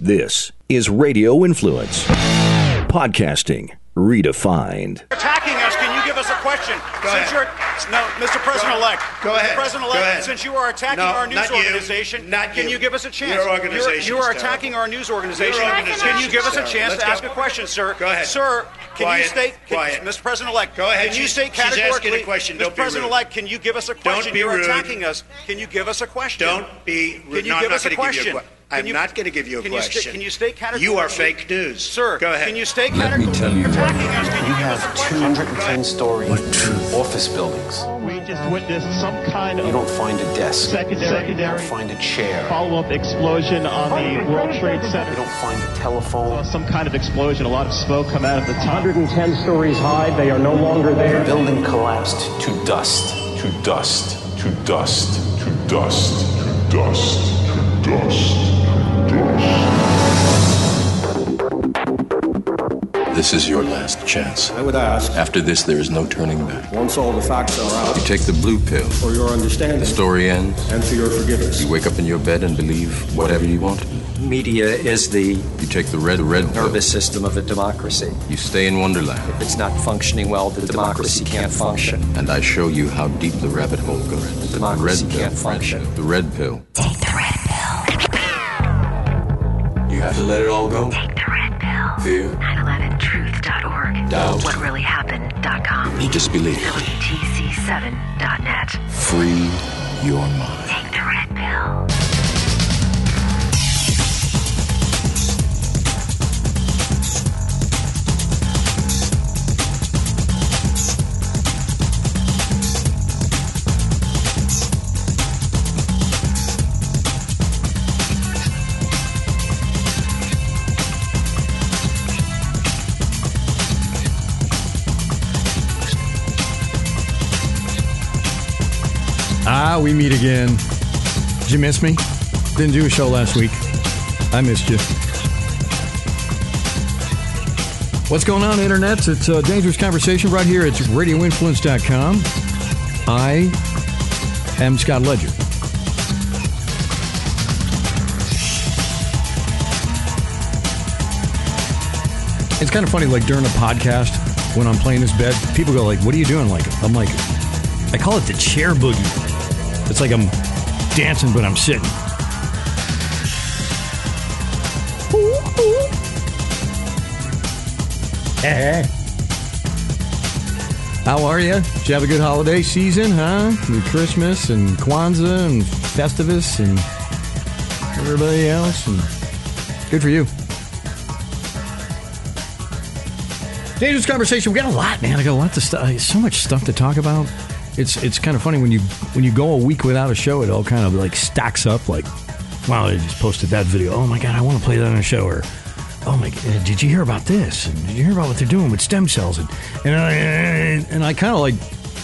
This is Radio Influence. Podcasting redefined. Attacking us, can you give us a question? Go ahead. No, Mr. President-elect. Go ahead. Mr. President-elect, since you are attacking our news organization, can you give us a chance? Your organization You are attacking our news organization. Can you give us a chance to ask a question, sir? Go ahead. Sir, can you state, Quiet. Mr. President-elect, Go ahead. can you state She's categorically, asking a question. Don't Mr. be rude. President-elect, can you give us a question? Don't be You're rude. attacking us. Can you give us a question? Don't be rude. Can you No, give I'm us a not gonna give you question? I'm not going to give you a question. Can you state categorically? You are fake news. Sir, go ahead. Can you state Let me categorically? tell you attacking us? Can You give us a have question? 210-story office buildings. We just witnessed some kind You of don't find a desk. You secondary don't find a chair. follow-up explosion on the World Trade You Center. don't find a telephone. Some kind of explosion, a lot of smoke come out of the top. 110 stories high. They are no longer there. The building collapsed to dust. To dust, to dust, to dust, to dust, to dust, to dust. This is your last chance. I would ask, After this, there is no turning back. once all the facts are out, You take the blue pill. for your understanding The story ends. and for your forgiveness. You wake up in your bed and believe whatever you want. Media is the You take the red pill. nervous system of a democracy. You stay in Wonderland. If it's not functioning well, the democracy can't function. And I show you how deep the rabbit hole goes. The democracy red pill. can't function. The red pill. Take the red pill. You have to let it all go. Take the red pill. Fear. 911truth.org. Doubt. Whatreallyhappened.com. Disbelief. WTC7.net. Free your mind. Take the red pill. We meet again. Did you miss me? Didn't do a show last week. I missed you. What's going on, Internet? It's a Dangerous Conversation right here at radioinfluence.com. I am Scott Ledger. It's kind of funny, like during a podcast, when I'm playing this bed, people go like, what are you doing? Like, I'm like, I call it the chair boogie. It's like I'm dancing, but I'm sitting. Hey. How are you? Did you have a good holiday season, huh? With Christmas and Kwanzaa and Festivus and everybody else. And good for you. Dangerous Conversation. We got a lot, man. I got a lot to stuff. So much stuff to talk about. It's kind of funny when you go a week without a show, it all kind of like stacks up. Like, wow, I just posted that video. Oh my God, I want to play that on a show. Or, oh my God, did you hear about this? And did you hear about what they're doing with stem cells? And I kind of like,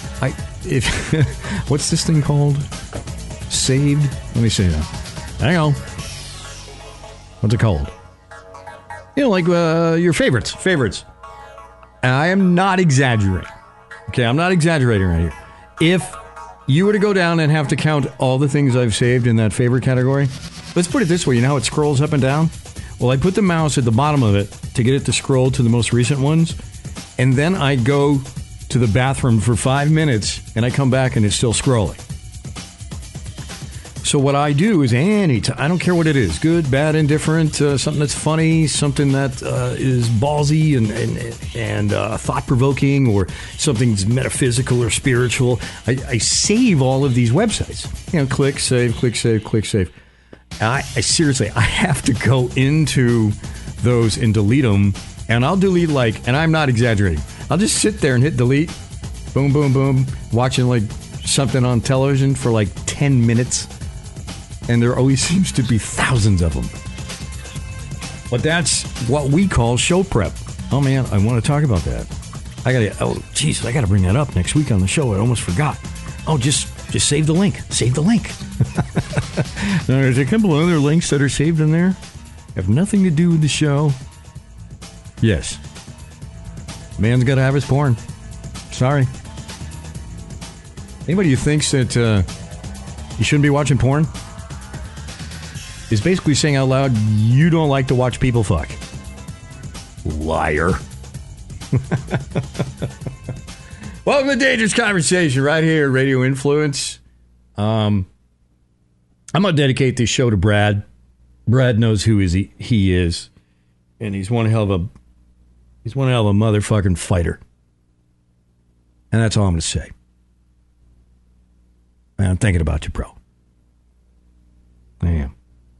what's this thing called? Saved? Let me see that. Hang on. What's it called? You know, like your favorites. And I am not exaggerating. Okay, I'm not exaggerating right here. If you were to go down and have to count all the things I've saved in that favorite category, let's put it this way. You know how it scrolls up and down? Well, I put the mouse at the bottom of it to get it to scroll to the most recent ones. And then I go to the bathroom for 5 minutes and I come back and it's still scrolling. So what I do is I don't care what it is, good, bad, indifferent, something that's funny, something that is ballsy and thought-provoking, or something that's metaphysical or spiritual. I save all of these websites. You know, click, save, click, save, click, save. I seriously, I have to go into those and delete them, and I'll delete and I'm not exaggerating. I'll just sit there and hit delete, boom, boom, boom, watching like something on television for like 10 minutes. And there always seems to be thousands of them. But that's what we call show prep. Oh, man, I want to talk about that. I got to bring that up next week on the show. I almost forgot. Oh, just save the link. Save the link. There's a couple other links that are saved in there. Have nothing to do with the show. Yes. Man's got to have his porn. Sorry. Anybody who thinks that you shouldn't be watching porn? is basically saying out loud, you don't like to watch people fuck. Liar. Welcome to Dangerous Conversation right here at Radio Influence. I'm going to dedicate this show to Brad. Brad knows who he is, and he's one hell of a motherfucking fighter. And that's all I'm going to say. And I'm thinking about you, bro. I am.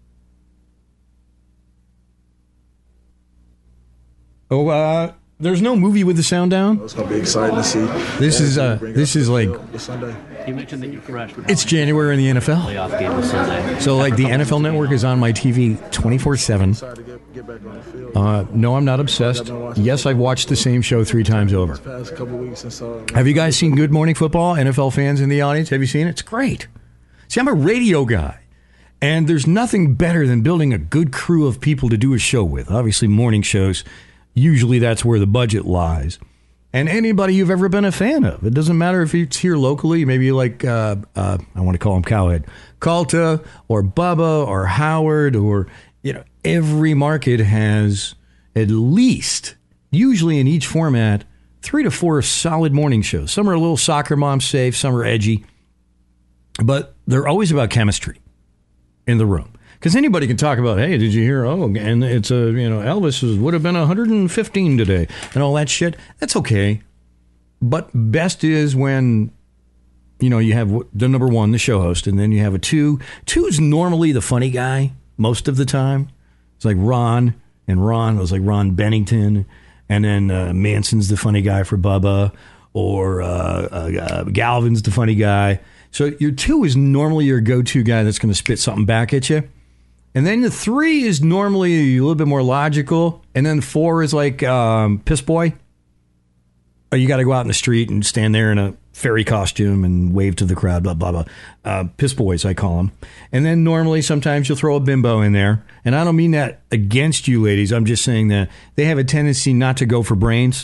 Oh, there's no movie with the sound down. It's gonna be exciting to see. This is like Sunday. You mentioned that you're fresh. It's January in the NFL. Playoff game this Sunday. So like the NFL Network is on my TV 24/7. Excited to get back on the field. No, I'm not obsessed. Yes, I've watched the same show 3 times over. Past couple weeks since. Have you guys seen Good Morning Football? NFL fans in the audience, have you seen it? It's great. See, I'm a radio guy, and there's nothing better than building a good crew of people to do a show with. Obviously, morning shows, usually that's where the budget lies. And anybody you've ever been a fan of. It doesn't matter if it's here locally, maybe like, I want to call him Cowhead, Calta or Bubba or Howard, or, every market has at least, usually in each format, 3 to 4 solid morning shows. Some are a little soccer mom safe, some are edgy, but they're always about chemistry in the room. Because anybody can talk about, hey, did you hear? Oh, and it's Elvis would have been 115 today, and all that shit. That's okay. But best is when, you have the number 1, the show host, and then you have a 2. 2's normally the funny guy most of the time. It's like Ron, and Ron was like Ron Bennington, and then Manson's the funny guy for Bubba, or Galvin's the funny guy. So your 2 is normally your go-to guy that's going to spit something back at you. And then the 3 is normally a little bit more logical. And then 4 is like Piss Boy. Or you got to go out in the street and stand there in a fairy costume and wave to the crowd, blah, blah, blah. Piss Boys, I call them. And then normally sometimes you'll throw a bimbo in there. And I don't mean that against you ladies. I'm just saying that they have a tendency not to go for brains.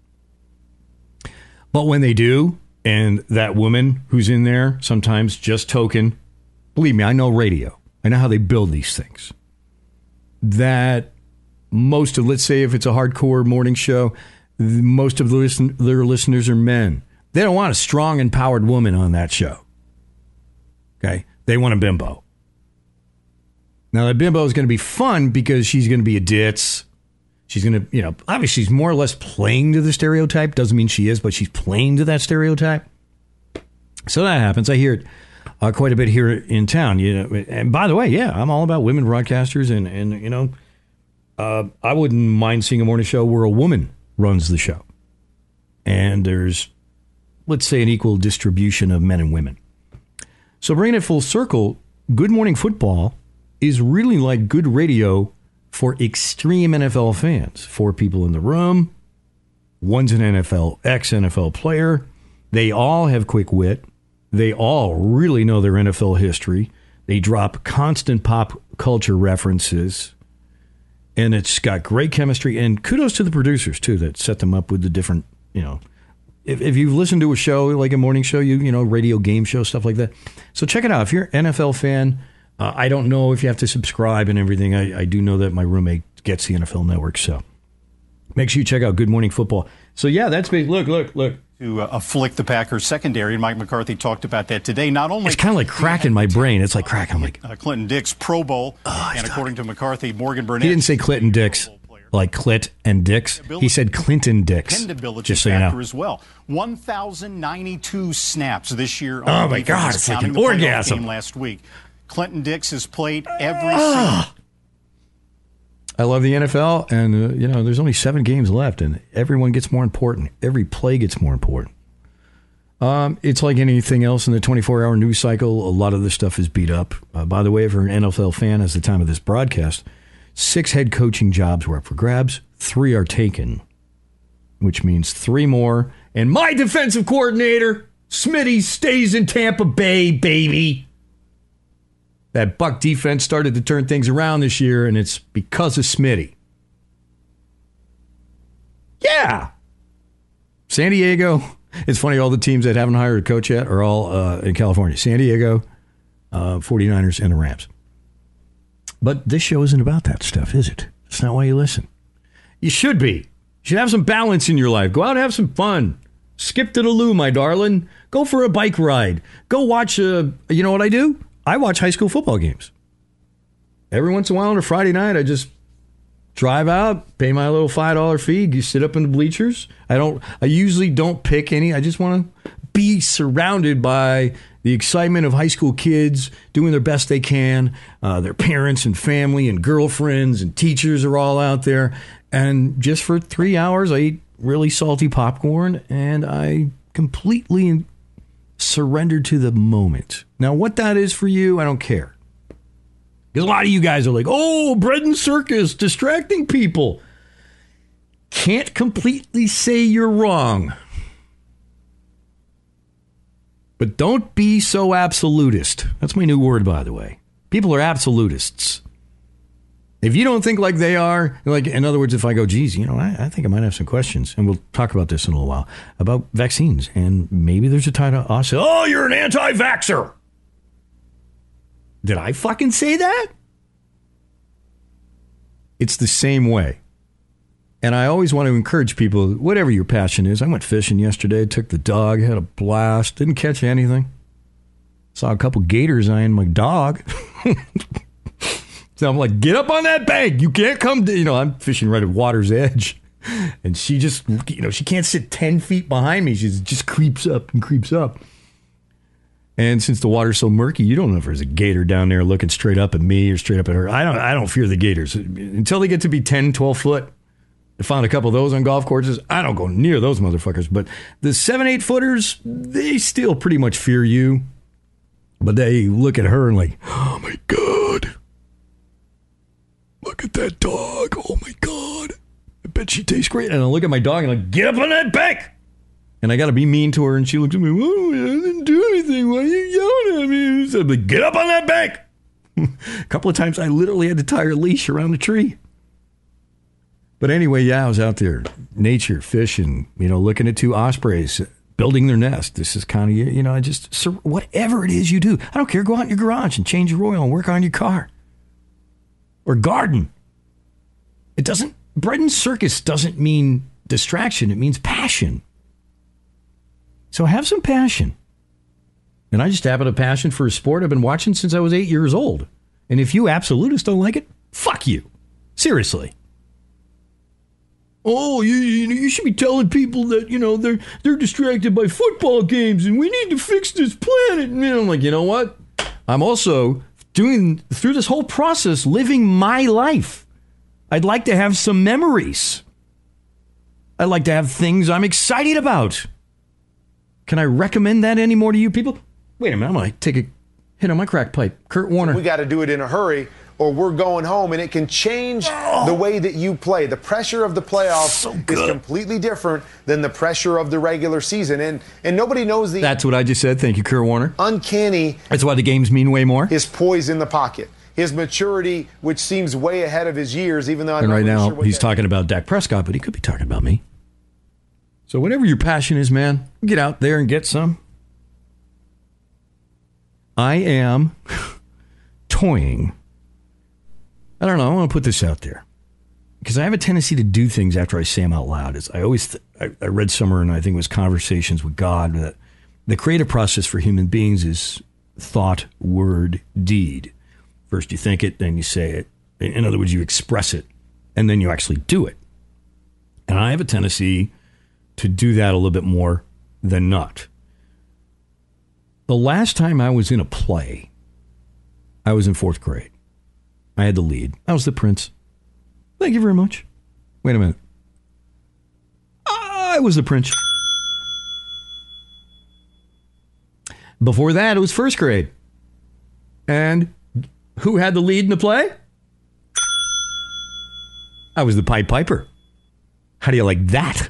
But when they do, and that woman who's in there, sometimes just token, believe me, I know radio. I know how they build these things. That most of, let's say if it's a hardcore morning show, most of their listeners are men. They don't want a strong, empowered woman on that show. Okay? They want a bimbo. Now, that bimbo is going to be fun because she's going to be a ditz. She's going to, obviously she's more or less playing to the stereotype. Doesn't mean she is, but she's playing to that stereotype. So that happens. I hear it quite a bit here in town. And by the way, yeah, I'm all about women broadcasters, and I wouldn't mind seeing a morning show where a woman runs the show. And there's, let's say, an equal distribution of men and women. So bringing it full circle, Good Morning Football is really like good radio for extreme NFL fans. 4 people in the room. One's an ex-NFL player. They all have quick wit. They all really know their NFL history. They drop constant pop culture references. And it's got great chemistry. And kudos to the producers, too, that set them up with the different, If you've listened to a show, like a morning show, radio game show, stuff like that. So check it out. If you're an NFL fan, I don't know if you have to subscribe and everything. I do know that my roommate gets the NFL Network, so make sure you check out Good Morning Football. So, yeah, that's me. Look. To afflict the Packers secondary, and Mike McCarthy talked about that today. Not only it's kind of like crack in my brain. It's like crack. I'm like Clinton Dix, Pro Bowl, and according to McCarthy, Morgan Burnett. He didn't say Clinton Dix, like Clit and Dix. He said Clinton Dix. Just so you know. As well, 1,092 snaps this year. Oh my God, it's like an orgasm. Last week, Clinton Dix has played every single. I love the NFL, and there's only 7 games left, and everyone gets more important. Every play gets more important. It's like anything else in the 24-hour news cycle. A lot of this stuff is beat up. By the way, if you're an NFL fan, as the time of this broadcast, 6 head coaching jobs were up for grabs. 3 are taken, which means 3 more. And my defensive coordinator, Smitty, stays in Tampa Bay, baby. That Buck defense started to turn things around this year, and it's because of Smitty. Yeah. San Diego. It's funny, all the teams that haven't hired a coach yet are all in California. San Diego, 49ers, and the Rams. But this show isn't about that stuff, is it? It's not why you listen. You should be. You should have some balance in your life. Go out and have some fun. Skip to the loo, my darling. Go for a bike ride. Go watch, you know what I do? I watch high school football games. Every once in a while on a Friday night, I just drive out, pay my little $5 fee, you sit up in the bleachers. I usually don't pick any. I just want to be surrounded by the excitement of high school kids doing their best they can. Their parents and family and girlfriends and teachers are all out there. And just for 3 hours, I eat really salty popcorn and I completely surrender to the moment. Now, what that is for you, I don't care. Because a lot of you guys are like, oh, bread and circus, distracting people. Can't completely say you're wrong. But don't be so absolutist. That's my new word, by the way. People are absolutists. If you don't think like they are, like in other words, if I go, geez, you know, I think I might have some questions, and we'll talk about this in a little while, about vaccines, and maybe there's a title, I'll say, oh, you're an anti-vaxxer. Did I fucking say that? It's the same way. And I always want to encourage people, whatever your passion is. I went fishing yesterday, took the dog, had a blast, didn't catch anything. Saw a couple gators eyeing my dog. So I'm like, get up on that bank. You can't come to, I'm fishing right at water's edge. And she just, she can't sit 10 feet behind me. She just creeps up and creeps up. And since the water's so murky, you don't know if there's a gator down there looking straight up at me or straight up at her. I don't fear the gators. Until they get to be 10, 12 foot. I found a couple of those on golf courses. I don't go near those motherfuckers. But the 7, 8 footers, they still pretty much fear you. But they look at her and like, oh my God. Look at that dog. Oh my God. I bet she tastes great. And I look at my dog and I'm like, get up on that bank. And I got to be mean to her. And she looks at me, oh, I didn't do anything. Why are you yelling at me? So I'm like, get up on that bank. A couple of times I literally had to tie her leash around the tree. But anyway, yeah, I was out there, nature, fishing, looking at 2 ospreys, building their nest. This is kind of, whatever it is you do. I don't care. Go out in your garage and change your oil and work on your car. Or garden. Bread and circus doesn't mean distraction. It means passion. So have some passion. And I just have a passion for a sport I've been watching since I was 8 years old. And if you absolutists don't like it, fuck you. Seriously. Oh, you should be telling people that, they're distracted by football games and we need to fix this planet. And I'm like, you know what? I'm also through this whole process, living my life. I'd like to have some memories. I'd like to have things I'm excited about. Can I recommend that anymore to you people? Wait a minute, I'm going to take a hit on my crack pipe. Kurt Warner. We got to do it in a hurry or we're going home, and it can change the way that you play. The pressure of the playoffs is completely different than the pressure of the regular season, and nobody knows the... That's what I just said. Thank you, Kurt Warner. Uncanny... That's why the games mean way more. His poise in the pocket. His maturity, which seems way ahead of his years, even though I'm not really now, sure he's talking about Dak Prescott, but he could be talking about me. So whatever your passion is, man, get out there and get some. I am toying. I don't know. I want to put this out there because I have a tendency to do things after I say them out loud. I read somewhere, and I think it was Conversations with God, that the creative process for human beings is thought, word, deed. First you think it, then you say it. In other words, you express it, and then you actually do it. And I have a tendency to do that a little bit more than not. The last time I was in a play, I was in 4th grade. I had the lead. I was the prince. Thank you very much. Wait a minute. I was the prince. Before that, it was 1st grade. And who had the lead in the play? I was the Pied Piper. How do you like that?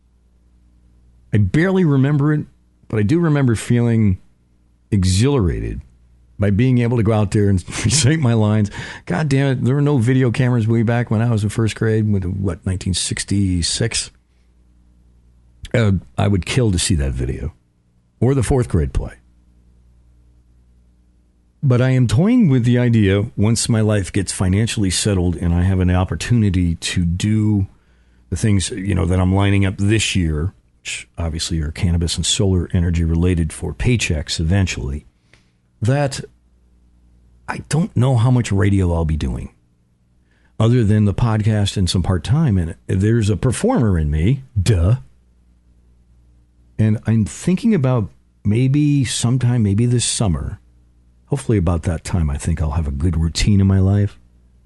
I barely remember it, but I do remember feeling exhilarated by being able to go out there and recite my lines. God damn it, there were no video cameras way back when I was in 1st grade, 1966? I would kill to see that video. Or the 4th grade play. But I am toying with the idea, once my life gets financially settled and I have an opportunity to do the things, that I'm lining up this year, which obviously are cannabis and solar energy related for paychecks eventually, that I don't know how much radio I'll be doing other than the podcast and some part-time. And there's a performer in me, duh. And I'm thinking about maybe this summer, hopefully about that time, I think I'll have a good routine in my life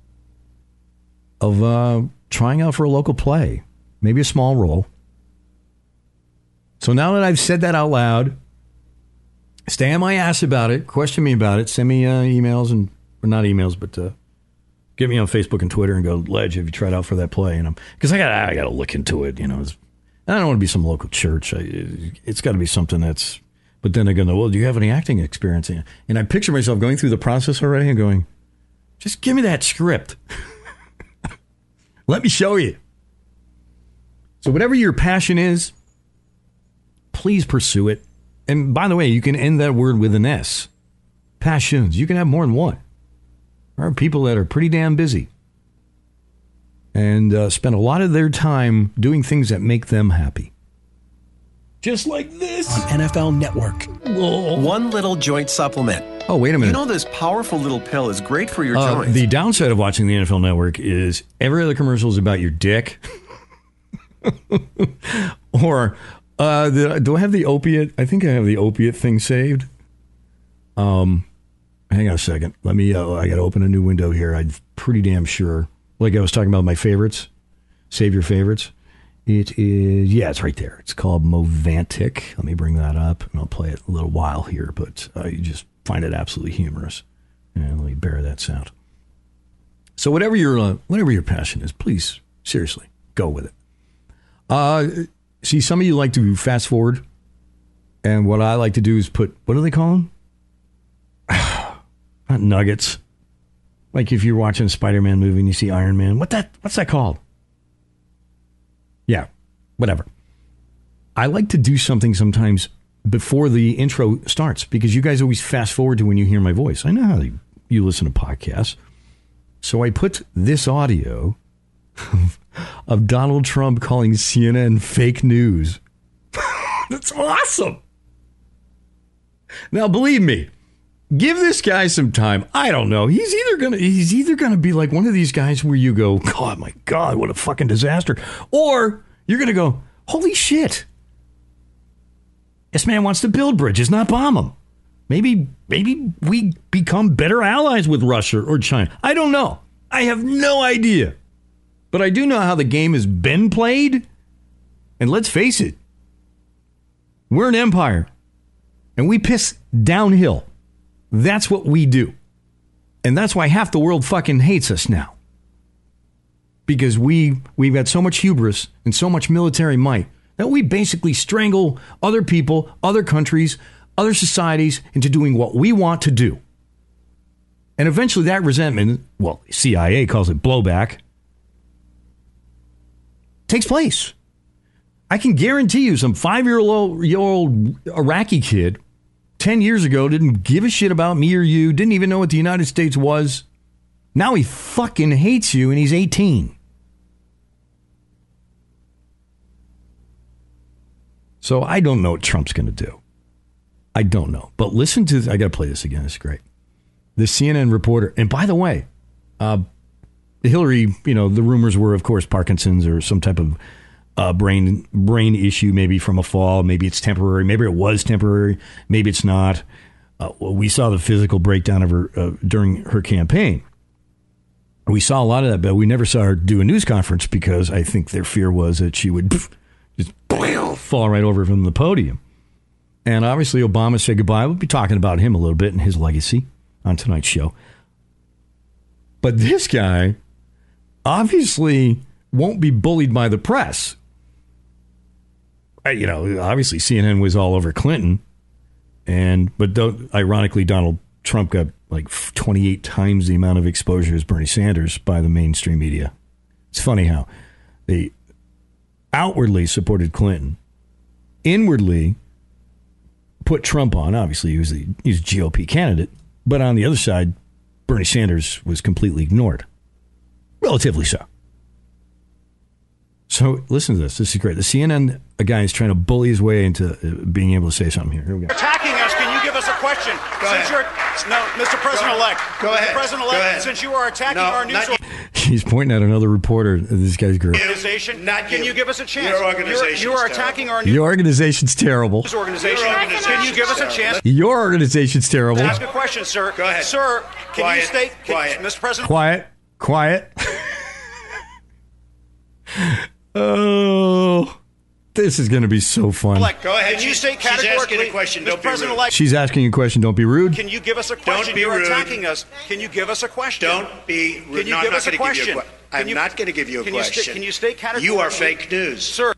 of trying out for a local play, maybe a small role. So now that I've said that out loud, stay on my ass about it, question me about it, send me emails or not emails, but get me on Facebook and Twitter and go, Ledge, have you tried out for that play? And because I got to look into it. I don't want to be some local church. It's got to be something that's. But then they're going to, well, do you have any acting experience? And I picture myself going through the process already and going, just give me that script. Let me show you. So whatever your passion is, please pursue it. And by the way, you can end that word with an S. Passions. You can have more than one. There are people that are pretty damn busy and spend a lot of their time doing things that make them happy. Just like this. On NFL Network. Whoa. One little joint supplement. Oh, wait a minute. You know this powerful little pill is great for your joints. The downside of watching the NFL Network is every other commercial is about your dick. Or do I have the opiate? I think I have the opiate thing saved. Hang on a second. Let me, I got to open a new window here. I'm pretty damn sure. Like I was talking about my favorites. Save your favorites. It is, it's right there. It's called Movantic. Let me bring that up, and I'll play it a little while here, but you just find it absolutely humorous. And let me bear that sound. So whatever your passion is, please, seriously, go with it. See, some of you like to fast forward, and what I like to do is put, what do they call them? Not nuggets. Like if you're watching a Spider-Man movie and you see Iron Man, what's that called? Yeah, whatever. I like to do something sometimes before the intro starts because you guys always fast forward to when you hear my voice. I know how you listen to podcasts. So I put this audio of Donald Trump calling CNN fake news. That's awesome. Now, believe me, give this guy some time. I don't know. He's either gonna be like one of these guys where you go, God, my God, what a fucking disaster. Or you're gonna go, holy shit. This man wants to build bridges, not bomb them. Maybe we become better allies with Russia or China. I don't know. I have no idea. But I do know how the game has been played. And let's face it, we're an empire. And we piss downhill. That's what we do. And that's why half the world fucking hates us now. Because we've got so much hubris and so much military might that we basically strangle other people, other countries, other societies into doing what we want to do. And eventually that resentment, well, CIA calls it blowback, takes place. I can guarantee you some 5-year-old Iraqi kid 10 years ago didn't give a shit about me or you, didn't even know what the United States was. Now he fucking hates you and he's 18. So I don't know what Trump's going to do. I don't know. But listen to, I got to play this again. It's great. The CNN reporter, and by the way, Hillary, the rumors were, of course, Parkinson's or some type of brain issue, maybe from a fall. Maybe it's temporary. Maybe it was temporary. Maybe it's not. We saw the physical breakdown of her during her campaign. We saw a lot of that, but we never saw her do a news conference because I think their fear was that she would just fall right over from the podium. And obviously Obama said goodbye. We'll be talking about him a little bit and his legacy on tonight's show. But this guy obviously won't be bullied by the press. Obviously CNN was all over Clinton. But ironically, Donald Trump got like 28 times the amount of exposure as Bernie Sanders by the mainstream media. It's funny how they outwardly supported Clinton, inwardly put Trump on. Obviously, he was a GOP candidate, But on the other side, Bernie Sanders was completely ignored. Relatively so. So listen to this. This is great. The CNN guy is trying to bully his way into being able to say something here. Here we go. Attacking us. Can you give us a question? No, Mr. President-elect. Go ahead. Mr. President-elect, since you are attacking our news He's pointing at another reporter. This guy's great. organization, can you give us a chance? Your organization. You are attacking our news Your organization's terrible. organization. Can you give us a chance? Your organization's terrible. to ask a question, sir? Go ahead. Sir, can Quiet. you state, Quiet. Mr. President? Quiet. Oh, this is going to be so fun. Go ahead. Can you state She's asking categorically, a question. Mr. Don't be rude. President-elect, She's asking a question. Don't be rude. can you give us a question? Don't be You're rude. attacking us. Can you give us a question? Don't be rude. Can you No, give I'm us a not going to give you question? a question. I'm not going to give you a question. Can you state categorically? You are fake news. Sir.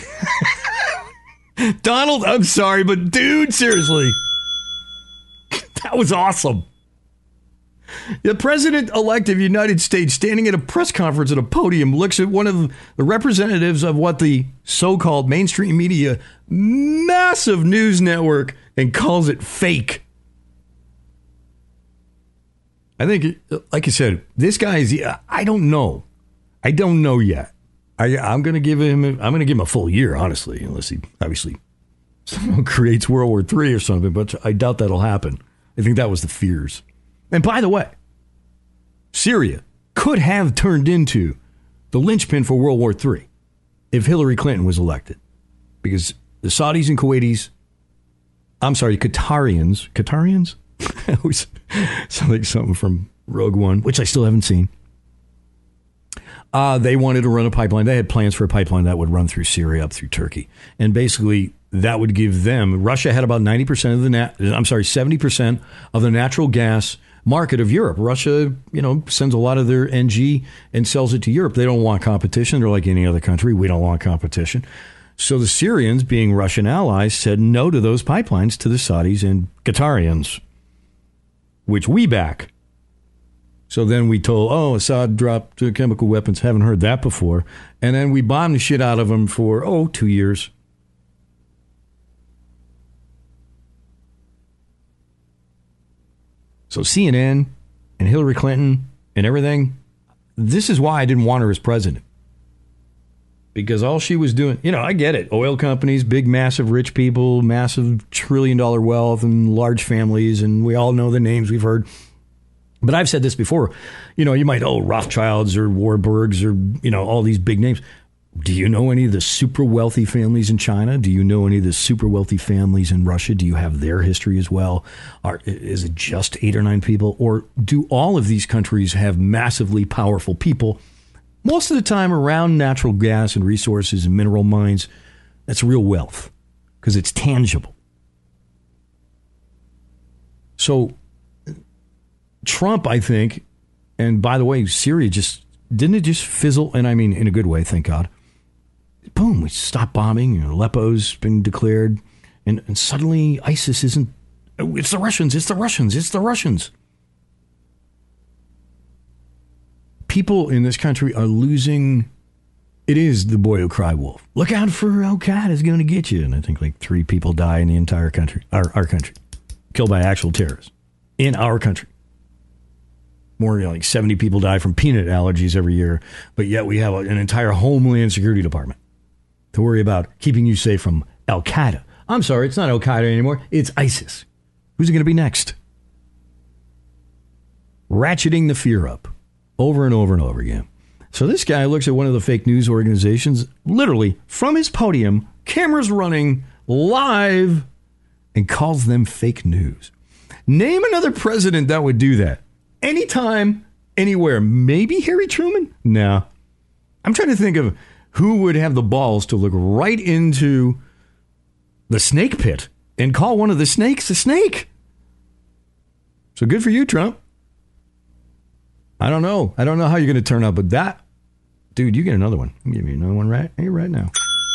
Donald, I'm sorry, but dude, seriously. That was awesome. The president-elect of the United States, standing at a press conference at a podium, looks at one of the representatives of what the so-called mainstream media, massive news network, and calls it fake. I think, like I said, this guy is, I don't know. I don't know yet. I'm going to give him a full year, honestly, unless he obviously somehow creates World War III or something, but I doubt that'll happen. I think that was the fears. And by the way, Syria could have turned into the linchpin for World War III if Hillary Clinton was elected. Because the Saudis and Qatarians? That was something from Rogue One, which I still haven't seen. They wanted to run a pipeline. They had plans for a pipeline that would run through Syria up through Turkey. And basically, that would give them, Russia had about 70% of the natural gas market of Europe. Russia, sends a lot of their NG and sells it to Europe. They don't want competition. They're like any other country. We don't want competition. So the Syrians, being Russian allies, said no to those pipelines to the Saudis and Qatarians, which we back. So then we told, Assad dropped chemical weapons. Haven't heard that before. And then we bombed the shit out of them for, 2 years. So CNN and Hillary Clinton and everything, this is why I didn't want her as president. Because all she was doing, I get it. Oil companies, big, massive, rich people, massive $1 trillion wealth and large families. And we all know the names we've heard. But I've said this before. You might, Rothschilds or Warburgs or, all these big names. Do you know any of the super wealthy families in China? Do you know any of the super wealthy families in Russia? Do you have their history as well? Is it just 8 or 9 people? Or do all of these countries have massively powerful people? Most of the time around natural gas and resources and mineral mines, that's real wealth because it's tangible. So Trump, I think, and by the way, Syria didn't it just fizzle? And I mean, in a good way, thank God. Boom, we stopped bombing. Aleppo's been declared. And suddenly ISIS isn't. It's the Russians. It's the Russians. It's the Russians. People in this country are losing. It is the boy who cried wolf. Look out for Al Qaeda is going to get you. And I think 3 people die in the entire country, our country, killed by actual terrorists in our country. More like 70 people die from peanut allergies every year, but yet we have an entire Homeland Security Department to worry about keeping you safe from Al Qaeda. I'm sorry, it's not Al Qaeda anymore. It's ISIS. Who's it going to be next? Ratcheting the fear up over and over and over again. So this guy looks at one of the fake news organizations, literally from his podium, cameras running live, and calls them fake news. Name another president that would do that. Anytime, anywhere. Maybe Harry Truman? No. I'm trying to think of who would have the balls to look right into the snake pit and call one of the snakes a snake. So good for you, Trump. I don't know. I don't know how you're going to turn out, but that, dude, you get another one. I'll give you another one right now.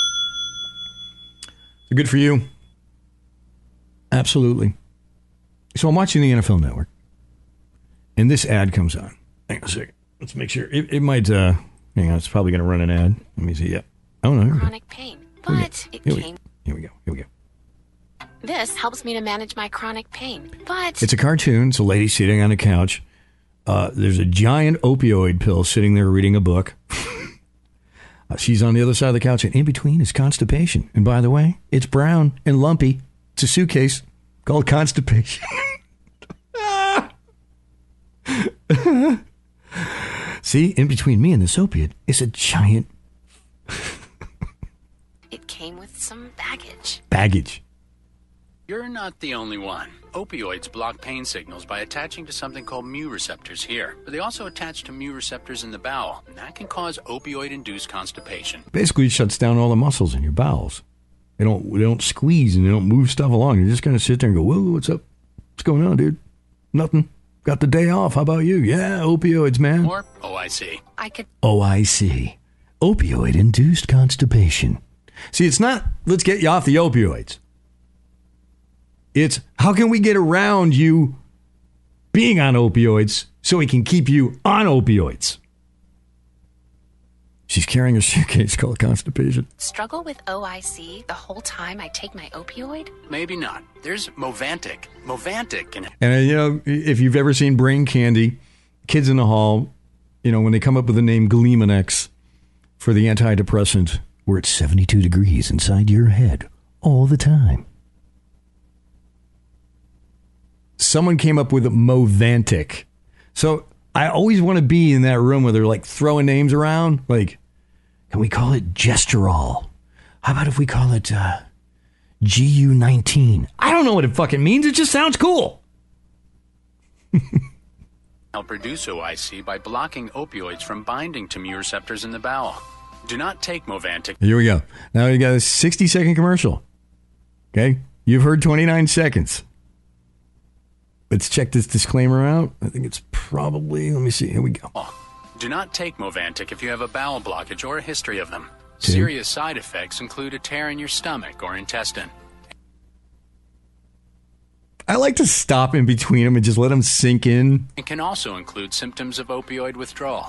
So good for you. Absolutely. So I'm watching the NFL Network. And this ad comes on. Hang on a second. Let's make sure. It might, hang on, it's probably going to run an ad. Let me see. Yep. Oh, no. Chronic pain. But it came. Here we go. This helps me to manage my chronic pain, but... It's a cartoon. It's a lady sitting on a couch. There's a giant opioid pill sitting there reading a book. She's on the other side of the couch, and in between is constipation. And by the way, it's brown and lumpy. It's a suitcase called constipation. See, in between me and this opiate is a giant... It came with some baggage. Baggage. You're not the only one. Opioids block pain signals by attaching to something called mu receptors here, but they also attach to mu receptors in the bowel, and that can cause opioid-induced constipation. Basically, it shuts down all the muscles in your bowels. They don't squeeze and they don't move stuff along. You're just going to sit there and go, whoa, what's up? What's going on, dude? Nothing. Got the day off. How about you? Yeah, opioids, man. Or OIC. OIC. Opioid-induced constipation. See, it's not, let's get you off the opioids. It's, how can we get around you being on opioids so we can keep you on opioids? She's carrying a suitcase called constipation. Struggle with OIC the whole time I take my opioid? Maybe not. There's Movantik. Movantik can... And, if you've ever seen Brain Candy, kids in the hall, when they come up with the name Gleamanex for the antidepressant, where it's 72 degrees inside your head all the time. Someone came up with Movantik. So I always want to be in that room where they're like throwing names around. Like, can we call it Gesterol? How about if we call it GU19? I don't know what it fucking means. It just sounds cool. Help reduce OIC by blocking opioids from binding to mu receptors in the bowel. Do not take Movantik. Here we go. Now you got a 60-second commercial. Okay? You've heard 29 seconds. Let's check this disclaimer out. I think it's probably, let me see. Here we go. Do not take Movantik if you have a bowel blockage or a history of them. Okay. Serious side effects include a tear in your stomach or intestine. I like to stop in between them and just let them sink in. It can also include symptoms of opioid withdrawal.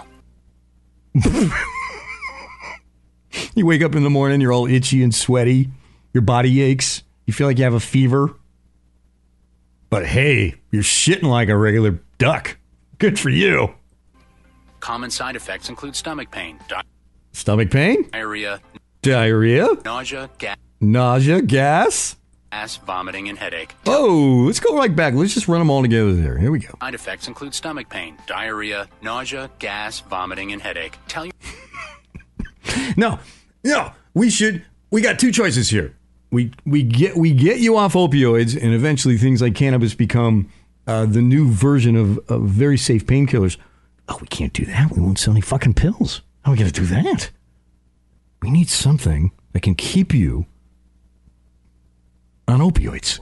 You wake up in the morning, you're all itchy and sweaty. Your body aches. You feel like you have a fever. But hey, you're shitting like a regular duck. Good for you. Common side effects include stomach pain, Stomach pain? diarrhea, nausea, gas, vomiting, and headache. Oh, let's go right back. Let's just run them all together there. Here we go. Side effects include stomach pain, diarrhea, nausea, gas, vomiting, and headache. Tell you. No, we got two choices here. We get you off opioids, and eventually things like cannabis become the new version of very safe painkillers. Oh, we can't do that. We won't sell any fucking pills. How are we going to do that? We need something that can keep you on opioids.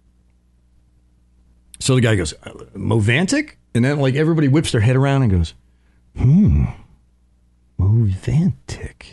So the guy goes, Movantik? And then like everybody whips their head around and goes, Movantik.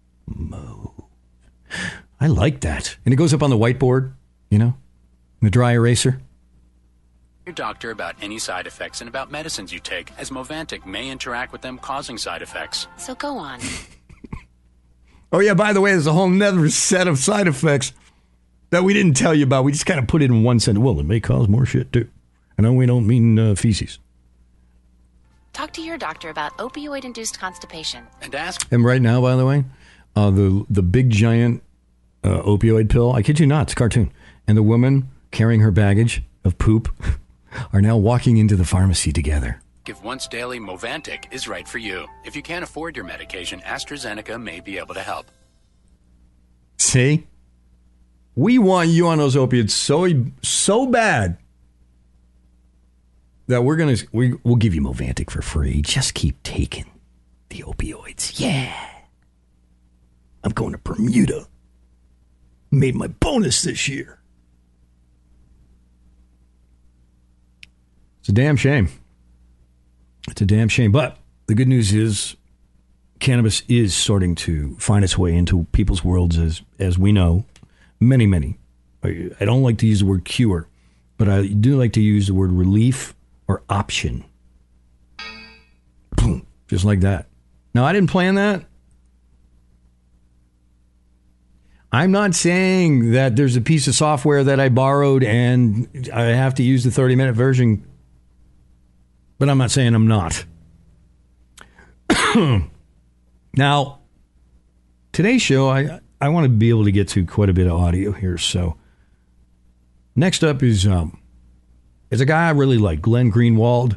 I like that. And it goes up on the whiteboard, the dry eraser. Your doctor about any side effects and about medicines you take, as Movantik may interact with them, causing side effects. So go on. Oh, yeah, by the way, there's a whole nother set of side effects that we didn't tell you about. We just kind of put it in one sentence. Well, it may cause more shit, too. I know we don't mean feces. Talk to your doctor about opioid-induced constipation. And ask. And right now, by the way, the big giant opioid pill, I kid you not, it's a cartoon. And the woman carrying her baggage of poop are now walking into the pharmacy together. If once daily Movantik is right for you. If you can't afford your medication, AstraZeneca may be able to help. See? We want you on those opiates so bad that we'll give you Movantik for free. Just keep taking the opioids. Yeah. I'm going to Bermuda. Made my bonus this year. It's a damn shame. It's a damn shame. But the good news is cannabis is starting to find its way into people's worlds as we know. Many, many. I don't like to use the word cure, but I do like to use the word relief or option. Boom. Just like that. Now, I didn't plan that. I'm not saying that there's a piece of software that I borrowed and I have to use the 30-minute version, but I'm not saying I'm not. Now, today's show, I want to be able to get to quite a bit of audio here. So next up is a guy I really like, Glenn Greenwald.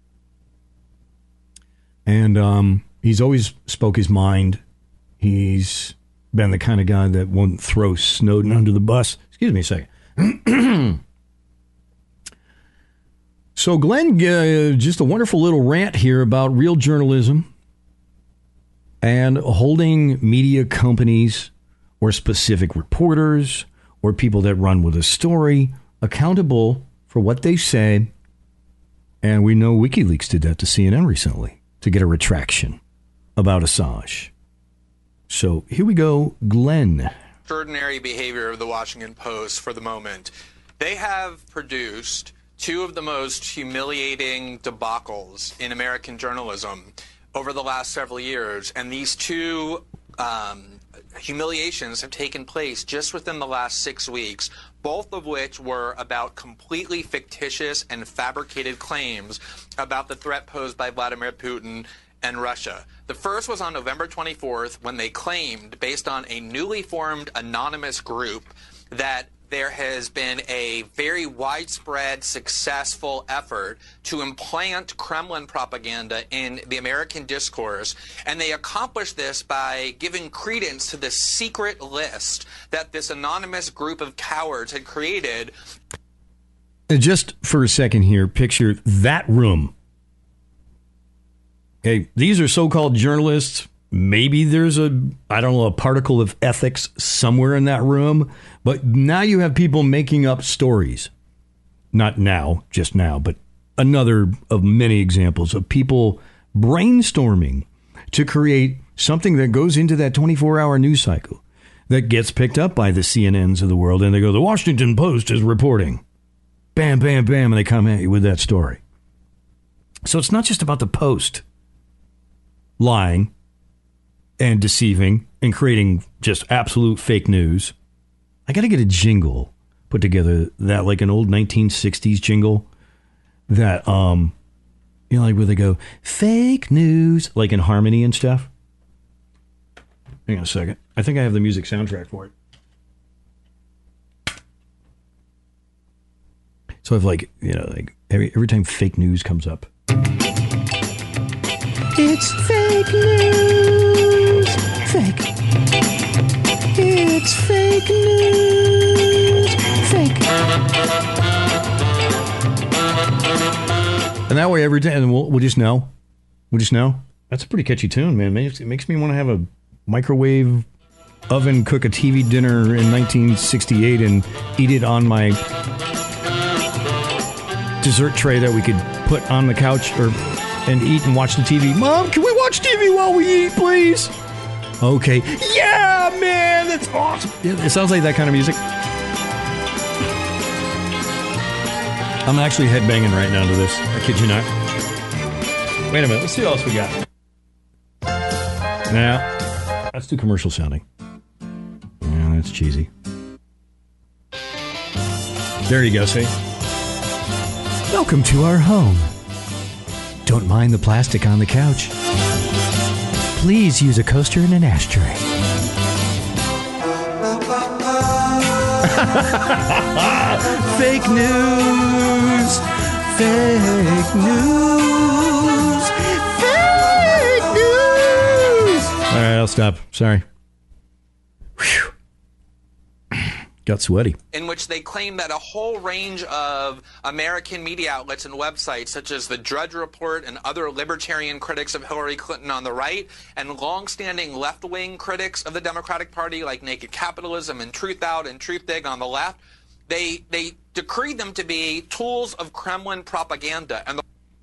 And he's always spoke his mind. He's been the kind of guy that won't throw Snowden under the bus. Excuse me a second. So Glenn, just a wonderful little rant here about real journalism and holding media companies or specific reporters or people that run with a story accountable for what they say. And we know WikiLeaks did that to CNN recently to get a retraction about Assange. So here we go, Glenn. Extraordinary behavior of the Washington Post for the moment. They have produced two of the most humiliating debacles in American journalism over the last several years. And these two humiliations have taken place just within the last 6 weeks, both of which were about completely fictitious and fabricated claims about the threat posed by Vladimir Putin and Russia. The first was on November 24th when they claimed, based on a newly formed anonymous group, that there has been a very widespread, successful effort to implant Kremlin propaganda in the American discourse. And they accomplished this by giving credence to the secret list that this anonymous group of cowards had created. Just for a second here, picture that room. Okay, these are so-called journalists. Maybe there's a particle of ethics somewhere in that room. But now you have people making up stories. Not now, just now, but another of many examples of people brainstorming to create something that goes into that 24-hour news cycle that gets picked up by the CNNs of the world. And they go, the Washington Post is reporting. Bam, bam, bam, and they come at you with that story. So it's not just about the Post lying and deceiving and creating just absolute fake news. I got to get a jingle put together, that like an old 1960s jingle that, like where they go, fake news, like in harmony and stuff. Hang on a second. I think I have the music soundtrack for it. So I've every time fake news comes up. It's fake news. Fake. It's fake news. Fake. And that way every day, and we'll just know. We'll just know. That's a pretty catchy tune, man. It makes me want to have a microwave oven, cook a TV dinner in 1968 and eat it on my dessert tray that we could put on the couch and eat and watch the TV. Mom, can we watch TV while we eat, please? Okay. Yeah, man, that's awesome. It sounds like that kind of music. I'm actually headbanging right now to this. I kid you not. Wait a minute. Let's see what else we got. Nah, that's too commercial sounding. Yeah, that's cheesy. There you go, see? Welcome to our home. Don't mind the plastic on the couch. Please use a coaster and an ashtray. Fake news. Fake news. Fake news. All right, I'll stop. Sorry. Whew. Got sweaty. In which they claim that a whole range of American media outlets and websites, such as the Drudge Report and other libertarian critics of Hillary Clinton on the right, and longstanding left-wing critics of the Democratic Party, like Naked Capitalism and Truth Out and Truth Dig on the left, they decreed them to be tools of Kremlin propaganda. And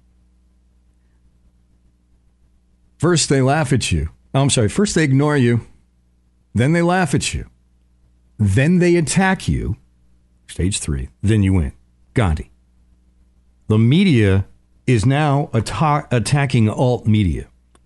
first they laugh at you. Oh, I'm sorry. First they ignore you. Then they laugh at you. Then they attack you. Stage 3. Then you win. Gandhi. The media is now attacking alt media.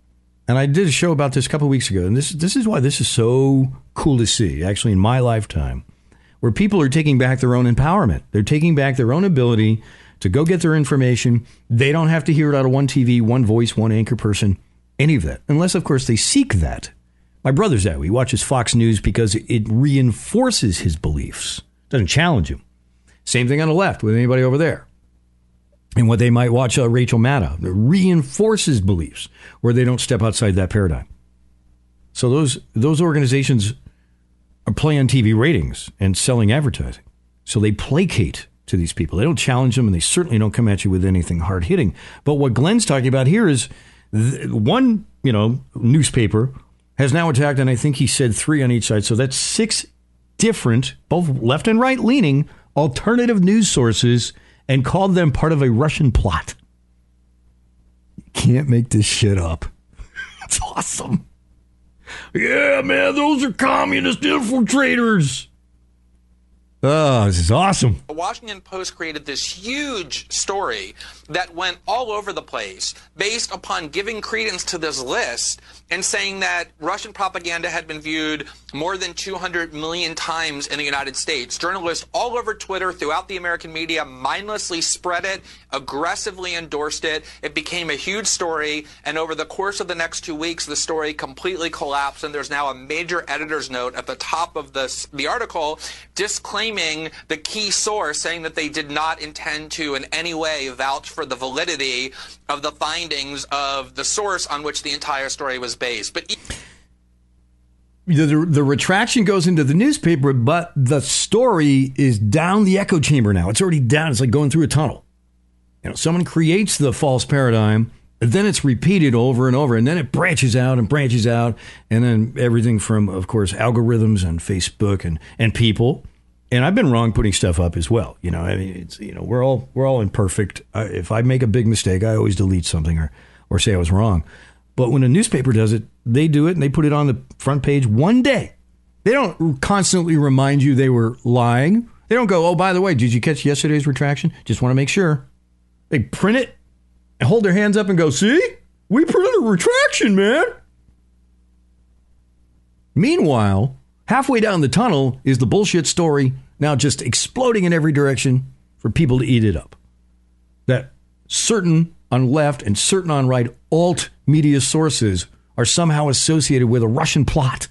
And I did a show about this a couple of weeks ago, and this is why this is so cool to see, actually, in my lifetime, where people are taking back their own empowerment. They're taking back their own ability to go get their information. They don't have to hear it out of one TV, one voice, one anchor person, any of that, unless, of course, they seek that. My brother's that way. He watches Fox News because it reinforces his beliefs, doesn't challenge him. Same thing on the left with anybody over there. And what they might watch Rachel Maddow, it reinforces beliefs where they don't step outside that paradigm. So those organizations are playing on TV ratings and selling advertising. So they placate to these people. They don't challenge them, and they certainly don't come at you with anything hard-hitting. But what Glenn's talking about here is one, newspaper has now attacked, and I think he said 3 on each side. So that's 6 different, both left and right leaning, alternative news sources, and called them part of a Russian plot. You can't make this shit up. It's awesome. Yeah, man, those are communist infiltrators. Oh, this is awesome. The Washington Post created this huge story that went all over the place based upon giving credence to this list and saying that Russian propaganda had been viewed more than 200 million times in the United States. Journalists all over Twitter throughout the American media mindlessly spread it, aggressively endorsed it. It became a huge story, and over the course of the next 2 weeks, the story completely collapsed, and there's now a major editor's note at the top of the article disclaiming the key source, saying that they did not intend to in any way vouch for the validity of the findings of the source on which the entire story was based. But the retraction goes into the newspaper, but the story is down the echo chamber now. It's already down. It's like going through a tunnel. Someone creates the false paradigm, and then it's repeated over and over, and then it branches out, and then everything from, of course, algorithms and Facebook and people. And I've been wrong putting stuff up as well. We're all imperfect. If I make a big mistake, I always delete something or say I was wrong. But when a newspaper does it, they do it and they put it on the front page one day. They don't constantly remind you they were lying. They don't go, oh, by the way, did you catch yesterday's retraction? Just want to make sure. They print it and hold their hands up and go, see? We printed a retraction, man. Meanwhile, halfway down the tunnel is the bullshit story now just exploding in every direction for people to eat it up. That certain on left and certain on right alt media sources are somehow associated with a Russian plot.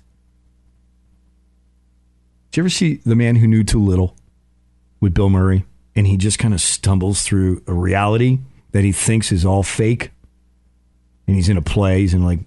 Did you ever see The Man Who Knew Too Little with Bill Murray? And he just kind of stumbles through a reality that he thinks is all fake. And he's in a play. He's in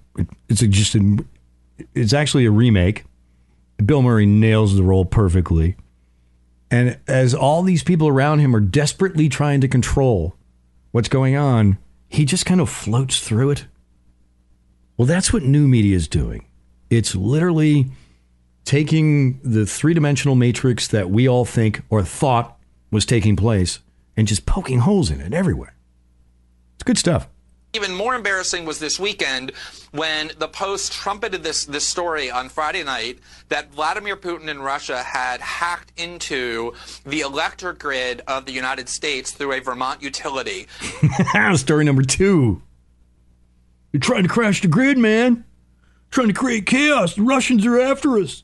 it's actually a remake. Bill Murray nails the role perfectly. And as all these people around him are desperately trying to control what's going on, he just kind of floats through it. Well, that's what new media is doing. It's literally taking the three-dimensional matrix that we all think or thought was taking place and just poking holes in it everywhere. It's good stuff. Even more embarrassing was this weekend when the Post trumpeted this story on Friday night that Vladimir Putin in Russia had hacked into the electric grid of the United States through a Vermont utility. Story number 2. You're trying to crash the grid, man. Trying to create chaos. The Russians are after us.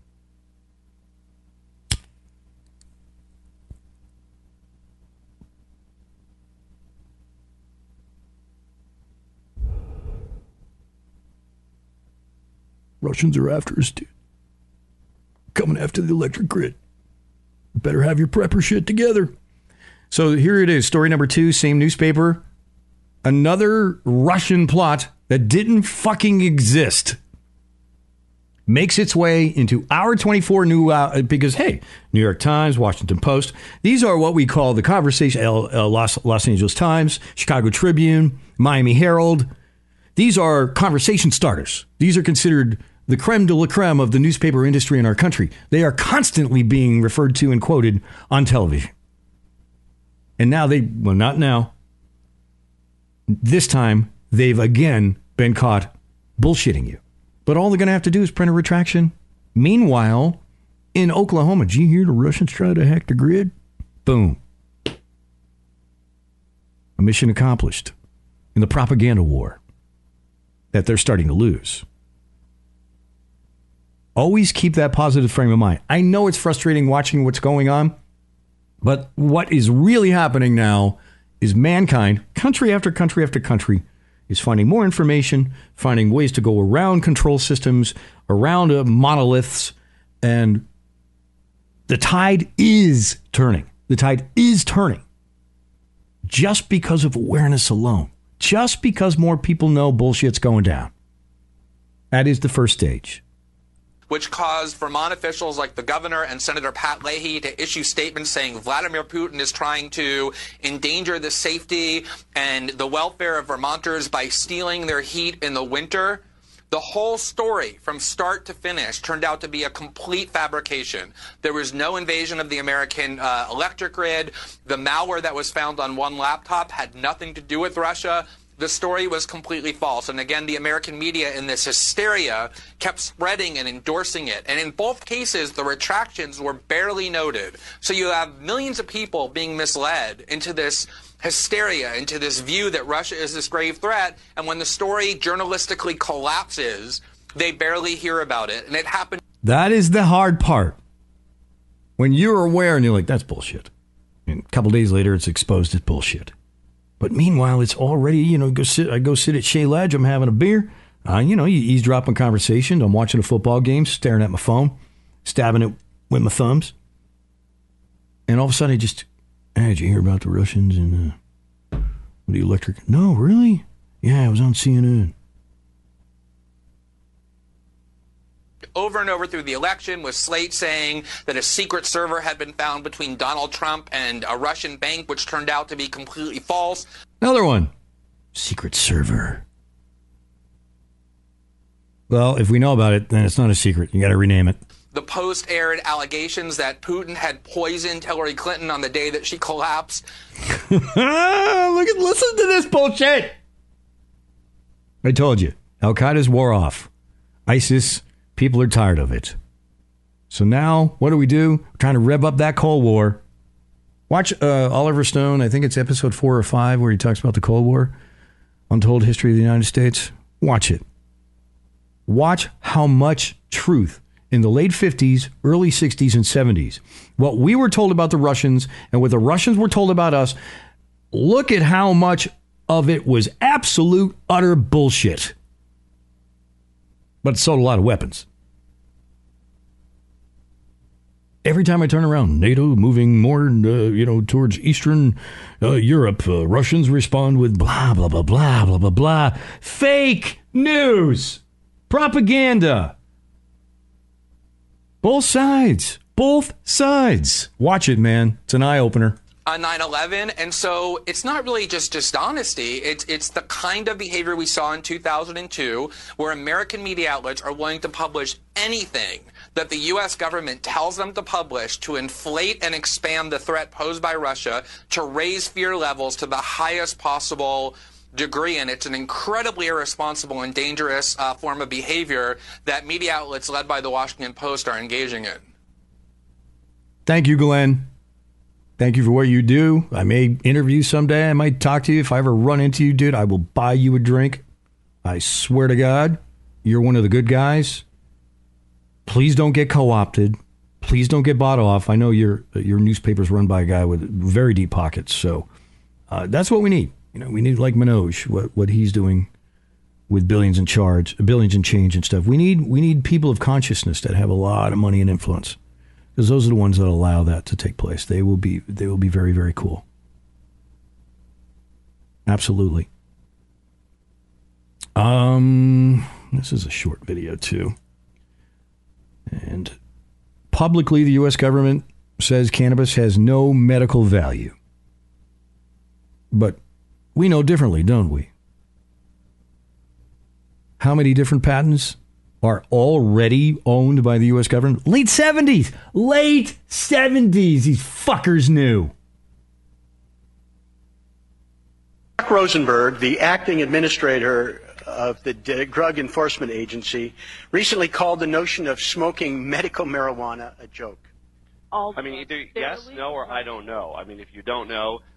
Russians are after us, dude. Coming after the electric grid. Better have your prepper shit together. So here it is. Story number 2, same newspaper. Another Russian plot that didn't fucking exist makes its way into our 24 new, because, hey, New York Times, Washington Post, these are what we call the conversation, Los Angeles Times, Chicago Tribune, Miami Herald. These are conversation starters. These are considered the creme de la creme of the newspaper industry in our country. They are constantly being referred to and quoted on television. And now not now. This time, they've again been caught bullshitting you. But all they're going to have to do is print a retraction. Meanwhile, in Oklahoma, did you hear the Russians try to hack the grid? Boom. A mission accomplished in the propaganda war. that they're starting to lose. Always keep that positive frame of mind. I know it's frustrating watching what's going on, but what is really happening now is mankind, country after country after country, is finding more information, finding ways to go around control systems, around monoliths, and the tide is turning. The tide is turning just because of awareness alone. Just because more people know bullshit's going down. That is the first stage. Which caused Vermont officials like the governor and Senator Pat Leahy to issue statements saying Vladimir Putin is trying to endanger the safety and the welfare of Vermonters by stealing their heat in the winter. The whole story from start to finish turned out to be a complete fabrication. There was no invasion of the American electric grid. The malware that was found on one laptop had nothing to do with Russia. The story was completely false. And again, the American media in this hysteria kept spreading and endorsing it. And in both cases, the retractions were barely noted. So you have millions of people being misled into this hysteria, into this view that Russia is this grave threat. And when the story journalistically collapses, they barely hear about it. And it happened. That is the hard part. When you're aware and you're like, that's bullshit. And a couple days later, it's exposed as bullshit. But meanwhile, it's already, I go sit at Shea Ledge, I'm having a beer. You eavesdrop on conversation. I'm watching a football game, staring at my phone, stabbing it with my thumbs. And all of a sudden, hey, did you hear about the Russians and the electric? No, really? Yeah, I was on CNN. Over and over through the election, with Slate saying that a secret server had been found between Donald Trump and a Russian bank, which turned out to be completely false. Another one. Secret server. Well, if we know about it, then it's not a secret. You got to rename it. The Post aired allegations that Putin had poisoned Hillary Clinton on the day that she collapsed. Listen to this bullshit. I told you. Al-Qaeda's wore off. ISIS, people are tired of it. So now, what do? We're trying to rev up that Cold War. Watch Oliver Stone, I think it's episode 4 or 5, where he talks about the Cold War. Untold History of the United States. Watch it. Watch how much truth in the late 50s, early 60s, and 70s. What we were told about the Russians and what the Russians were told about us, look at how much of it was absolute, utter bullshit. But it sold a lot of weapons. Every time I turn around, NATO moving more, towards Eastern Europe. Russians respond with blah, blah, blah, blah, blah, blah, blah. Fake news. Propaganda. Both sides. Both sides. Watch it, man. It's an eye-opener. On 9/11, and so it's not really just dishonesty. It's the kind of behavior we saw in 2002, where American media outlets are willing to publish anything that the U.S. government tells them to publish to inflate and expand the threat posed by Russia, to raise fear levels to the highest possible degree. And it's an incredibly irresponsible and dangerous form of behavior that media outlets led by the Washington Post are engaging in. Thank you, Glenn. Thank you for what you do. I may interview someday. I might talk to you. If I ever run into you, dude, I will buy you a drink. I swear to God, you're one of the good guys. Please don't get co-opted. Please don't get bought off. I know your newspaper's run by a guy with very deep pockets. So that's what we need. We need like Manoj, what he's doing with billions in change and stuff. We need people of consciousness that have a lot of money and influence. Because those are the ones that allow that to take place. They will be very, very cool. Absolutely. This is a short video too. And publicly, the U.S. government says cannabis has no medical value. But we know differently, don't we? How many different patents are already owned by the U.S. government? Late 70s. These fuckers knew. Mark Rosenberg, the acting administrator of the Drug Enforcement Agency, recently called the notion of smoking medical marijuana a joke. I mean, either yes, no, or I don't know. I mean, if you don't know,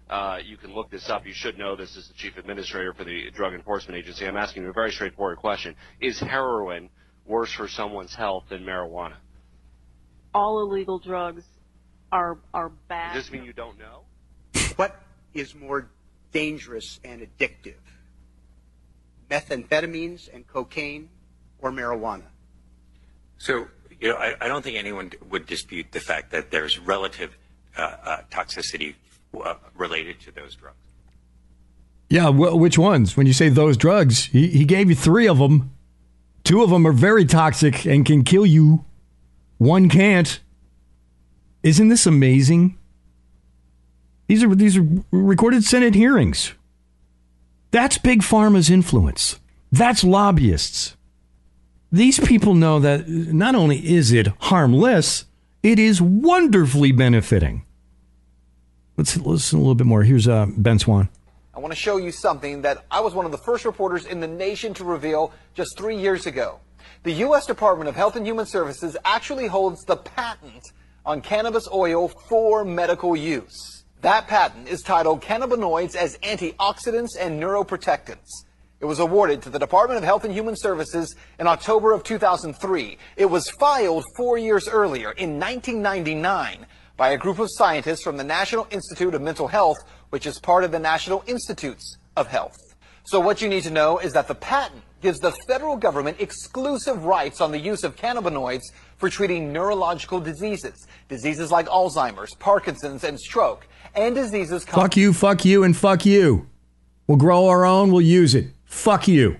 You can look this up. You should know this as the chief administrator for the Drug Enforcement Agency. I'm asking you a very straightforward question. Is heroin worse for someone's health than marijuana? All illegal drugs are bad. Does this mean you don't know? What is more dangerous and addictive? Methamphetamines and cocaine or marijuana? So, I don't think anyone would dispute the fact that there's relative toxicity related to those drugs. Yeah, which ones? When you say those drugs, he gave you 3 of them. 2 of them are very toxic and can kill you. 1 can't. Isn't this amazing? These are recorded Senate hearings. That's Big Pharma's influence. That's lobbyists. These people know that not only is it harmless, it is wonderfully benefiting. Let's listen a little bit more. Here's Ben Swann. I want to show you something that I was one of the first reporters in the nation to reveal just 3 years ago. The U.S. Department of Health and Human Services actually holds the patent on cannabis oil for medical use. That patent is titled Cannabinoids as Antioxidants and Neuroprotectants. It was awarded to the Department of Health and Human Services in October of 2003. It was filed 4 years earlier, in 1999, by a group of scientists from the National Institute of Mental Health, which is part of the National Institutes of Health. So what you need to know is that the patent gives the federal government exclusive rights on the use of cannabinoids for treating neurological diseases. Diseases like Alzheimer's, Parkinson's, and stroke. And diseases... Fuck you, and fuck you. We'll grow our own, we'll use it. Fuck you.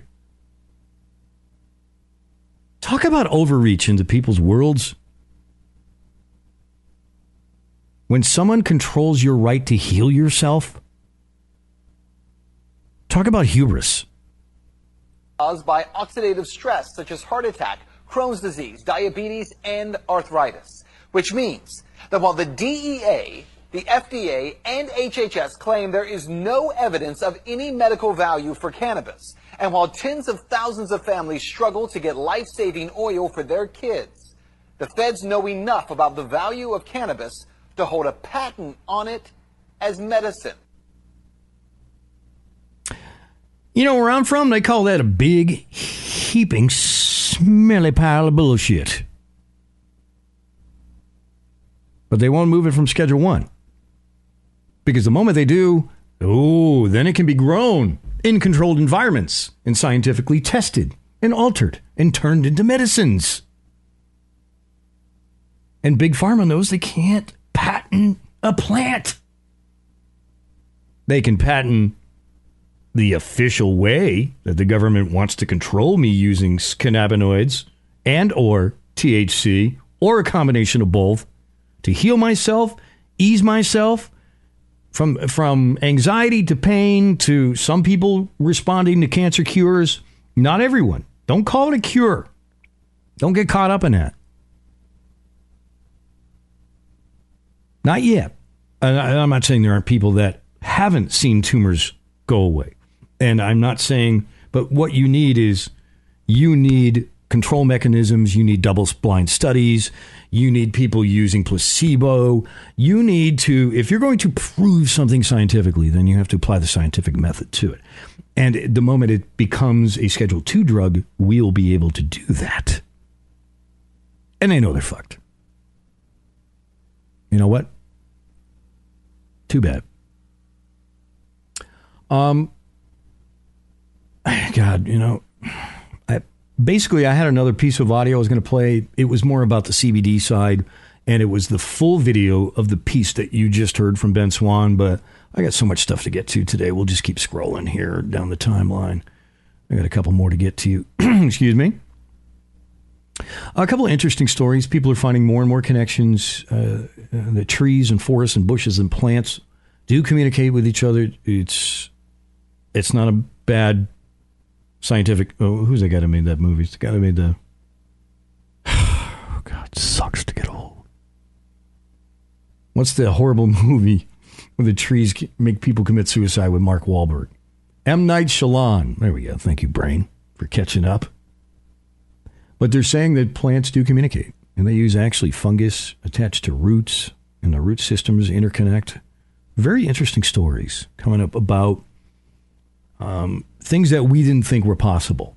Talk about overreach into people's worlds. When someone controls your right to heal yourself, talk about hubris. Caused by oxidative stress, such as heart attack, Crohn's disease, diabetes, and arthritis. Which means that while the DEA, the FDA, and HHS claim there is no evidence of any medical value for cannabis, and while tens of thousands of families struggle to get life-saving oil for their kids, the feds know enough about the value of cannabis to hold a patent on it as medicine. You know where I'm from? They call that a big, heaping, smelly pile of bullshit. But they won't move it from Schedule 1. Because the moment they do, then it can be grown in controlled environments and scientifically tested and altered and turned into medicines. And Big Pharma knows they can't patent a plant. They can patent the official way that the government wants to control me using cannabinoids and or THC or a combination of both to heal myself, ease myself from anxiety to pain to some people responding to cancer cures. Not everyone. Don't call it a cure. Don't get caught up in that. Not yet. I'm not saying there aren't people that haven't seen tumors go away. And I'm not saying, but what you need is you need control mechanisms. You need double-blind studies. You need people using placebo. You need to, if you're going to prove something scientifically, then you have to apply the scientific method to it. And the moment it becomes a Schedule II drug, we'll be able to do that. And they know they're fucked. You know what? Too bad. God, you know, I had another piece of audio I was going to play. It was more about the CBD side, and it was the full video of the piece that you just heard from Ben Swann, but I got so much stuff to get to today. We'll just keep scrolling here down the timeline. I got a couple more to get to. Excuse me. A couple of interesting stories. People are finding more and more connections. The trees and forests and bushes and plants do communicate with each other. It's not a bad scientific. Oh, who's the guy that made that movie? It's the guy that made the. Oh, God, it sucks to get old. What's the horrible movie where the trees make people commit suicide with Mark Wahlberg? M. Night Shyamalan. There we go. Thank you, brain, for catching up. But they're saying that plants do communicate, and they use actually fungus attached to roots, and the root systems interconnect very interesting stories coming up about things that we didn't think were possible.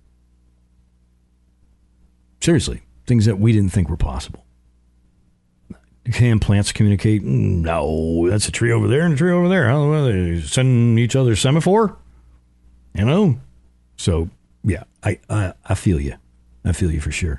Seriously, things that we didn't think were possible. Can plants communicate? No, that's a tree over there and a tree over there. How are they sending each other semaphore? You know? So, yeah, I feel you. I feel you for sure.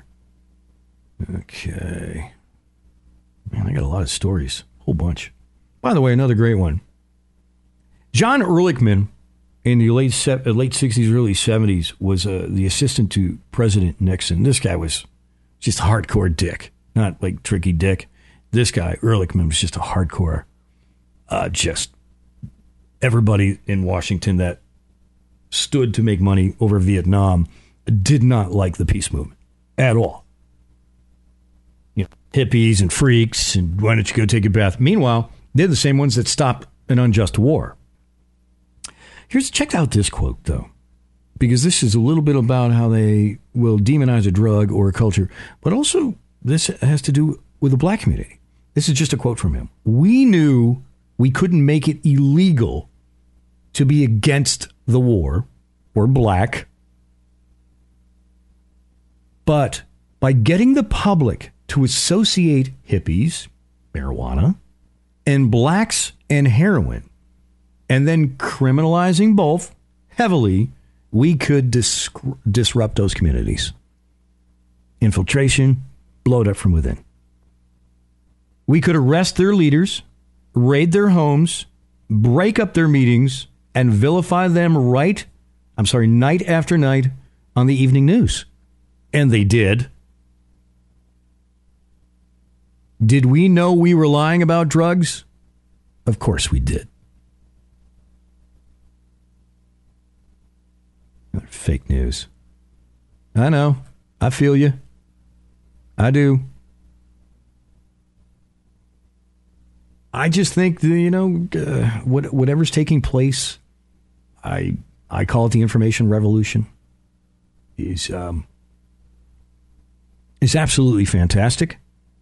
Okay. Man, I got a lot of stories. A whole bunch. By the way, another great one. John Ehrlichman, in the late 60s, early 70s, was the assistant to President Nixon. This guy was just a hardcore dick. Not like tricky dick. This guy, Ehrlichman, was just a hardcore, just everybody in Washington that stood to make money over Vietnam did not like the peace movement at all. You know, hippies and freaks, and why don't you go take a bath? Meanwhile, they're the same ones that stopped an unjust war. Check out this quote, though, because this is a little bit about how they will demonize a drug or a culture, but also this has to do with the black community. This is just a quote from him. We knew we couldn't make it illegal to be against the war or black, but by getting the public to associate hippies, marijuana, and blacks and heroin, and then criminalizing both heavily, we could disrupt those communities. Infiltration, blow it up from within. We could arrest their leaders, raid their homes, break up their meetings, and vilify them night after night on the evening news. And they did. Did we know we were lying about drugs? Of course we did. Fake news. I know. I feel you. I do. I just think, whatever's taking place, I call it the information revolution, is absolutely fantastic.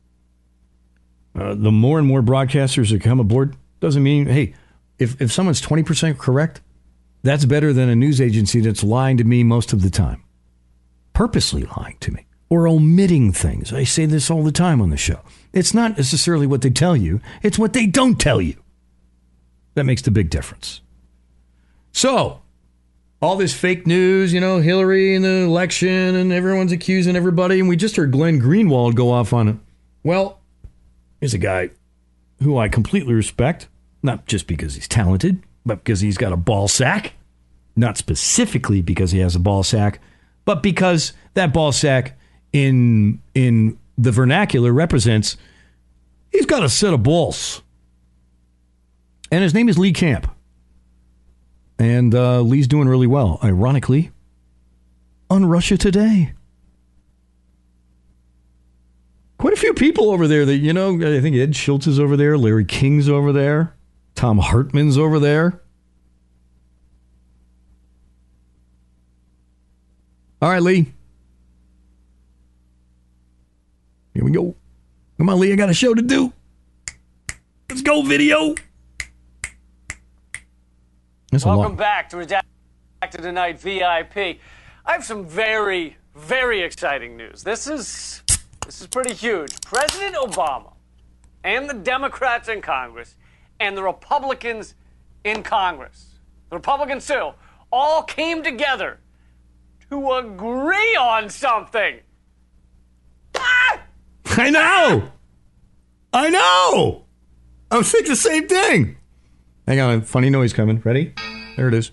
The more and more broadcasters that come aboard doesn't mean, hey, if someone's 20% correct, that's better than a news agency that's lying to me most of the time. Purposely lying to me or omitting things. I say this all the time on the show. It's not necessarily what they tell you. It's what they don't tell you. That makes the big difference. So, all this fake news, Hillary in the election and everyone's accusing everybody. And we just heard Glenn Greenwald go off on it. Well, here's a guy who I completely respect. Not just because he's talented, but because he's got a ball sack. Not specifically because he has a ball sack, but because that ball sack in the vernacular represents he's got a set of balls. And his name is Lee Camp. And Lee's doing really well, ironically, on Russia Today. Quite a few people over there that, I think Ed Schultz is over there, Larry King's over there, Tom Hartman's over there. All right, Lee. Here we go. Come on, Lee, I got a show to do. Let's go, video. Welcome back to Redacted Tonight VIP. I have some very, very exciting news. This is pretty huge. President Obama and the Democrats in Congress and the Republicans in Congress, the Republicans too, all came together to agree on something. Ah! I know. I was thinking the same thing. Hang on, a funny noise coming. Ready? There it is.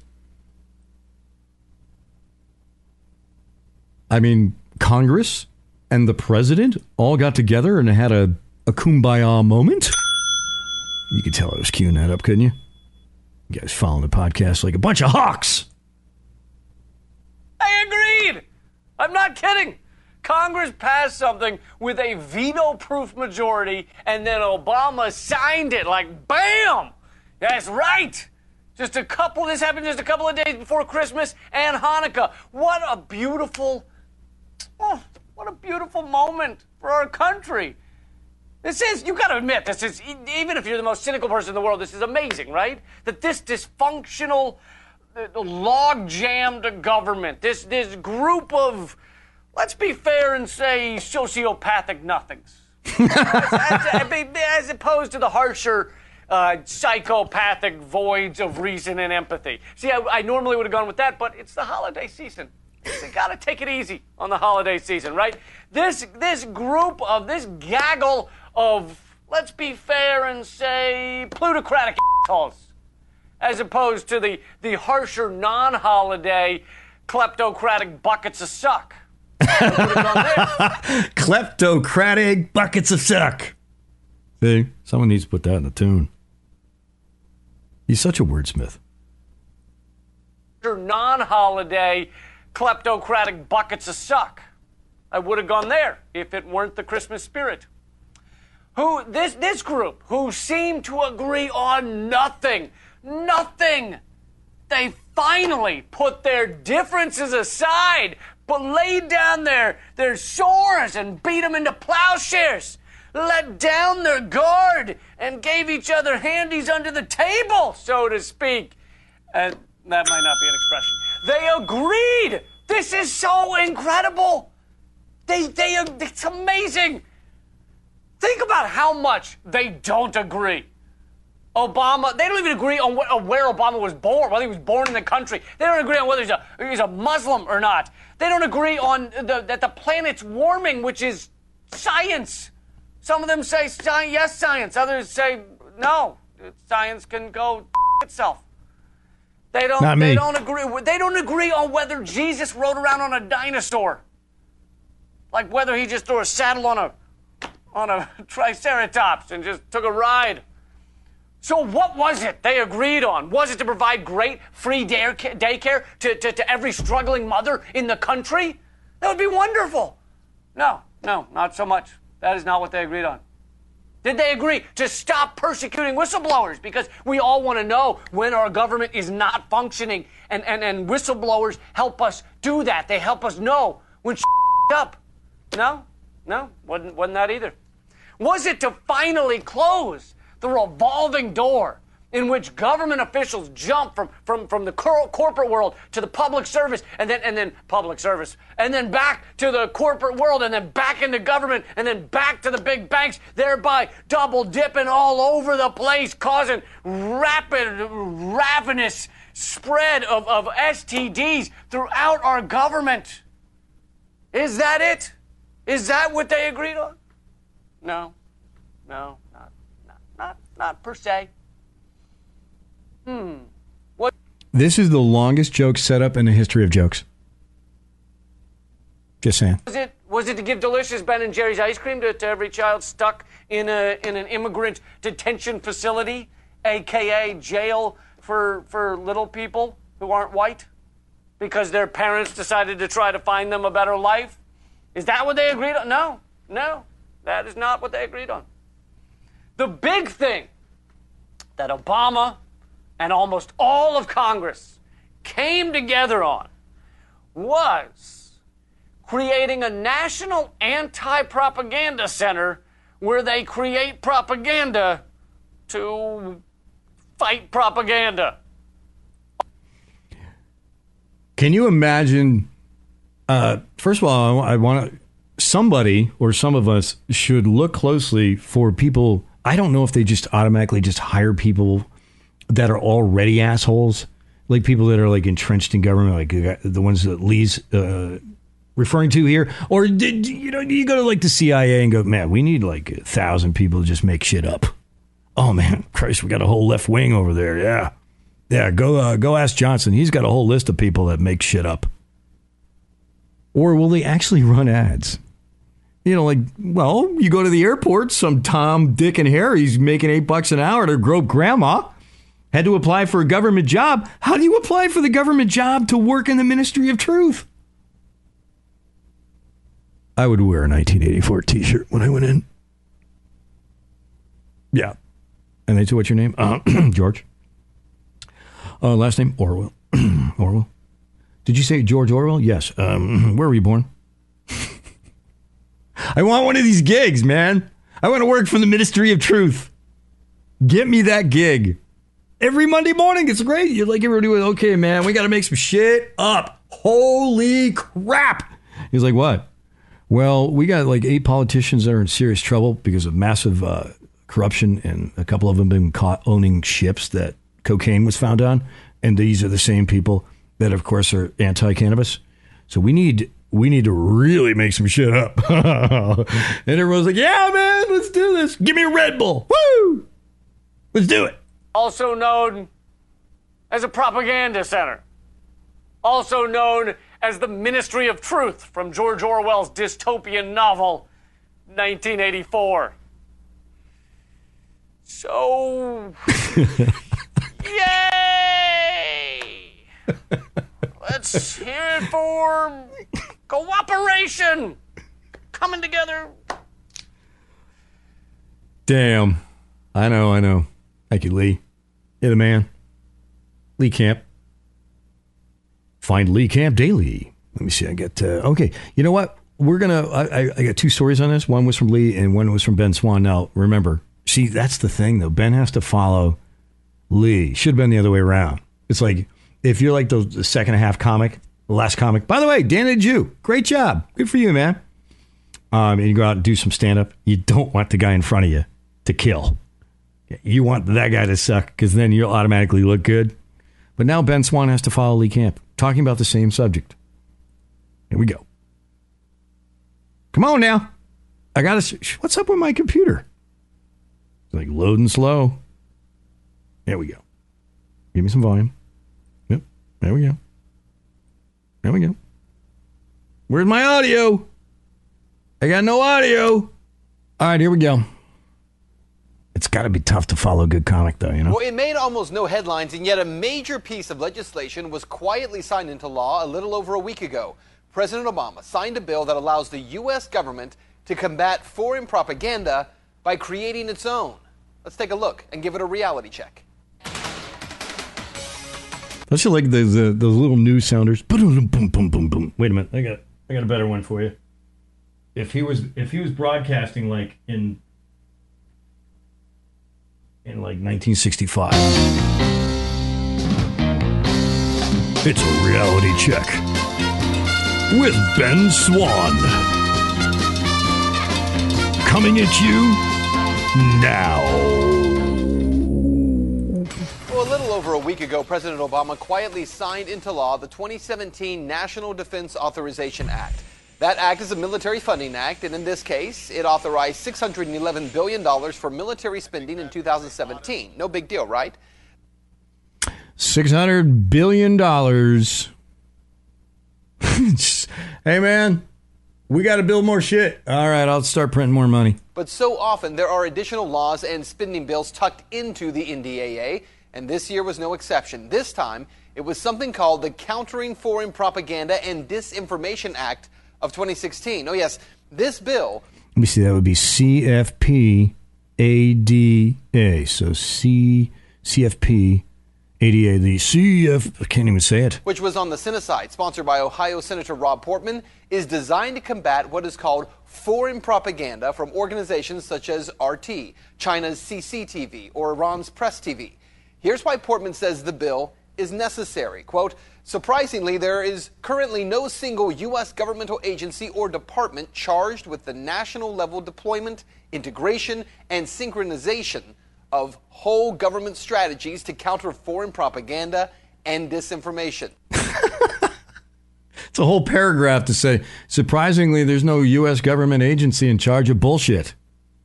I mean, Congress and the president all got together and had a kumbaya moment. You could tell I was queuing that up, couldn't you? You guys following the podcast like a bunch of hawks. I agreed. I'm not kidding. Congress passed something with a veto-proof majority, and then Obama signed it like bam. That's right. This happened just a couple of days before Christmas and Hanukkah. What a beautiful moment for our country. This is, you got to admit, this is, even if you're the most cynical person in the world, this is amazing, right? That this dysfunctional, log-jammed government, this group of, let's be fair and say, sociopathic nothings. as opposed to the harsher, psychopathic voids of reason and empathy. See, I normally would have gone with that, but it's the holiday season. You got to take it easy on the holiday season, right? This group of, this gaggle of, let's be fair and say, plutocratic assholes, as opposed to the harsher non-holiday kleptocratic buckets of suck. Kleptocratic buckets of suck. See, someone needs to put that in a tune. He's such a wordsmith. Non-holiday kleptocratic buckets of suck. I would have gone there if it weren't the Christmas spirit. This group who seem to agree on nothing. They finally put their differences aside, but laid down their swords and beat them into plowshares, let down their guard, and gave each other handies under the table, so to speak. And that might not be an expression. They agreed. This is so incredible. It's amazing. Think about how much they don't agree. Obama, they don't even agree on where Obama was born, whether he was born in the country. They don't agree on whether he's a Muslim or not. They don't agree on that the planet's warming, which is science. Some of them say yes, science. Others say no, science can go itself. They don't agree. They don't agree on whether Jesus rode around on a dinosaur, like whether he just threw a saddle on a triceratops and just took a ride. So what was it they agreed on? Was it to provide great free daycare to every struggling mother in the country? That would be wonderful. No, not so much. That is not what they agreed on. Did they agree to stop persecuting whistleblowers? Because we all want to know when our government is not functioning, and whistleblowers help us do that. They help us know when up. No, wasn't that either. Was it to finally close the revolving door in which government officials jump from the corporate world to the public service, and then public service, and then back to the corporate world, and then back into government, and then back to the big banks, thereby double dipping all over the place, causing ravenous spread of STDs throughout our government? Is that it? Is that what they agreed on? No, not per se. What? This is the longest joke set up in the history of jokes. Just saying. Was it to give delicious Ben and Jerry's ice cream to every child stuck in an immigrant detention facility, aka jail for little people who aren't white, because their parents decided to try to find them a better life? Is that what they agreed on? No, that is not what they agreed on. The big thing that Obama and almost all of Congress came together on was creating a national anti-propaganda center where they create propaganda to fight propaganda. Can you imagine? First of all, I want somebody or some of us should look closely for people. I don't know if they just automatically just hire people that are already assholes, like people that are like entrenched in government, like the ones that Lee's referring to here, or did you go to like the CIA and go, man, we need like 1,000 people to just make shit up. Oh man, Christ, we got a whole left wing over there. Yeah. Go ask Johnson. He's got a whole list of people that make shit up. Or will they actually run ads? You go to the airport, some Tom, Dick, and Harry's making $8 an hour to grope grandma. Had to apply for a government job. How do you apply for the government job to work in the Ministry of Truth? I would wear a 1984 t-shirt when I went in. Yeah. And they said, what's your name? George. Last name? Orwell. Orwell. Did you say George Orwell? Yes. Where were you born? I want one of these gigs, man. I want to work for the Ministry of Truth. Get me that gig. Every Monday morning, it's great. You're like, everybody was, okay, man, we got to make some shit up. Holy crap. He's like, what? Well, we got like 8 politicians that are in serious trouble because of massive corruption, and a couple of them been caught owning ships that cocaine was found on. And these are the same people that, of course, are anti-cannabis. So we need to really make some shit up. And everyone's like, yeah, man, let's do this. Give me a Red Bull. Woo! Let's do it. Also known as a propaganda center. Also known as the Ministry of Truth from George Orwell's dystopian novel, 1984. So, yay! Let's hear it for cooperation. Coming together. Damn. I know. Thank you, Lee. You're the man. Lee Camp. Find Lee Camp daily. Let me see. I get okay. You know what? We're gonna. I got 2 stories on this. One was from Lee, and one was from Ben Swan. Now, remember, see, that's the thing, though. Ben has to follow Lee. Should have been the other way around. It's like if you're like the second half comic, the last comic. By the way, Dan the Jew, great job. Good for you, man. And you go out and do some stand up. You don't want the guy in front of you to kill. You want that guy to suck because then you'll automatically look good. But now Ben Swan has to follow Lee Camp, talking about the same subject. Here we go. Come on now. I got to... What's up with my computer? It's like loading slow. There we go. Give me some volume. Yep. There we go. There we go. Where's my audio? I got no audio. All right, here we go. It's got to be tough to follow a good comic, though, you know? Well, it made almost no headlines, and yet a major piece of legislation was quietly signed into law a little over a week ago. President Obama signed a bill that allows the U.S. government to combat foreign propaganda by creating its own. Let's take a look and give it a reality check. Don't you like those little news sounders? Boom, boom, boom, boom, boom. Wait a minute, I got a better one for you. If he was broadcasting like in like 1965. It's a reality check with Ben Swan. Coming at you now. Well, a little over a week ago, President Obama quietly signed into law the 2017 National Defense Authorization Act. That act is a military funding act, and in this case, it authorized $611 billion for military spending in 2017. No big deal, right? $600 billion. Hey, man, we got to build more shit. All right, I'll start printing more money. But so often, there are additional laws and spending bills tucked into the NDAA, and this year was no exception. This time, it was something called the Countering Foreign Propaganda and Disinformation Act of 2016. Oh, yes, this bill... Let me see, that would be CFP-ADA. So CFP-ADA, the CF... I can't even say it. Which was on the Senate side, sponsored by Ohio Senator Rob Portman, is designed to combat what is called foreign propaganda from organizations such as RT, China's CCTV, or Iran's Press TV. Here's why Portman says the bill is necessary. Quote, surprisingly, there is currently no single U.S. governmental agency or department charged with the national level deployment, integration, and synchronization of whole government strategies to counter foreign propaganda and disinformation. It's a whole paragraph to say, surprisingly, there's no U.S. government agency in charge of bullshit.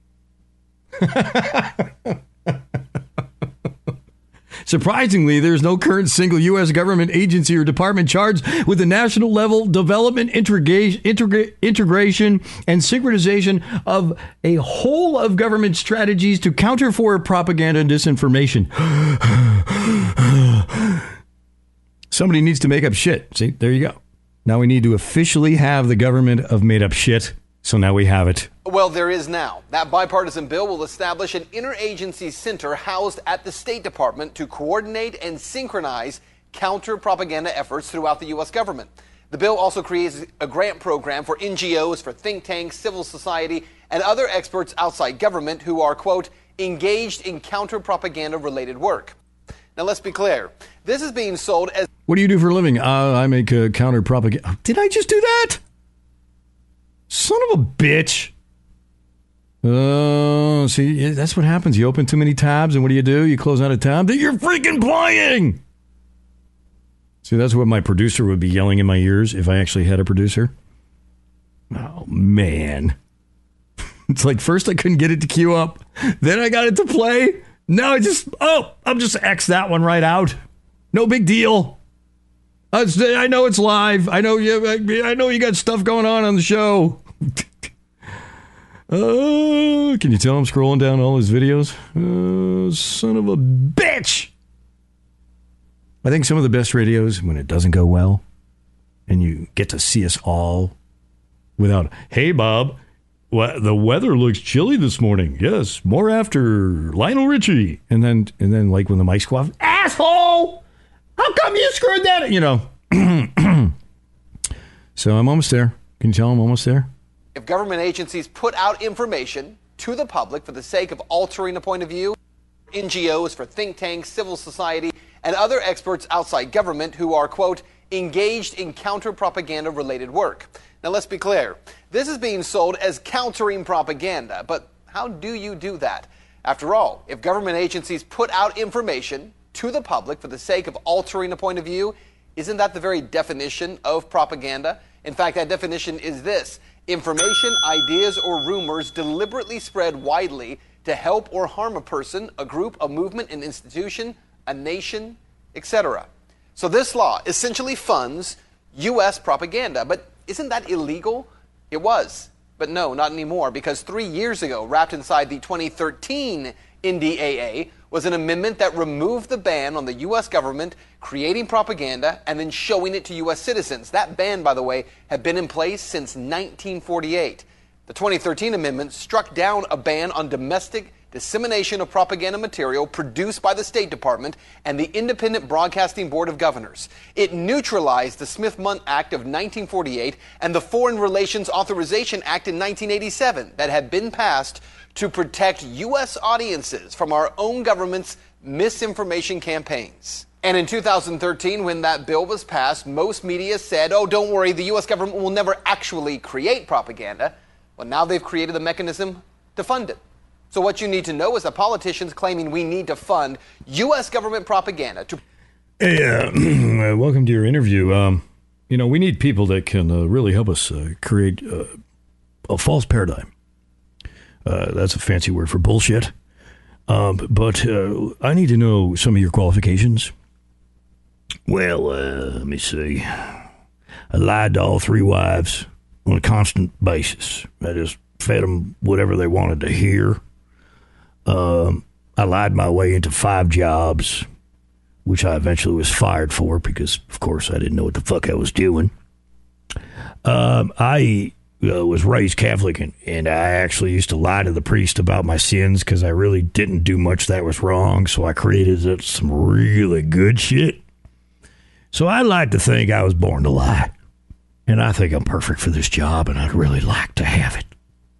Surprisingly, there's no current single U.S. government agency or department charged with the national level development, integration, and synchronization of a whole of government strategies to counter foreign propaganda and disinformation. Somebody needs to make up shit. See, there you go. Now we need to officially have the government of made up shit. So now we have it. Well, there is now. That bipartisan bill will establish an interagency center housed at the State Department to coordinate and synchronize counter-propaganda efforts throughout the U.S. government. The bill also creates a grant program for NGOs, for think tanks, civil society, and other experts outside government who are, quote, engaged in counter-propaganda-related work. Now, let's be clear. This is being sold as... What do you do for a living? I make counter-propaganda. Did I just do that? Son of a bitch. See, that's what happens. You open too many tabs, and what do? You close out a tab that you're freaking playing. See, that's what my producer would be yelling in my ears if I actually had a producer. Oh, man. It's like first I couldn't get it to queue up. Then I got it to play. Now I'm just X that one right out. No big deal. I know it's live. I know you got stuff going on the show. Can you tell I'm scrolling down all his videos? Son of a bitch. I think some of the best radios, when it doesn't go well, and you get to see us all without, hey, Bob, the weather looks chilly this morning. Yes, more after Lionel Richie. And then like when the mic's go off, asshole! How come you screwed that? You know. So I'm almost there. Can you tell I'm almost there? If government agencies put out information to the public for the sake of altering a point of view, NGOs, for think tanks, civil society, and other experts outside government who are, quote, engaged in counter-propaganda-related work. Now, let's be clear. This is being sold as countering propaganda, but how do you do that? After all, if government agencies put out information to the public for the sake of altering a point of view, isn't that the very definition of propaganda? In fact, that definition is this: information, ideas, or rumors deliberately spread widely to help or harm a person, a group, a movement, an institution, a nation, etc. So this law essentially funds U.S. propaganda. But isn't that illegal? It was. But no, not anymore, because 3 years ago, wrapped inside the 2013 NDAA, was an amendment that removed the ban on the U.S. government creating propaganda and then showing it to U.S. citizens. That ban, by the way, had been in place since 1948. The 2013 amendment struck down a ban on domestic dissemination of propaganda material produced by the State Department and the Independent Broadcasting Board of Governors. It neutralized the Smith-Mundt Act of 1948 and the Foreign Relations Authorization Act in 1987 that had been passed to protect U.S. audiences from our own government's misinformation campaigns. And in 2013, when that bill was passed, most media said, oh, don't worry, the U.S. government will never actually create propaganda. Well, now they've created a mechanism to fund it. So what you need to know is that politicians claiming we need to fund U.S. government propaganda to... Hey, welcome to your interview. We need people that can really help us create a false paradigm. That's a fancy word for bullshit. But I need to know some of your qualifications. Well, let me see. I lied to all 3 wives on a constant basis. I just fed them whatever they wanted to hear. I lied my way into 5 jobs, which I eventually was fired for because, of course, I didn't know what the fuck I was doing. I was raised Catholic, and I actually used to lie to the priest about my sins because I really didn't do much that was wrong, so I created some really good shit. So I like to think I was born to lie, and I think I'm perfect for this job, and I'd really like to have it.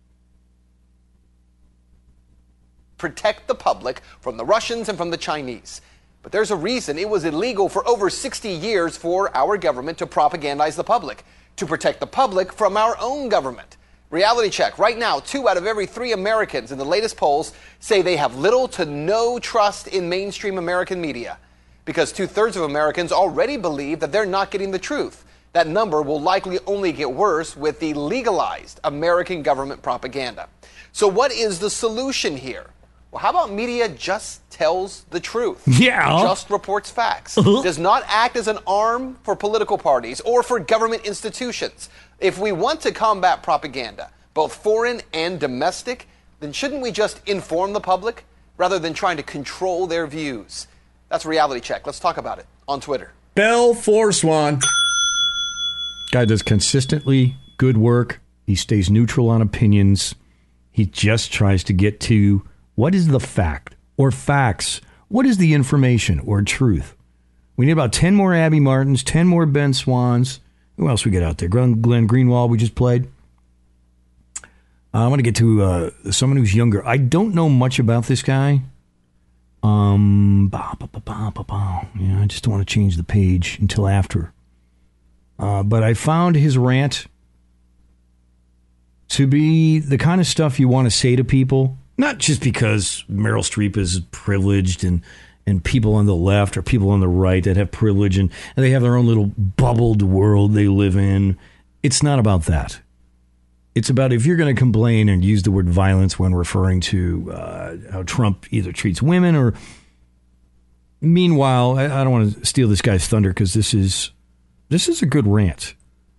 Protect the public from the Russians and from the Chinese. But there's a reason it was illegal for over 60 years for our government to propagandize the public, to protect the public from our own government. Reality check. Right now, 2 out of every 3 Americans in the latest polls say they have little to no trust in mainstream American media, because 2/3 of Americans already believe that they're not getting the truth. That number will likely only get worse with the legalized American government propaganda. So what is the solution here? Well, how about media just tells the truth? Yeah. Just reports facts. Does not act as an arm for political parties or for government institutions. If we want to combat propaganda, both foreign and domestic, then shouldn't we just inform the public rather than trying to control their views? That's Reality Check. Let's talk about it on Twitter. Bell Forswan. Guy does consistently good work. He stays neutral on opinions. He just tries to get to what is the fact or facts? What is the information or truth? We need about 10 more Abby Martins, 10 more Ben Swans, Who else we get out there? Glenn Greenwald, we just played. I want to get to someone who's younger. I don't know much about this guy. Yeah, I just don't want to change the page until after. But I found his rant to be the kind of stuff you want to say to people, not just because Meryl Streep is privileged and people on the left or people on the right that have privilege and they have their own little bubbled world they live in. It's not about that. It's about if you're going to complain and use the word violence when referring to how Trump either treats women or... Meanwhile, I don't want to steal this guy's thunder because this is a good rant.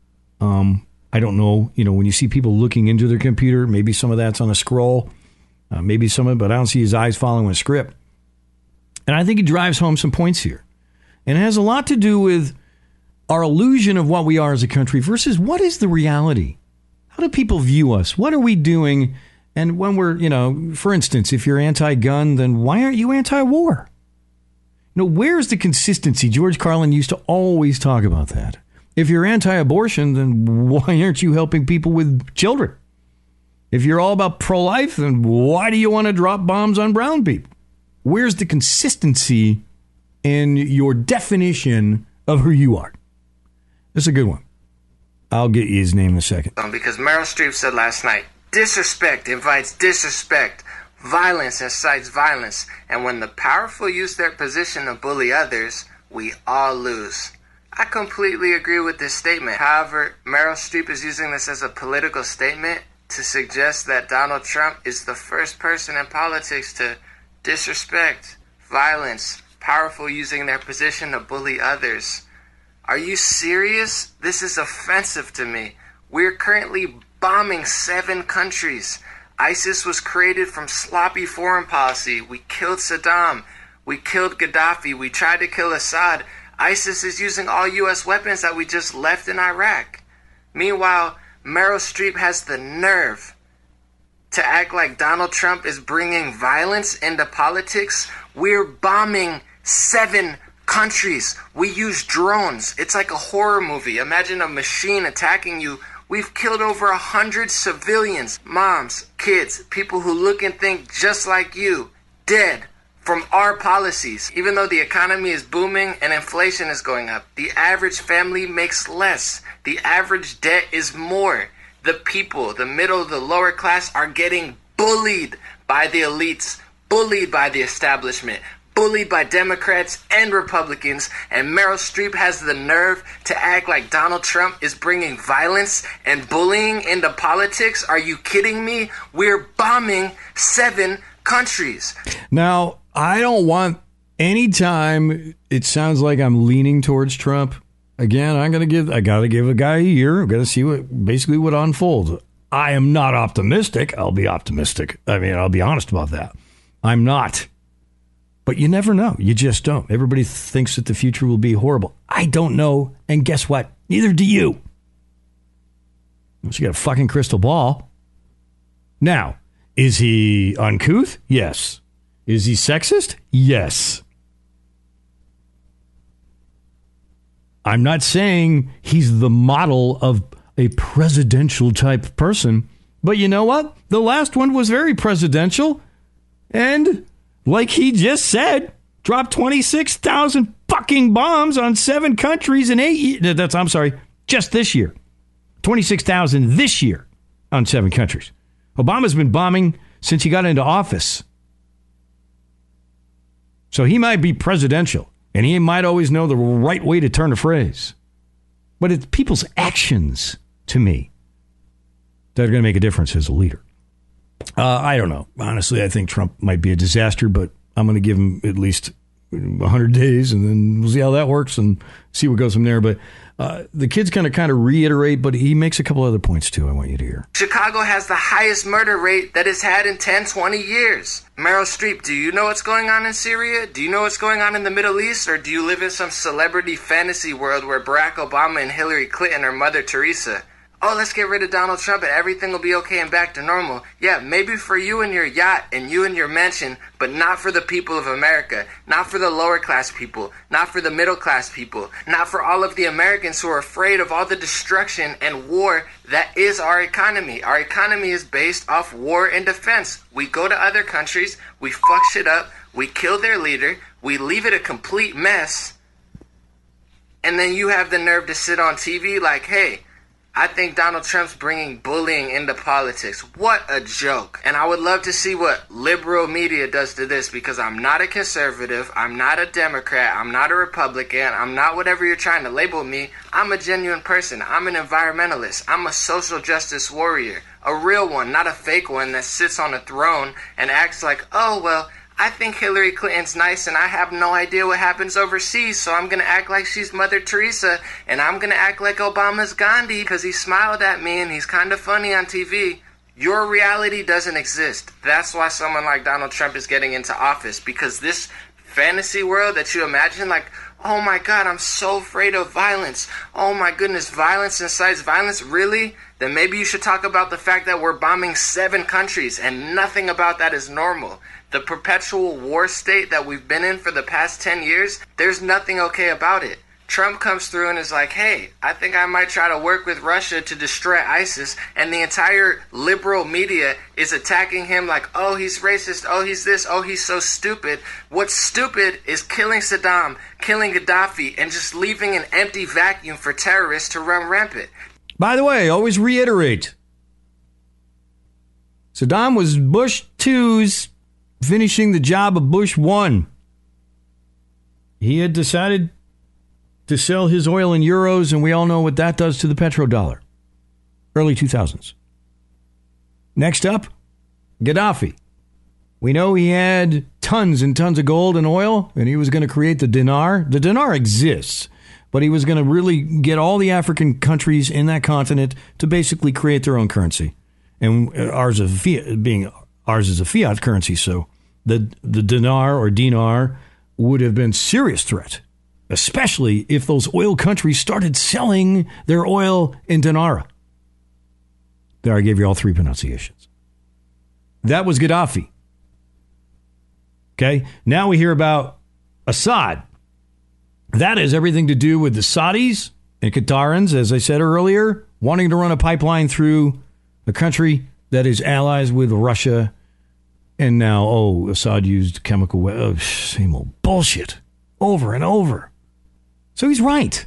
I don't know, when you see people looking into their computer, maybe some of that's on a scroll, maybe some of it, but I don't see his eyes following a script. And I think he drives home some points here. And it has a lot to do with our illusion of what we are as a country versus what is the reality. How do people view us? What are we doing? And when we're, for instance, if you're anti-gun, then why aren't you anti-war? Where's the consistency? George Carlin used to always talk about that. If you're anti-abortion, then why aren't you helping people with children? If you're all about pro-life, then why do you want to drop bombs on brown people? Where's the consistency in your definition of who you are? This is a good one. I'll get you his name in a second. Because Meryl Streep said last night, disrespect invites disrespect. Violence incites violence, and when the powerful use their position to bully others, we all lose. I completely agree with this statement. However, Meryl Streep is using this as a political statement to suggest that Donald Trump is the first person in politics to disrespect, violence, powerful using their position to bully others. Are you serious? This is offensive to me. We're currently bombing 7 countries. ISIS was created from sloppy foreign policy. We killed Saddam. We killed Gaddafi. We tried to kill Assad. ISIS is using all U.S. weapons that we just left in Iraq. Meanwhile, Meryl Streep has the nerve to act like Donald Trump is bringing violence into politics. We're bombing 7 countries. We use drones. It's like a horror movie. Imagine a machine attacking you. We've killed over 100 civilians, moms, kids, people who look and think just like you, dead from our policies. Even though the economy is booming and inflation is going up, the average family makes less. The average debt is more. The people, the middle, the lower class are getting bullied by the elites, bullied by the establishment, bullied by Democrats and Republicans, and Meryl Streep has the nerve to act like Donald Trump is bringing violence and bullying into politics? Are you kidding me? We're bombing 7 countries. Now, I don't want any time it sounds like I'm leaning towards Trump. Again, I got to give a guy a year. I've got to see what unfolds. I am not optimistic. I'll be optimistic. I mean, I'll be honest about that. I'm not. But you never know. You just don't. Everybody thinks that the future will be horrible. I don't know. And guess what? Neither do you. Unless you got a fucking crystal ball. Now, is he uncouth? Yes. Is he sexist? Yes. I'm not saying he's the model of a presidential type person. But you know what? The last one was very presidential. And... like he just said, dropped 26,000 fucking bombs on 7 countries in 8 years. I'm sorry, just this year. 26,000 this year on 7 countries. Obama's been bombing since he got into office. So he might be presidential, and he might always know the right way to turn a phrase. But it's people's actions, to me, that are going to make a difference as a leader. I don't know. Honestly, I think Trump might be a disaster, but I'm going to give him at least 100 days, and then we'll see how that works and see what goes from there. But the kid's going to kind of reiterate, but he makes a couple other points, too, I want you to hear. Chicago has the highest murder rate that it's had in 10, 20 years. Meryl Streep, do you know what's going on in Syria? Do you know what's going on in the Middle East? Or do you live in some celebrity fantasy world where Barack Obama and Hillary Clinton are Mother Teresa? oh, let's get rid of Donald Trump and everything will be okay and back to normal. Yeah, maybe for you and your yacht and you and your mansion, but not for the people of America, not for the lower class people, not for the middle class people, not for all of the Americans who are afraid of all the destruction and war that is our economy. Our economy is based off war and defense. We go to other countries, we fuck shit up, we kill their leader, we leave it a complete mess, and then you have the nerve to sit on TV like, hey, I think Donald Trump's bringing bullying into politics. What a joke. And I would love to see what liberal media does to this, because I'm not a conservative, I'm not a Democrat, I'm not a Republican, I'm not whatever you're trying to label me. I'm a genuine person. I'm an environmentalist. I'm a social justice warrior. A real one, not a fake one that sits on a throne and acts like, oh, well, I think Hillary Clinton's nice and I have no idea what happens overseas, so I'm going to act like she's Mother Teresa, and I'm going to act like Obama's Gandhi because he smiled at me and he's kind of funny on TV. Your reality doesn't exist. That's why someone like Donald Trump is getting into office, because this fantasy world that you imagine, like, oh my God, I'm so afraid of violence. Oh my goodness, violence incites violence? Really? Then maybe you should talk about the fact that we're bombing 7 countries and nothing about that is normal. The perpetual war state that we've been in for the past 10 years, there's nothing okay about it. Trump comes through and is like, hey, I think I might try to work with Russia to destroy ISIS, and the entire liberal media is attacking him like, oh, he's racist, oh, he's this, oh, he's so stupid. What's stupid is killing Saddam, killing Gaddafi, and just leaving an empty vacuum for terrorists to run rampant. By the way, always reiterate, Saddam was Bush 2's finishing the job of Bush 1. He had decided to sell his oil in euros, and we all know what that does to the petrodollar. Early 2000s. Next up, Gaddafi. We know he had tons and tons of gold and oil, and he was going to create the dinar. The dinar exists, but he was going to really get all the African countries in that continent to basically create their own currency. And ours is a fiat currency, so the dinar would have been a serious threat, especially if those oil countries started selling their oil in dinara. There, I gave you all 3 pronunciations. That was Gaddafi. Okay, now we hear about Assad. That has everything to do with the Saudis and Qatarans, as I said earlier, wanting to run a pipeline through a country that is allies with Russia. And now, Assad used chemical weapons. Same old bullshit over and over. So he's right.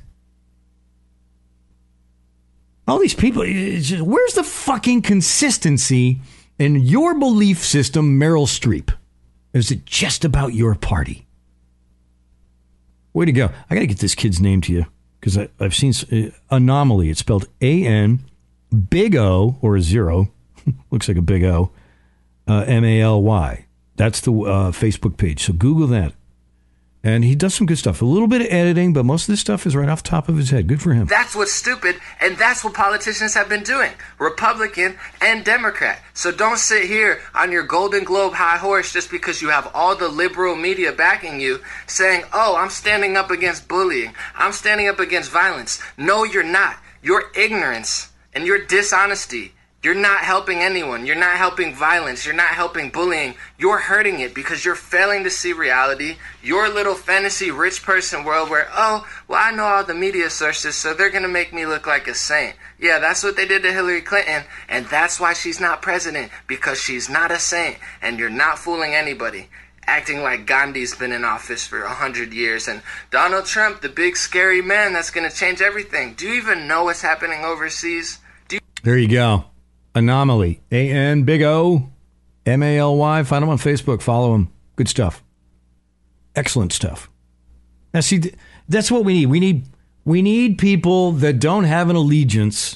All these people, just, where's the fucking consistency in your belief system, Meryl Streep? Is it just about your party? Way to go. I got to get this kid's name to you, because I've seen Anomaly. It's spelled A-N, big O, or a 0. Looks like a big O. M-A-L-Y. That's the Facebook page. So Google that. And he does some good stuff. A little bit of editing, but most of this stuff is right off the top of his head. Good for him. That's what's stupid, and that's what politicians have been doing, Republican and Democrat. So don't sit here on your Golden Globe high horse just because you have all the liberal media backing you, saying, oh, I'm standing up against bullying. I'm standing up against violence. No, you're not. Your ignorance and your dishonesty, you're not helping anyone. You're not helping violence. You're not helping bullying. You're hurting it because you're failing to see reality. Your little fantasy rich person world where, oh, well, I know all the media sources, so they're going to make me look like a saint. Yeah, that's what they did to Hillary Clinton, and that's why she's not president, because she's not a saint, and you're not fooling anybody. Acting like Gandhi's been in office for 100 years, and Donald Trump, the big scary man that's going to change everything. Do you even know what's happening overseas? There you go. Anomaly. A-N, big O, M-A-L-Y. Find him on Facebook. Follow him. Good stuff. Excellent stuff. Now, see, that's what we need. We need people that don't have an allegiance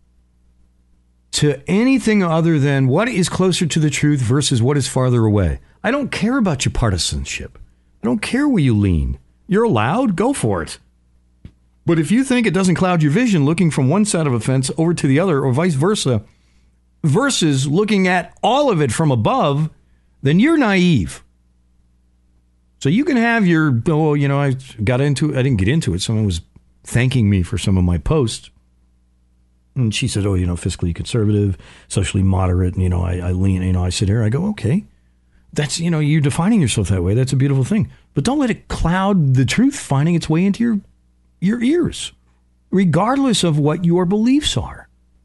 to anything other than what is closer to the truth versus what is farther away. I don't care about your partisanship. I don't care where you lean. You're allowed. Go for it. But if you think it doesn't cloud your vision looking from one side of a fence over to the other or vice versa, versus looking at all of it from above, then you're naive. So you can have your, I didn't get into it. Someone was thanking me for some of my posts. And she said, oh, fiscally conservative, socially moderate. And, I lean, I sit here, I go, okay, that's, you're defining yourself that way. That's a beautiful thing. But don't let it cloud the truth finding its way into your ears, regardless of what your beliefs are.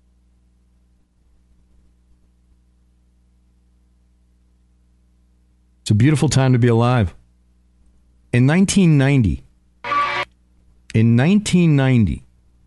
It's a beautiful time to be alive. In 1990,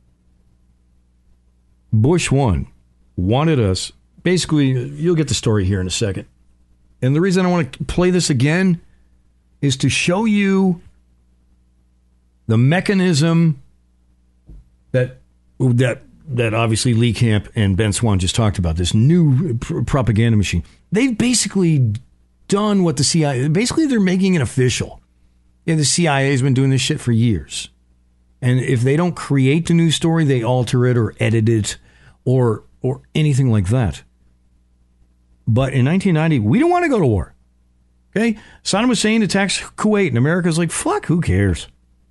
Bush wanted us, basically, you'll get the story here in a second. And the reason I want to play this again is to show you the mechanism that obviously Lee Camp and Ben Swann just talked about, this new propaganda machine. They've basically done what the CIA, basically they're making it official. The CIA has been doing this shit for years. And if they don't create the news story, they alter it or edit it or anything like that. But in 1990, we don't want to go to war. Okay? Saddam Hussein attacks Kuwait, and America's like, fuck, who cares?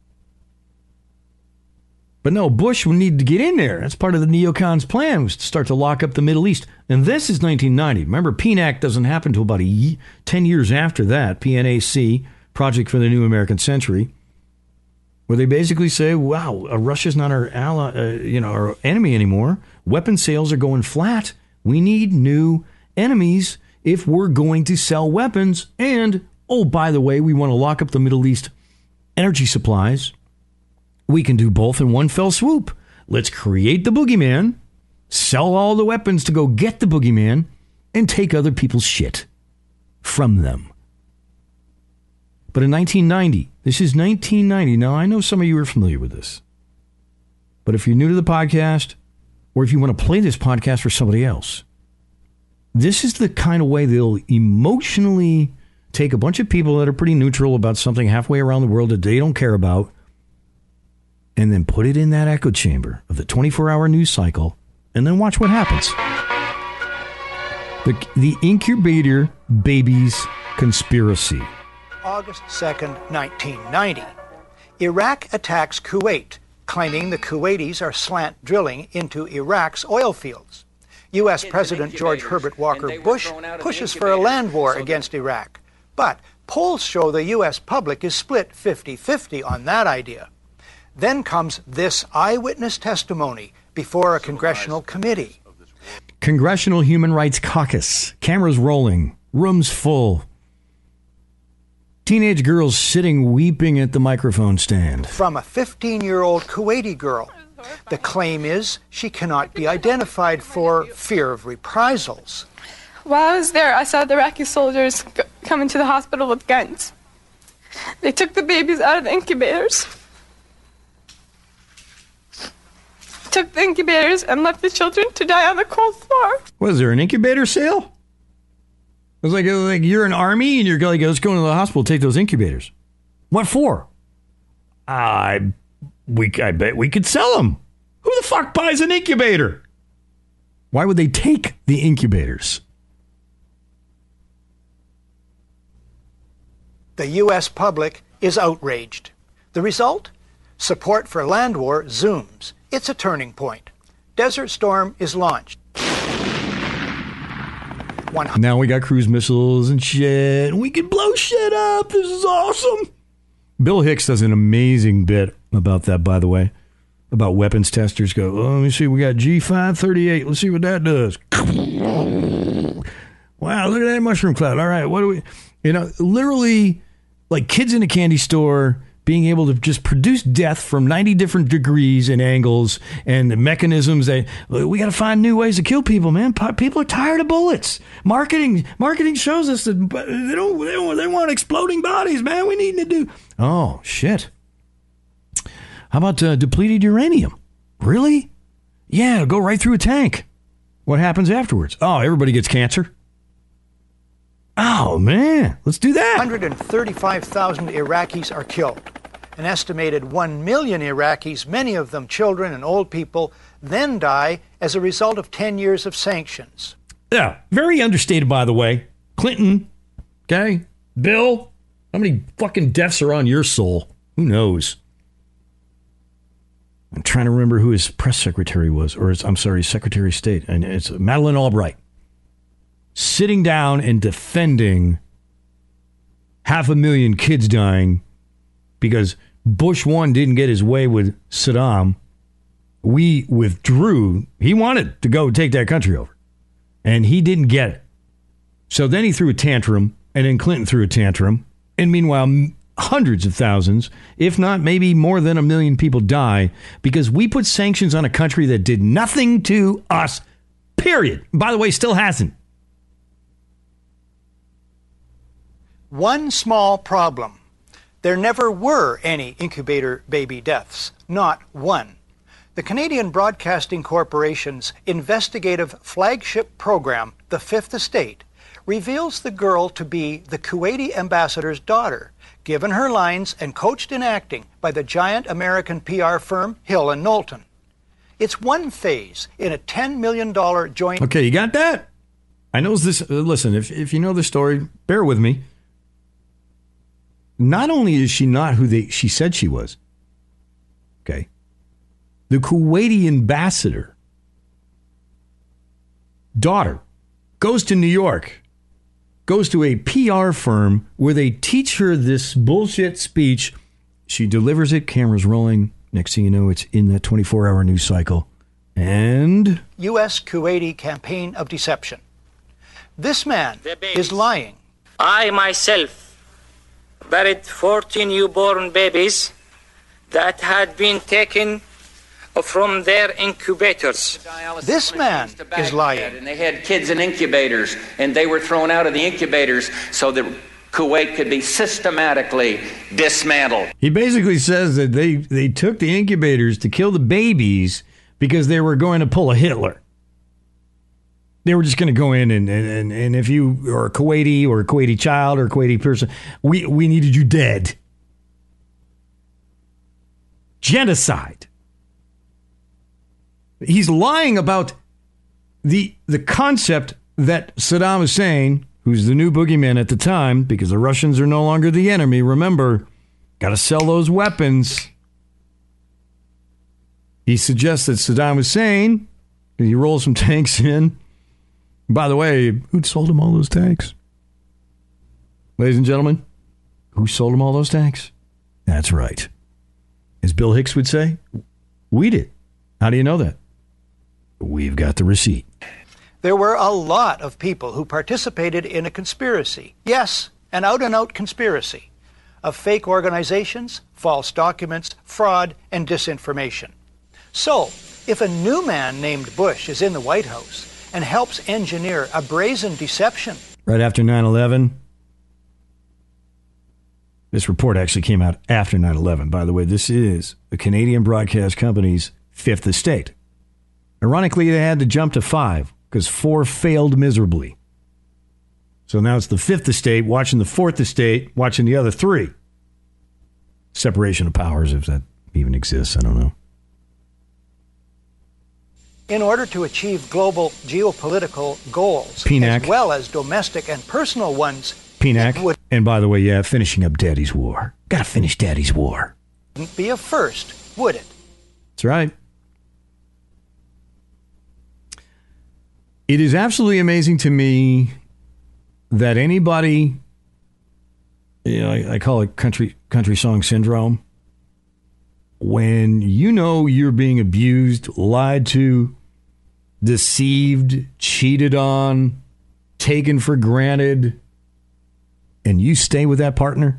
But no, Bush would need to get in there. That's part of the neocons' plan, was to start to lock up the Middle East. And this is 1990. Remember, PNAC doesn't happen until about 10 years after that. PNAC, Project for the New American Century, where they basically say, wow, Russia's not our ally, our enemy anymore. Weapon sales are going flat. We need new enemies if we're going to sell weapons. And, oh, by the way, we want to lock up the Middle East energy supplies. We can do both in one fell swoop. Let's create the boogeyman, sell all the weapons to go get the boogeyman, and take other people's shit from them. But in 1990, this is 1990. Now, I know some of you are familiar with this. But if you're new to the podcast, or if you want to play this podcast for somebody else, this is the kind of way they'll emotionally take a bunch of people that are pretty neutral about something halfway around the world that they don't care about, and then put it in that echo chamber of the 24-hour news cycle, and then watch what happens. The incubator babies conspiracy. August 2nd, 1990. Iraq attacks Kuwait, claiming the Kuwaitis are slant drilling into Iraq's oil fields. U.S. President George Herbert Walker Bush pushes for a land war against Iraq. But polls show the U.S. public is split 50-50 on that idea. Then comes this eyewitness testimony before a congressional committee. Congressional Human Rights Caucus. Cameras rolling. Rooms full. Teenage girls sitting weeping at the microphone stand. From a 15-year-old Kuwaiti girl. The claim is she cannot be identified for fear of reprisals. While I was there, I saw the Iraqi soldiers come into the hospital with guns. They took the babies out of the incubators. Took the incubators and left the children to die on the cold floor. Was there an incubator sale? It was like you're an army and you're like, let's go into the hospital, take those incubators. What for? I bet we could sell them. Who the fuck buys an incubator? Why would they take the incubators? The U.S. public is outraged. The result? Support for land war zooms. It's a turning point. Desert Storm is launched. Now we got cruise missiles and shit. We can blow shit up. This is awesome. Bill Hicks does an amazing bit about that, by the way. About weapons testers go, let me see, we got G538. Let's see what that does. Wow, look at that mushroom cloud. All right, what do we... literally, like kids in a candy store being able to just produce death from 90 different degrees and angles and the mechanisms that we got to find new ways to kill people, man. People are tired of bullets. Marketing shows us that they want exploding bodies, man. We need to do. Oh shit. How about depleted uranium? Really? Yeah, go right through a tank. What happens afterwards? Oh, everybody gets cancer. Oh, man, let's do that. 135,000 Iraqis are killed. An estimated 1 million Iraqis, many of them children and old people, then die as a result of 10 years of sanctions. Yeah, very understated, by the way. Clinton, okay? Bill, how many fucking deaths are on your soul? Who knows? I'm trying to remember who his press secretary was, or his Secretary of State. And it's Madeleine Albright sitting down and defending 500,000 kids dying because Bush 1 didn't get his way with Saddam. We withdrew. He wanted to go take that country over, and he didn't get it. So then he threw a tantrum, and then Clinton threw a tantrum. And meanwhile, hundreds of thousands, if not maybe more than 1 million people die because we put sanctions on a country that did nothing to us, period. By the way, still hasn't. One small problem. There never were any incubator baby deaths. Not one. The Canadian Broadcasting Corporation's investigative flagship program, The Fifth Estate, reveals the girl to be the Kuwaiti ambassador's daughter, given her lines and coached in acting by the giant American PR firm Hill & Knowlton. It's one phase in a $10 million joint... Okay, you got that? I know this... listen, if you know the story, bear with me. Not only is she not who she said she was, okay, the Kuwaiti ambassador daughter goes to New York, goes to a PR firm where they teach her this bullshit speech. She delivers it, cameras rolling. Next thing you know, it's in that 24-hour news cycle. And... U.S.-Kuwaiti campaign of deception. This man is lying. I myself buried 14 newborn babies that had been taken from their incubators. This man is lying. And they had kids in incubators, and they were thrown out of the incubators so that Kuwait could be systematically dismantled. He basically says that they took the incubators to kill the babies because they were going to pull a Hitler. They were just going to go in and if you are a Kuwaiti or a Kuwaiti child or a Kuwaiti person, we needed you dead. Genocide. He's lying about the concept that Saddam Hussein, who's the new boogeyman at the time, because the Russians are no longer the enemy, remember, got to sell those weapons. He suggests that Saddam Hussein, he rolls some tanks in. By the way, who sold him all those tanks? Ladies and gentlemen, who sold him all those tanks? That's right. As Bill Hicks would say, we did. How do you know that? We've got the receipt. There were a lot of people who participated in a conspiracy. Yes, an out-and-out conspiracy of fake organizations, false documents, fraud, and disinformation. So, if a new man named Bush is in the White House and helps engineer a brazen deception... Right after 9/11. This report actually came out after 9/11. By the way, this is the Canadian Broadcast Company's Fifth Estate. Ironically, they had to jump to 5 because 4 failed miserably. So now it's the Fifth Estate watching the Fourth Estate watching the other 3. Separation of powers, if that even exists, I don't know. In order to achieve global geopolitical goals, PNAC. As well as domestic and personal ones, PNAC. And by the way, yeah, finishing up Daddy's War. Gotta finish Daddy's War. Wouldn't be a first, would it? That's right. It is absolutely amazing to me that anybody, I call it country song syndrome, when you know you're being abused, lied to, deceived, cheated on, taken for granted, and you stay with that partner.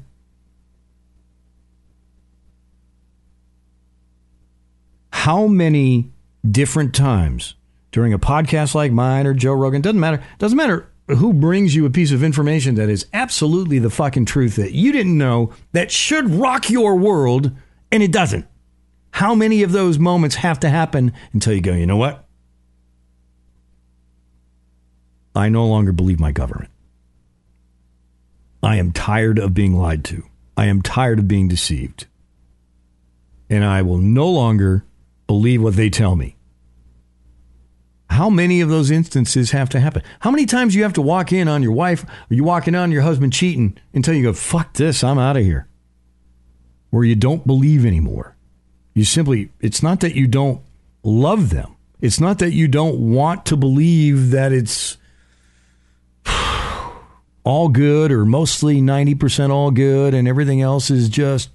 How many different times during a podcast like mine or Joe Rogan, doesn't matter who brings you a piece of information that is absolutely the fucking truth that you didn't know, that should rock your world, and it doesn't. How many of those moments have to happen until you go, you know what? I no longer believe my government. I am tired of being lied to. I am tired of being deceived. And I will no longer believe what they tell me. How many of those instances have to happen? How many times you have to walk in on your wife or you walking on your husband cheating until you go, fuck this, I'm out of here. Where you don't believe anymore. It's not that you don't love them. It's not that you don't want to believe that it's all good or mostly 90% all good and everything else is just.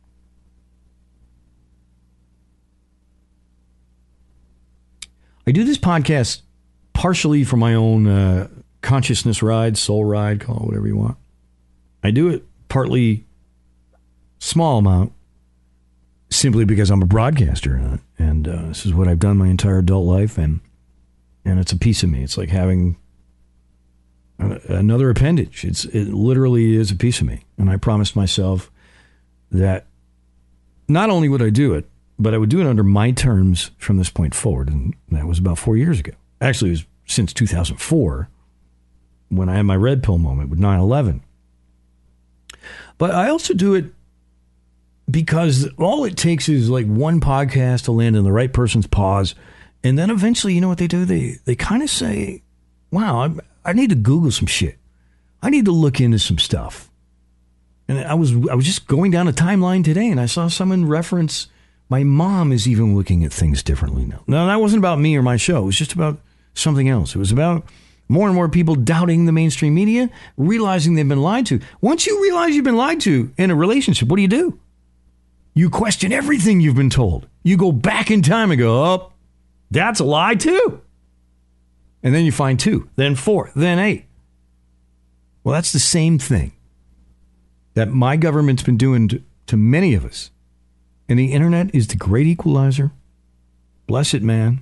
I do this podcast partially for my own consciousness ride, soul ride, call it whatever you want. I do it partly small amount simply because I'm a broadcaster and this is what I've done my entire adult life and it's a piece of me. It's like having another appendage. It literally is a piece of me. And I promised myself that not only would I do it, but I would do it under my terms from this point forward. And that was about 4 years ago. Actually, it was since 2004 when I had my red pill moment with 9/11. But I also do it because all it takes is like one podcast to land in the right person's paws. And then eventually, you know what they do? They kind of say, wow, I need to Google some shit. I need to look into some stuff. And I was just going down a timeline today and I saw someone reference my mom is even looking at things differently now. Now, that wasn't about me or my show. It was just about something else. It was about more and more people doubting the mainstream media, realizing they've been lied to. Once you realize you've been lied to in a relationship, what do? You question everything you've been told. You go back in time and go, oh, that's a lie too. And then you find 2, then 4, then 8. Well, that's the same thing that my government's been doing to many of us. And the internet is the great equalizer. Bless it, man.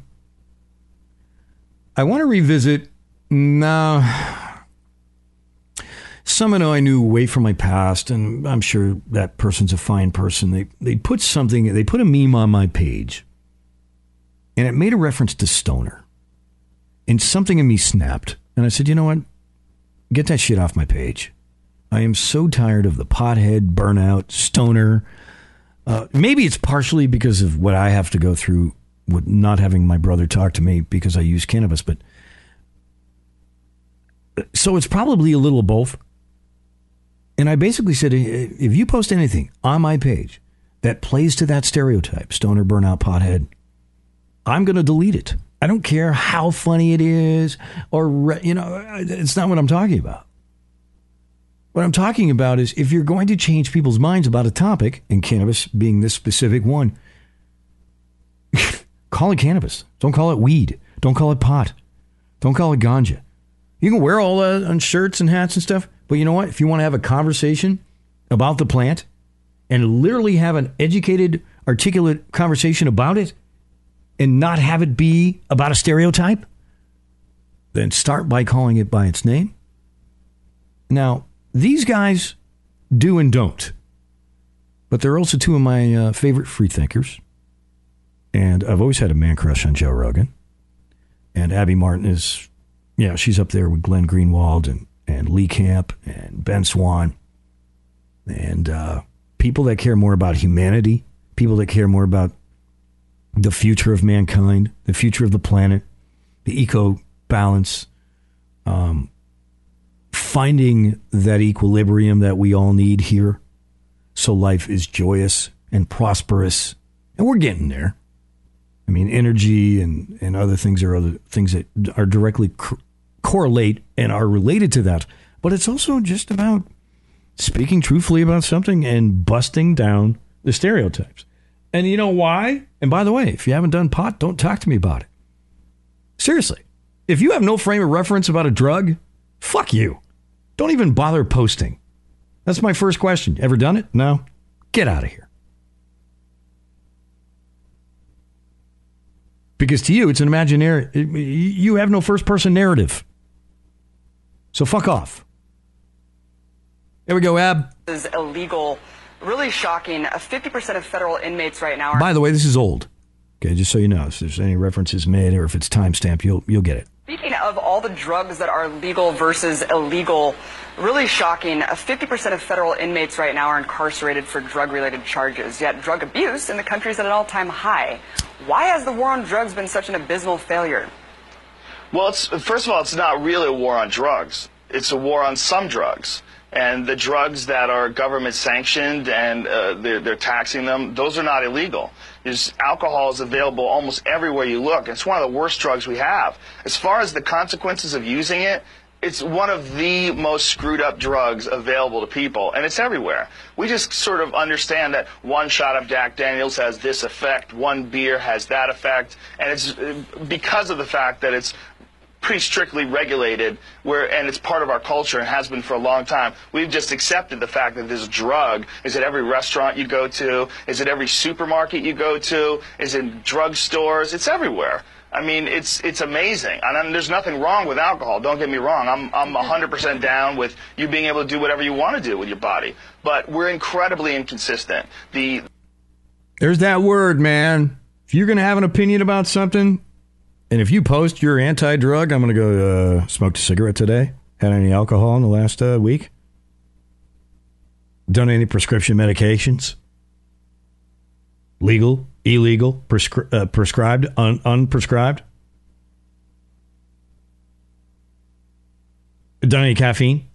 I want to revisit someone I knew way from my past, and I'm sure that person's a fine person. They put a meme on my page, and it made a reference to Stoner. And something in me snapped. And I said, you know what? Get that shit off my page. I am so tired of the pothead, burnout, Stoner. Maybe it's partially because of what I have to go through with not having my brother talk to me because I use cannabis. But so it's probably a little of both. And I basically said, if you post anything on my page that plays to that stereotype, Stoner, burnout, pothead, I'm going to delete it. I don't care how funny it is or, it's not what I'm talking about. What I'm talking about is if you're going to change people's minds about a topic, and cannabis being this specific one, call it cannabis. Don't call it weed. Don't call it pot. Don't call it ganja. You can wear all that on shirts and hats and stuff, but you know what? If you want to have a conversation about the plant and literally have an educated, articulate conversation about it and not have it be about a stereotype, then start by calling it by its name. Now, these guys do and don't, but they're also 2 of my favorite free thinkers. And I've always had a man crush on Joe Rogan. And Abby Martin is, she's up there with Glenn Greenwald and Lee Camp and Ben Swan. And people that care more about humanity, people that care more about the future of mankind, the future of the planet, the eco balance, finding that equilibrium that we all need here so life is joyous and prosperous. And we're getting there. I mean, energy and other things that are directly correlate and are related to that. But it's also just about speaking truthfully about something and busting down the stereotypes. And you know why? And by the way, if you haven't done pot, don't talk to me about it. Seriously. If you have no frame of reference about a drug, fuck you. Don't even bother posting. That's my first question. Ever done it? No? Get out of here. Because to you, it's an imaginary. You have no first-person narrative. So fuck off. There we go, Ab. This is illegal. Really shocking. 50% of federal inmates right now are... By the way, this is old. Okay, just so you know. If there's any references made or if it's timestamped, you'll get it. Speaking of all the drugs that are legal versus illegal, really shocking. 50% of federal inmates right now are incarcerated for drug-related charges, yet drug abuse in the country is at an all-time high. Why has the war on drugs been such an abysmal failure? Well, first of all, it's not really a war on drugs. It's a war on some drugs. And the drugs that are government sanctioned and they're taxing them, those are not illegal. Alcohol is available almost everywhere you look. It's one of the worst drugs we have. As far as the consequences of using it, it's one of the most screwed up drugs available to people, and it's everywhere. We just sort of understand that one shot of Jack Daniels has this effect, one beer has that effect, and it's because of the fact that it's pretty strictly regulated, and it's part of our culture and has been for a long time. We've just accepted the fact that this drug is at every restaurant you go to, is at every supermarket you go to, is in drugstores. It's everywhere. I mean, it's amazing. And there's nothing wrong with alcohol. Don't get me wrong. I'm 100% down with you being able to do whatever you want to do with your body. But we're incredibly inconsistent. There's that word, man. If you're going to have an opinion about something, and if you post you're anti-drug, I'm going to go smoked a cigarette today. Had any alcohol in the last week? Done any prescription medications? Legal, illegal, prescribed, unprescribed? Done any caffeine?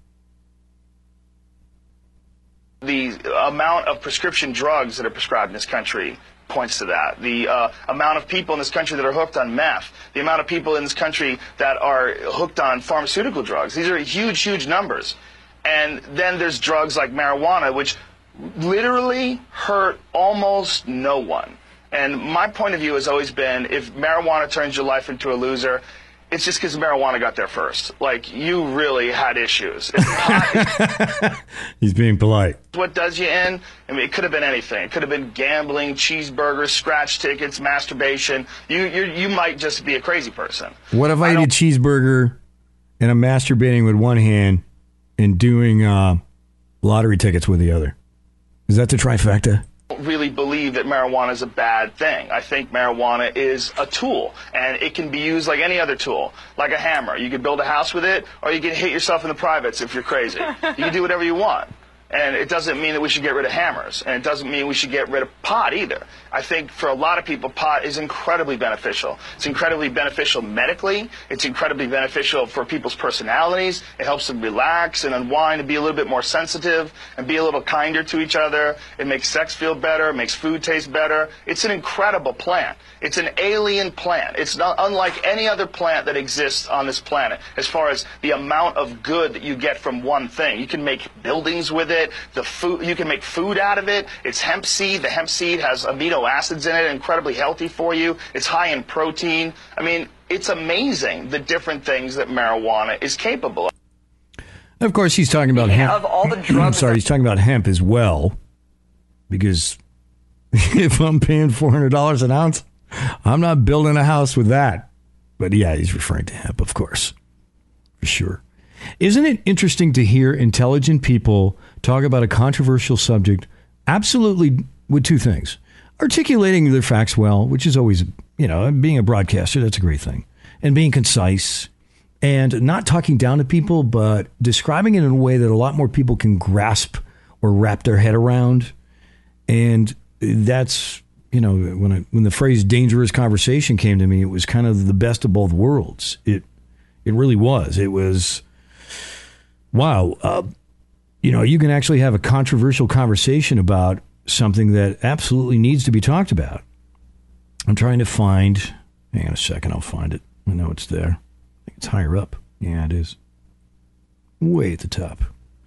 The amount of prescription drugs that are prescribed in this country points to that. The amount of people in this country that are hooked on meth, the amount of people in this country that are hooked on pharmaceutical drugs. These are huge, huge numbers. And then there's drugs like marijuana, which literally hurt almost no one. And my point of view has always been, if marijuana turns your life into a loser, it's just because marijuana got there first. Like, you really had issues. He's being polite. What does you in? I mean, it could have been anything. It could have been gambling, cheeseburgers, scratch tickets, masturbation. You might just be a crazy person. What if I eat a cheeseburger and I'm masturbating with one hand and doing lottery tickets with the other? Is that the trifecta? I don't really believe that marijuana is a bad thing. I think marijuana is a tool, and it can be used like any other tool, like a hammer. You can build a house with it, or you can hit yourself in the privates if you're crazy. You can do whatever you want. And it doesn't mean that we should get rid of hammers, and it doesn't mean we should get rid of pot either. I think for a lot of people, pot is incredibly beneficial. It's incredibly beneficial medically. It's incredibly beneficial for people's personalities. It helps them relax and unwind and be a little bit more sensitive and be a little kinder to each other. It makes sex feel better. It makes food taste better. It's an incredible plant. It's an alien plant. It's not unlike any other plant that exists on this planet as far as the amount of good that you get from one thing. You can make buildings with it. The food, you can make food out of it. It's hemp seed. The hemp seed has amino acids in it, incredibly healthy for you. It's high in protein. I mean, it's amazing the different things that marijuana is capable of. Of course, he's talking about hemp. Of all the drugs, I'm sorry, he's talking about hemp as well, because if I'm paying $400 an ounce, I'm not building a house with that. But yeah, he's referring to hemp, of course, for sure. Isn't it interesting to hear intelligent people talk about a controversial subject absolutely with two things? Articulating their facts well, which is always, being a broadcaster, that's a great thing. And being concise and not talking down to people, but describing it in a way that a lot more people can grasp or wrap their head around. And that's, when the phrase dangerous conversation came to me, it was kind of the best of both worlds. It really was. It was, wow. You can actually have a controversial conversation about something that absolutely needs to be talked about. I'm trying to find, hang on a second, I'll find it. I know it's there. I think it's higher up. Yeah, it is. Way at the top.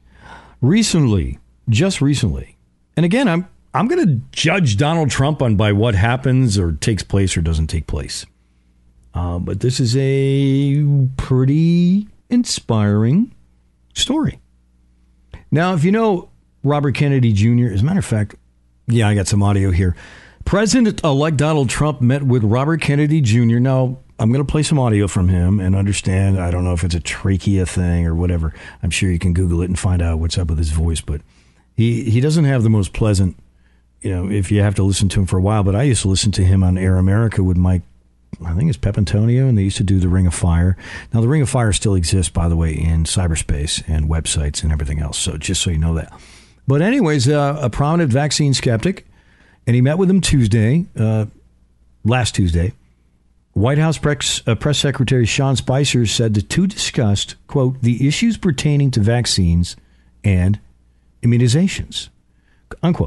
Just recently, and again, I'm going to judge Donald Trump by what happens or takes place or doesn't take place. But this is a pretty inspiring story. Now, if you know Robert Kennedy Jr., as a matter of fact, yeah, I got some audio here. President-elect Donald Trump met with Robert Kennedy Jr. Now, I'm going to play some audio from him and understand. I don't know if it's a trachea thing or whatever. I'm sure you can Google it and find out what's up with his voice. But he doesn't have the most pleasant, if you have to listen to him for a while. But I used to listen to him on Air America with Mike, I think it's Pep Antonio, and they used to do the Ring of Fire. Now, the Ring of Fire still exists, by the way, in cyberspace and websites and everything else. So just so you know that. But anyways, a prominent vaccine skeptic, and he met with him last Tuesday. White House Press Secretary Sean Spicer said the two discussed, quote, the issues pertaining to vaccines and immunizations, unquote.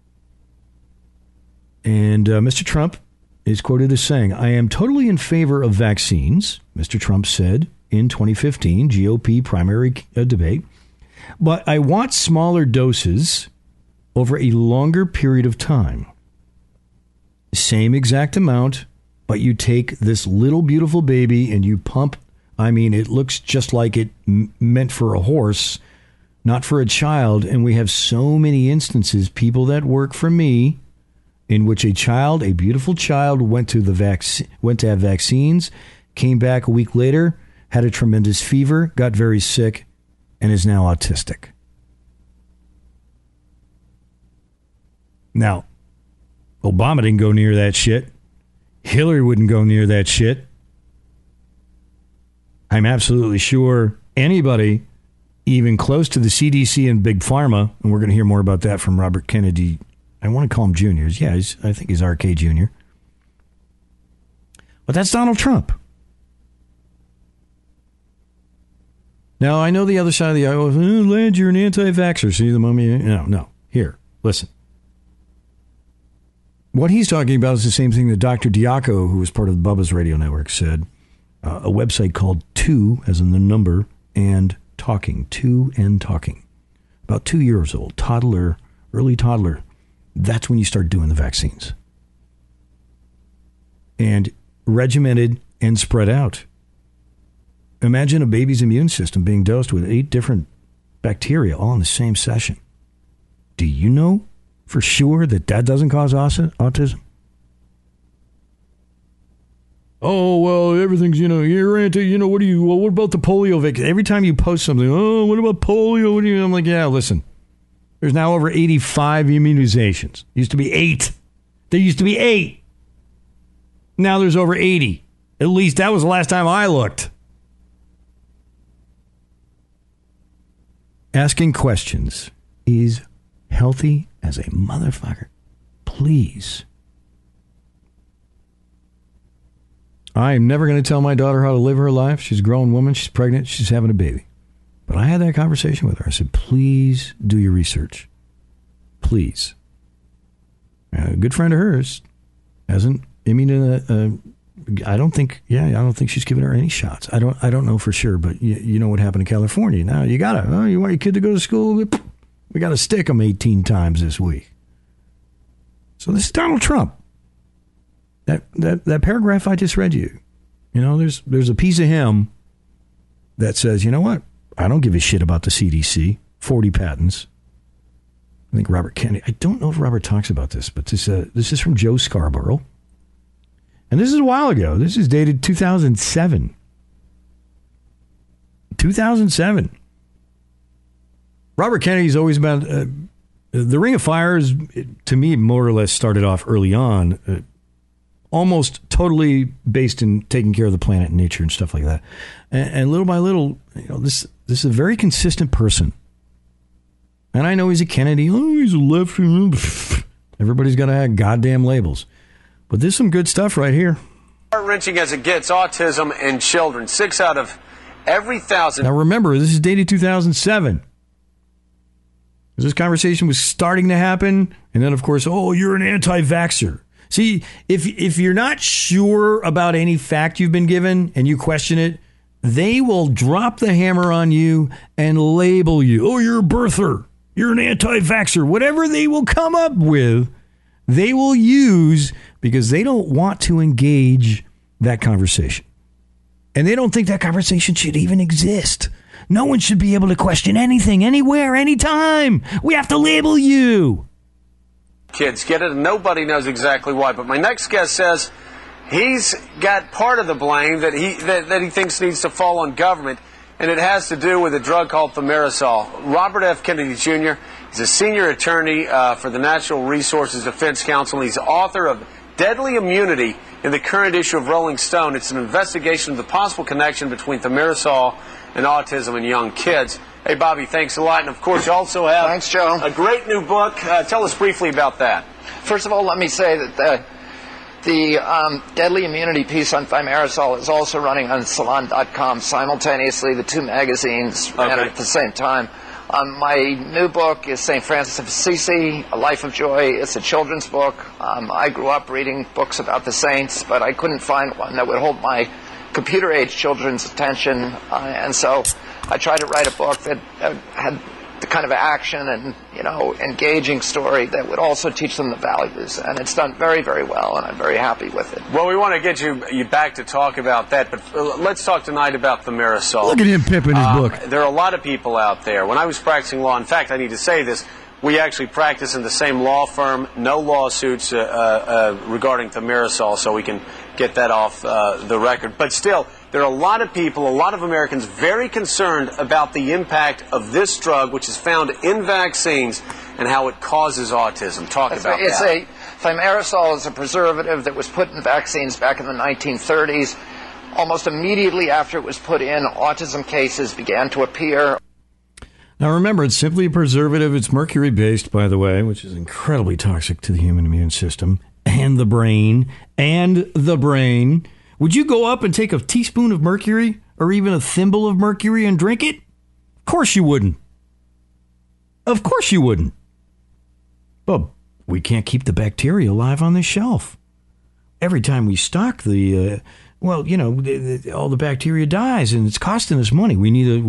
And Mr. Trump is quoted as saying, I am totally in favor of vaccines, Mr. Trump said in 2015 GOP primary debate, but I want smaller doses over a longer period of time. Same exact amount, but you take this little beautiful baby and you pump. I mean, it looks just like it meant for a horse, not for a child. And we have so many instances, people that work for me, in which a beautiful child, went to have vaccines, came back a week later, had a tremendous fever, got very sick, and is now autistic. Now, Obama didn't go near that shit. Hillary wouldn't go near that shit. I'm absolutely sure anybody even close to the CDC and Big Pharma, and we're going to hear more about that from Robert Kennedy. I want to call him Jr. Yeah, I think he's RK Jr. But that's Donald Trump. Now, I know the other side of the aisle, Led, you're an anti-vaxxer. See the mummy? No. Here, listen. What he's talking about is the same thing that Dr. Diaco, who was part of the Bubba's Radio Network, said. A website called 2, as in the number, and Talking. 2 and Talking. About 2 years old, toddler, early toddler. That's when you start doing the vaccines. And regimented and spread out. Imagine a baby's immune system being dosed with 8 different bacteria all in the same session. Do you know for sure that doesn't cause autism? Oh, well, everything's, you're anti, what about the polio vaccine? Every time you post something, what about polio? I'm like, yeah, listen. There's now over 85 immunizations. Used to be 8. There used to be 8. Now there's over 80. At least that was the last time I looked. Asking questions is healthy as a motherfucker. Please. I am never going to tell my daughter how to live her life. She's a grown woman. She's pregnant. She's having a baby. But I had that conversation with her. I said, please do your research. Please. A good friend of hers hasn't, I don't think she's given her any shots. I don't know for sure, but you know what happened in California. Now you you want your kid to go to school? We got to stick them 18 times this week. So this is Donald Trump. That paragraph I just read you, there's a piece of him that says, you know what? I don't give a shit about the CDC. 40 patents. I think Robert Kennedy. I don't know if Robert talks about this, but this is from Joe Scarborough. And this is a while ago. This is dated 2007. 2007. Robert Kennedy's always been... the Ring of Fire is, to me, more or less started off early on, almost totally based in taking care of the planet and nature and stuff like that. And little by little, this is a very consistent person. And I know he's a Kennedy. Oh, he's a left. Everybody's got to have goddamn labels. But there's some good stuff right here. Heart-wrenching as it gets, autism in children. 6 out of every 1,000. Now remember, this is dated 2007. This conversation was starting to happen. And then, of course, you're an anti-vaxxer. See, if you're not sure about any fact you've been given and you question it, they will drop the hammer on you and label you. Oh, you're a birther. You're an anti-vaxxer. Whatever they will come up with, they will use because they don't want to engage that conversation. And they don't think that conversation should even exist. No one should be able to question anything, anywhere, anytime. We have to label you. Kids get it, and nobody knows exactly why. But my next guest says he's got part of the blame that he thinks needs to fall on government, and it has to do with a drug called thimerosal. Robert F. Kennedy Jr. is a senior attorney for the Natural Resources Defense Council. He's author of Deadly Immunity in the current issue of Rolling Stone. It's an investigation of the possible connection between thimerosal and autism in young kids. Hey, Bobby, thanks a lot. And, of course, you also have a great new book. Tell us briefly about that. First of all, let me say that the Deadly Immunity piece on thimerosal is also running on Salon.com simultaneously. The two magazines ran at the same time. My new book is St. Francis of Assisi, A Life of Joy. It's a children's book. I grew up reading books about the saints, but I couldn't find one that would hold my computer-age children's attention, and so I tried to write a book that had the kind of action and, engaging story that would also teach them the values. And it's done very, very well, and I'm very happy with it. Well, we want to get you back to talk about that, but let's talk tonight about the Marisol. Look at him pimping his book. There are a lot of people out there. When I was practicing law, in fact, I need to say this, we actually practice in the same law firm, no lawsuits regarding the Marisol, so we can get that off the record. But still, there are a lot of people, a lot of Americans very concerned about the impact of this drug, which is found in vaccines, and how it causes autism. Talk about that. Thimerosal is a preservative that was put in vaccines back in the 1930s. Almost immediately after it was put in, autism cases began to appear. Now remember, it's simply a preservative. It's mercury-based, by the way, which is incredibly toxic to the human immune system and the brain. Would you go up and take a teaspoon of mercury or even a thimble of mercury and drink it? Of course you wouldn't. Of course you wouldn't. But we can't keep the bacteria alive on this shelf. Every time we stock all the bacteria dies, and it's costing us money. We need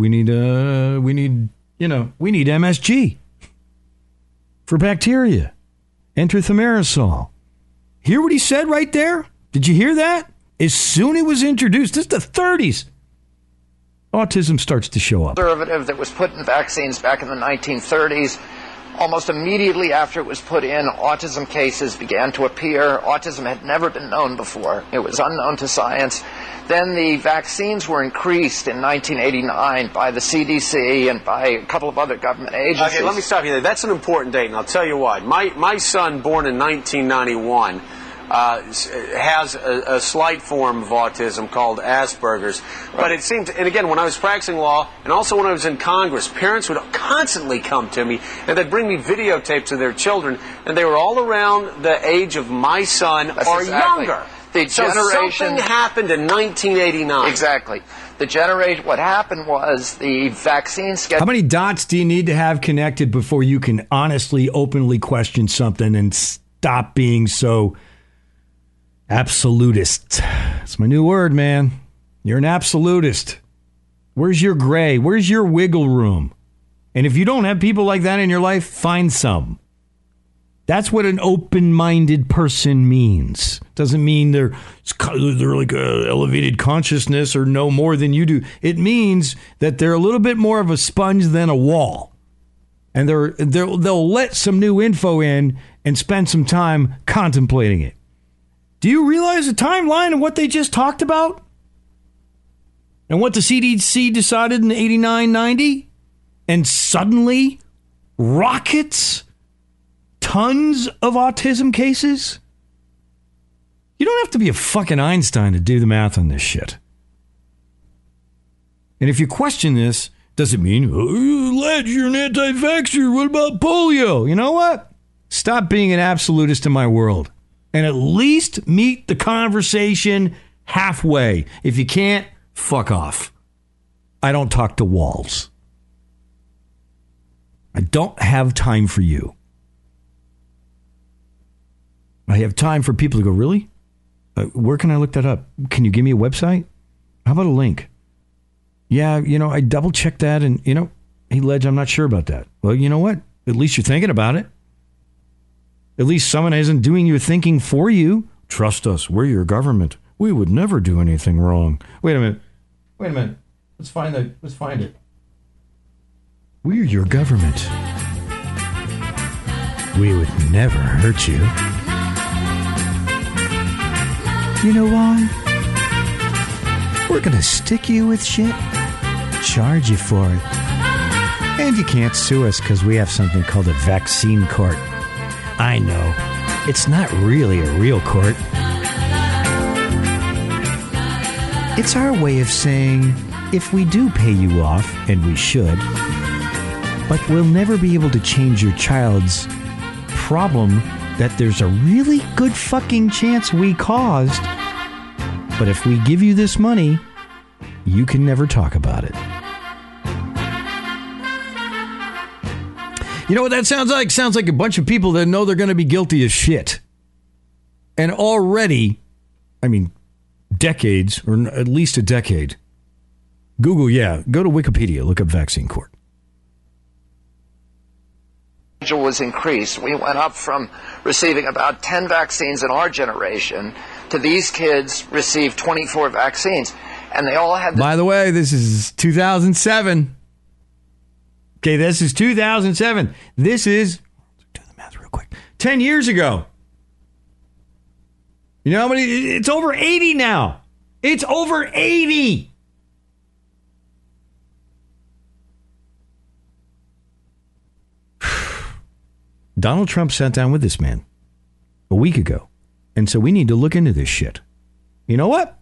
MSG for bacteria. Enter Thimerosal. Hear what he said right there? Did you hear that? As soon as it was introduced, this is the 30s, autism starts to show up. Preservative that was put in vaccines back in the 1930s. Almost immediately after it was put in, autism cases began to appear. Autism had never been known before. It was unknown to science. Then the vaccines were increased in 1989 by the CDC and by a couple of other government agencies. Okay, let me stop you there. That's an important date, and I'll tell you why. My son, born in 1991, has a slight form of autism called Asperger's. But it seemed, and again, when I was practicing law, and also when I was in Congress, parents would constantly come to me, and they'd bring me videotapes of their children, and they were all around the age of my son or younger. So something happened in 1989. Exactly. What happened was the vaccine schedule. How many dots do you need to have connected before you can honestly, openly question something and stop being so absolutist? It's my new word, man. You're an absolutist. Where's your gray? Where's your wiggle room? And if you don't have people like that in your life, find some. That's what an open-minded person means. Doesn't mean they're like a elevated consciousness or know more than you do. It means that they're a little bit more of a sponge than a wall. And they'll let some new info in and spend some time contemplating it. Do you realize the timeline of what they just talked about? And what the CDC decided in 89, 90? And suddenly, rockets, tons of autism cases? You don't have to be a fucking Einstein to do the math on this shit. And if you question this, does it mean, Ledge, you're an anti-vaxxer, what about polio? You know what? Stop being an absolutist in my world. And at least meet the conversation halfway. If you can't, fuck off. I don't talk to walls. I don't have time for you. I have time for people to go, really? Where can I look that up? Can you give me a website? How about a link? Yeah, I double-checked that, and, hey, Ledge, I'm not sure about that. Well, you know what? At least you're thinking about it. At least someone isn't doing your thinking for you. Trust us. We're your government. We would never do anything wrong. Wait a minute. Let's find it. We're your government. We would never hurt you. You know why? We're going to stick you with shit, charge you for it. And you can't sue us because we have something called a vaccine court. I know. It's not really a real court. It's our way of saying, if we do pay you off, and we should, but we'll never be able to change your child's problem that there's a really good fucking chance we caused. But if we give you this money, you can never talk about it. You know what that sounds like? Sounds like a bunch of people that know they're going to be guilty as shit. And already, I mean, decades, or at least a decade. Google, go to Wikipedia, look up vaccine court. Was increased. We went up from receiving about 10 vaccines in our generation to these kids receive 24 vaccines. And they all had... By the way, this is 2007. Okay, this is 2007. This is... Do the math real quick. 10 years ago. You know how many? It's over 80 now. It's over 80. Donald Trump sat down with this man a week ago and said, we need to look into this shit. You know what?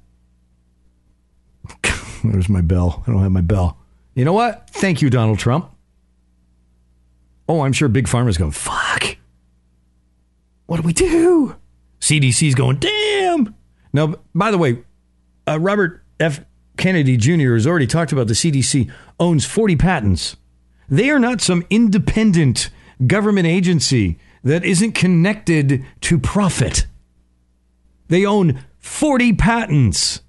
There's my bell. I don't have my bell. You know what? Thank you, Donald Trump. Oh, I'm sure Big Pharma's going, fuck. What do we do? CDC's going, damn. Now, by the way, Robert F. Kennedy Jr. has already talked about the CDC owns 40 patents. They are not some independent government agency that isn't connected to profit. They own 40 patents.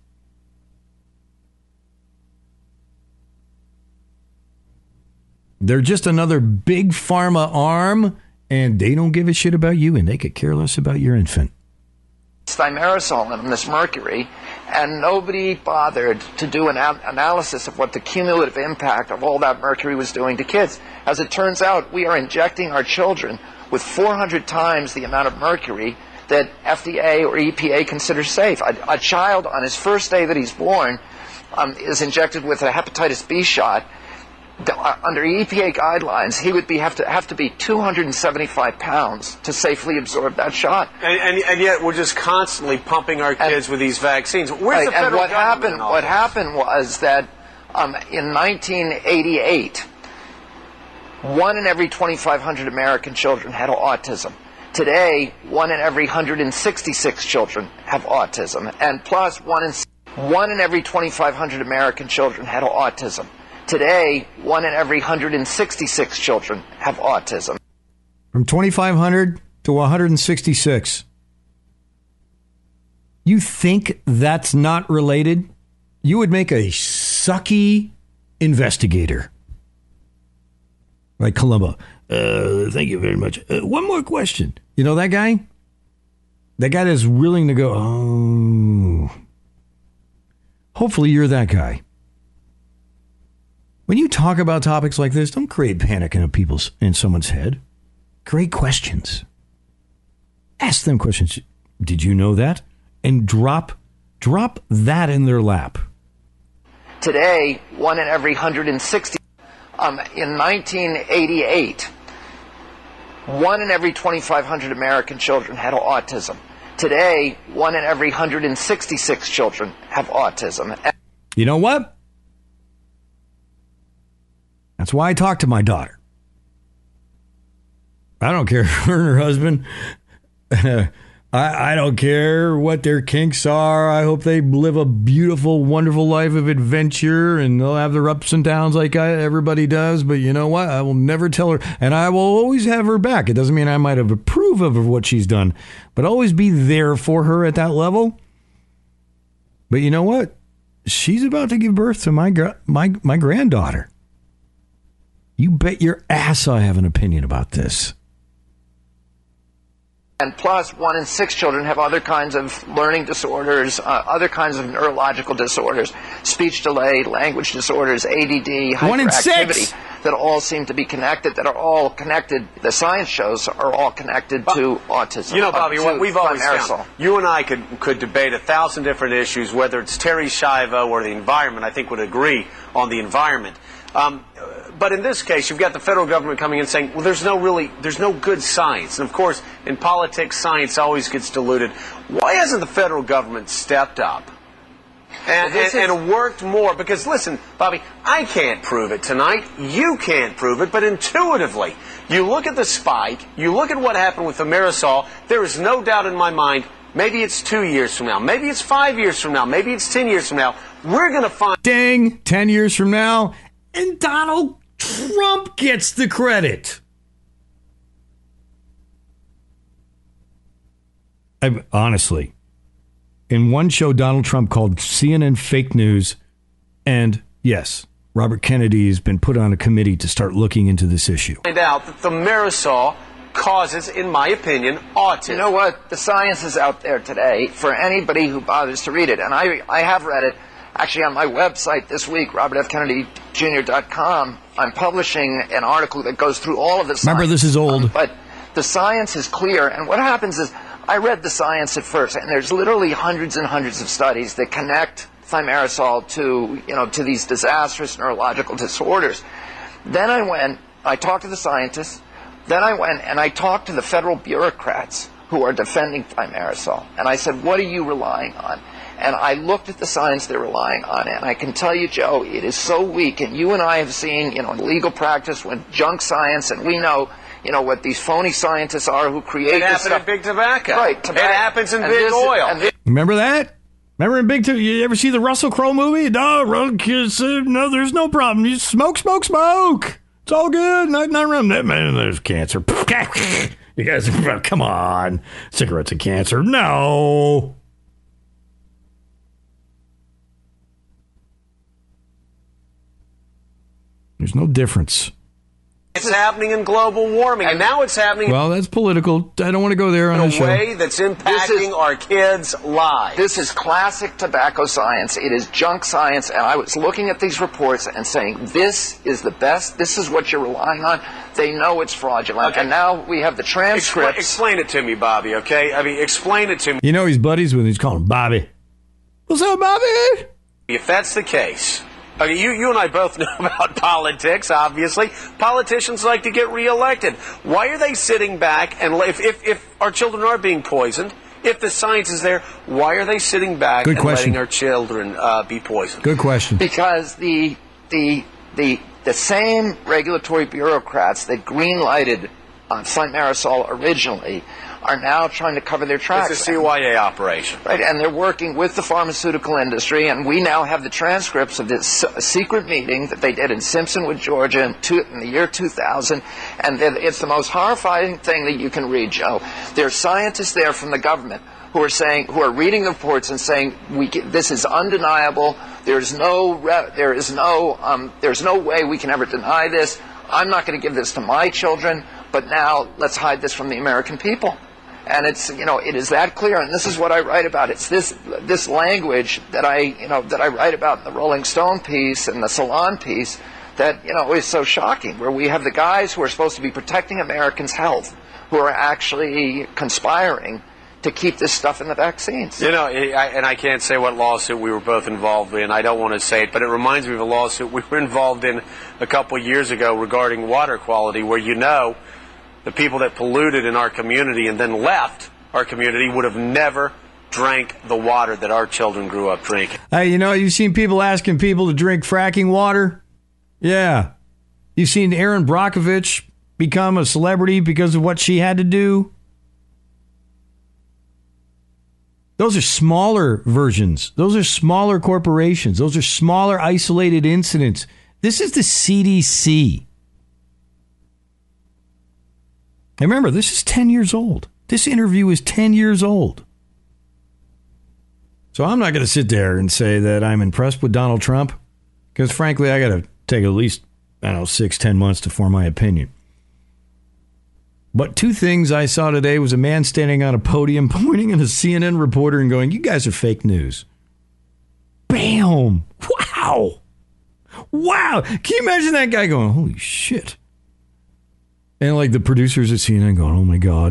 They're just another big pharma arm, and they don't give a shit about you, and they could care less about your infant. Thimerosal and this mercury, and nobody bothered to do an analysis of what the cumulative impact of all that mercury was doing to kids. As it turns out, we are injecting our children with 400 times the amount of mercury that FDA or EPA considers safe. A child on his first day that he's born is injected with a hepatitis B shot. Under EPA guidelines, he would have to be 275 pounds to safely absorb that shot. And yet we're just constantly pumping our kids with these vaccines. Where's the federal government? What happened was that in 1988, 1 in every 2,500 American children had autism. Today, 1 in every 166 children have autism. And plus, 1 in every 2,500 American children had autism. Today, 1 in every 166 children have autism. From 2,500 to 166. You think that's not related? You would make a sucky investigator. Like Columbo. Thank you very much. One more question. You know that guy? That guy that's willing to go, oh. Hopefully you're that guy. When you talk about topics like this, don't create panic in someone's head. Create questions. Ask them questions. Did you know that? And drop that in their lap. Today, 1 in every 160. In 1988, 1 in every 2,500 American children had autism. Today, 1 in every 166 children have autism. You know what? That's why I talk to my daughter. I don't care her and her husband. I don't care what their kinks are. I hope they live a beautiful, wonderful life of adventure, and they'll have their ups and downs like everybody does. But you know what? I will never tell her, and I will always have her back. It doesn't mean I might have approved of what she's done, but always be there for her at that level. But you know what? She's about to give birth to my granddaughter. You bet your ass I have an opinion about this. And plus, 1 in 6 children have other kinds of learning disorders, other kinds of neurological disorders, speech delay, language disorders, ADD, hyperactivity, that all seem to be connected, that are all connected, the science shows are all connected to autism. You know, Bobby, what we've always found, you and I could debate 1,000 different issues, whether it's Terry Schiavo or the environment. I think would agree on the environment. But in this case, you've got the federal government coming in saying, well, there's no good science. And of course, in politics, science always gets diluted. Why hasn't the federal government stepped up and worked more? Because listen, Bobby, I can't prove it tonight. You can't prove it. But intuitively, you look at the spike, you look at what happened with the Thimerosal, there is no doubt in my mind, maybe it's 2 years from now, maybe it's 5 years from now, maybe it's 10 years from now, we're going to find... Ding! 10 years from now, and Donald Trump gets the credit. Honestly, in one show, Donald Trump called CNN fake news, and yes, Robert Kennedy has been put on a committee to start looking into this issue. Find out that the Marisol causes, in my opinion, autism. You know what? The science is out there today for anybody who bothers to read it. And I have read it. Actually, on my website this week, robertfkennedykr.com, I'm publishing an article that goes through all of the science. Remember, this is old. But the science is clear. And what happens is, I read the science at first, and there's literally hundreds and hundreds of studies that connect thimerosal to these disastrous neurological disorders. Then I talked to the scientists. Then I went and I talked to the federal bureaucrats who are defending thimerosal. And I said, what are you relying on? And I looked at the science they're relying on, and I can tell you, Joe, it is so weak. And you and I have seen, in legal practice, when junk science, and we know, what these phony scientists are who create this stuff. It happened in big tobacco. Right. It happens in big oil. Remember that? Remember in Big Two? You ever see the Russell Crowe movie? No, there's no problem. You smoke. It's all good. Not around that man. There's cancer. You guys, come on. Cigarettes and cancer. No. There's no difference. It's happening in global warming, and now it's happening. Well, that's political. I don't want to go there on a show. way that's impacting our kids' lives. This is classic tobacco science. It is junk science, and I was looking at these reports and saying, this is the best. This is what you're relying on. They know it's fraudulent, and now we have the transcripts. Explain it to me, Bobby, okay? Explain it to me. He's buddies with him. He's calling him Bobby. What's up, Bobby? If that's the case... Okay, you and I both know about politics, obviously. Politicians like to get reelected. Why are they sitting back and if our children are being poisoned, if the science is there, why are they sitting back and letting our children be poisoned? Good question. Because the same regulatory bureaucrats that green-lighted thimerosal originally are now trying to cover their tracks. It's a CYA operation. Right, and they're working with the pharmaceutical industry, and we now have the transcripts of this secret meeting that they did in Simpsonwood, Georgia in the year 2000, and it's the most horrifying thing that you can read, Joe. There are scientists there from the government who are reading the reports and saying, this is undeniable, there's no way we can ever deny this, I'm not going to give this to my children, but now let's hide this from the American people. And it is that clear, and this is what I write about. It's this language that I write about in the Rolling Stone piece and the Salon piece that, is so shocking, where we have the guys who are supposed to be protecting Americans' health who are actually conspiring to keep this stuff in the vaccines. And I can't say what lawsuit we were both involved in. I don't want to say it, but it reminds me of a lawsuit we were involved in a couple years ago regarding water quality, where the people that polluted in our community and then left our community would have never drank the water that our children grew up drinking. Hey, you've seen people asking people to drink fracking water? Yeah. You've seen Erin Brockovich become a celebrity because of what she had to do? Those are smaller versions. Those are smaller corporations. Those are smaller isolated incidents. This is the CDC. And remember, this is 10 years old. This interview is 10 years old. So I'm not going to sit there and say that I'm impressed with Donald Trump, because frankly, I got to take at least, 6-10 months to form my opinion. But two things I saw today was a man standing on a podium pointing at a CNN reporter and going, "You guys are fake news." Bam! Wow! Can you imagine that guy going, "Holy shit." And like the producers at CNN going, "Oh my God."